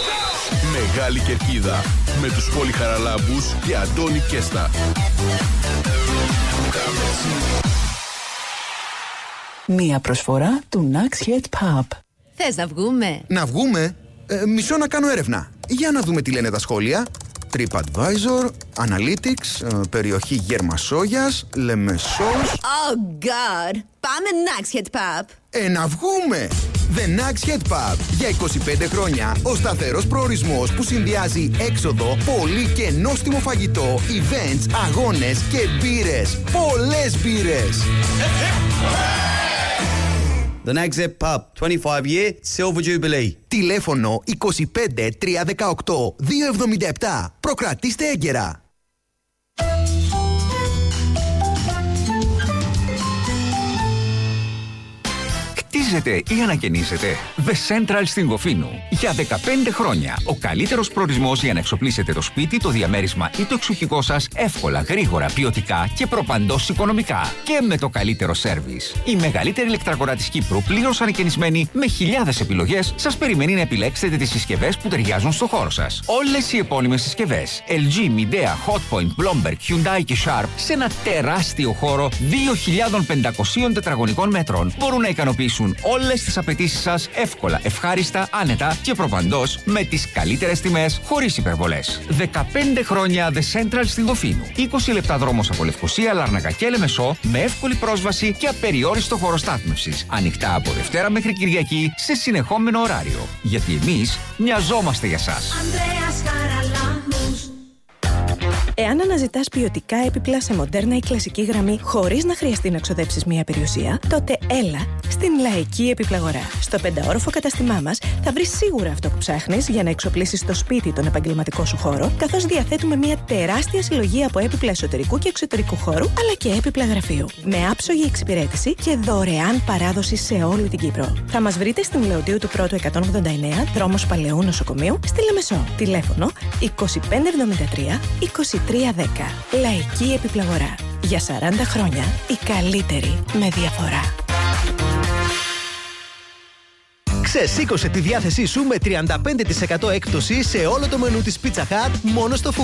Μεγάλη Κερκίδα με τους Πόλη Χαραλάμπους και Αντώνη Κέστα. Μία προσφορά του Nax Head Pub. Θες να βγούμε? Να βγούμε? Μισό να κάνω έρευνα. Για να δούμε τι λένε τα σχόλια. TripAdvisor, Analytics, περιοχή Γερμασόγιας, Λεμεσός. Oh God! Πάμε Nax Head Pub. Να βγούμε! The Nax Head Pub. Για 25 χρόνια ο σταθερός προορισμός που συνδυάζει έξοδο, πολύ και νόστιμο φαγητό, events, αγώνες και μπύρες. Πολλές μπύρες! The Nax Head Pub, 25 year Silver Jubilee. Τηλέφωνο 25 318 277. Προκρατήστε έγκαιρα. Χτίζετε ή ανακαινήσετε? The Central στην Κοφίνου. Για 15 χρόνια. Ο καλύτερος προορισμός για να εξοπλίσετε το σπίτι, το διαμέρισμα ή το εξοχικό σας εύκολα, γρήγορα, ποιοτικά και προπαντός οικονομικά. Και με το καλύτερο σέρβις. Η μεγαλύτερη ηλεκτραγορά της Κύπρου, πλήρως ανακαινισμένη με χιλιάδες επιλογές, σας περιμένει να επιλέξετε τις συσκευές που ταιριάζουν στο χώρο σας. Όλες οι επώνυμες συσκευές LG, Midea, Hotpoint, Bloomberg, Hyundai και Sharp σε ένα τεράστιο χώρο 2.500 τετραγωνικών μέτρων μπορούν να ικανοποιήσουν όλες τις απαιτήσεις σας εύκολα, ευχάριστα, άνετα και προπαντός με τις καλύτερες τιμές χωρίς υπερβολές. 15 χρόνια The Central στην Δοφίνου. 20 λεπτά δρόμος από Λευκοσία, Λάρνακα και Λεμεσό με εύκολη πρόσβαση και απεριόριστο χώρο στάθμευσης. Ανοιχτά από Δευτέρα μέχρι Κυριακή σε συνεχόμενο ωράριο. Γιατί εμείς μοιαζόμαστε για σας. Εάν αναζητάς ποιοτικά έπιπλα σε μοντέρνα ή κλασική γραμμή χωρίς να χρειαστεί να ξοδέψεις μία περιουσία, τότε έλα στην Λαϊκή Επιπλαγορά. Στο 5όροφο καταστημά μας θα βρεις σίγουρα αυτό που ψάχνεις για να εξοπλίσεις το σπίτι τον επαγγελματικό σου χώρο, καθώς διαθέτουμε μία τεράστια συλλογή από έπιπλα εσωτερικού και εξωτερικού χώρου, αλλά και έπιπλα γραφείου. Με άψογη εξυπηρέτηση και δωρεάν παράδοση σε όλη την Κύπρο. Θα μας βρείτε στην Λεωτίου του Πρώτου 189, δρόμος Παλαιού Νοσοκομείου, στη Λεμεσό. Τηλέφωνο 2573 2310. Λαϊκή Επιπλαγορά. Για 40 χρόνια η καλύτερη με διαφορά. Ξεσήκωσε τη διάθεσή σου με 35% έκπτωση σε όλο το μενού της Pizza Hut μόνο στο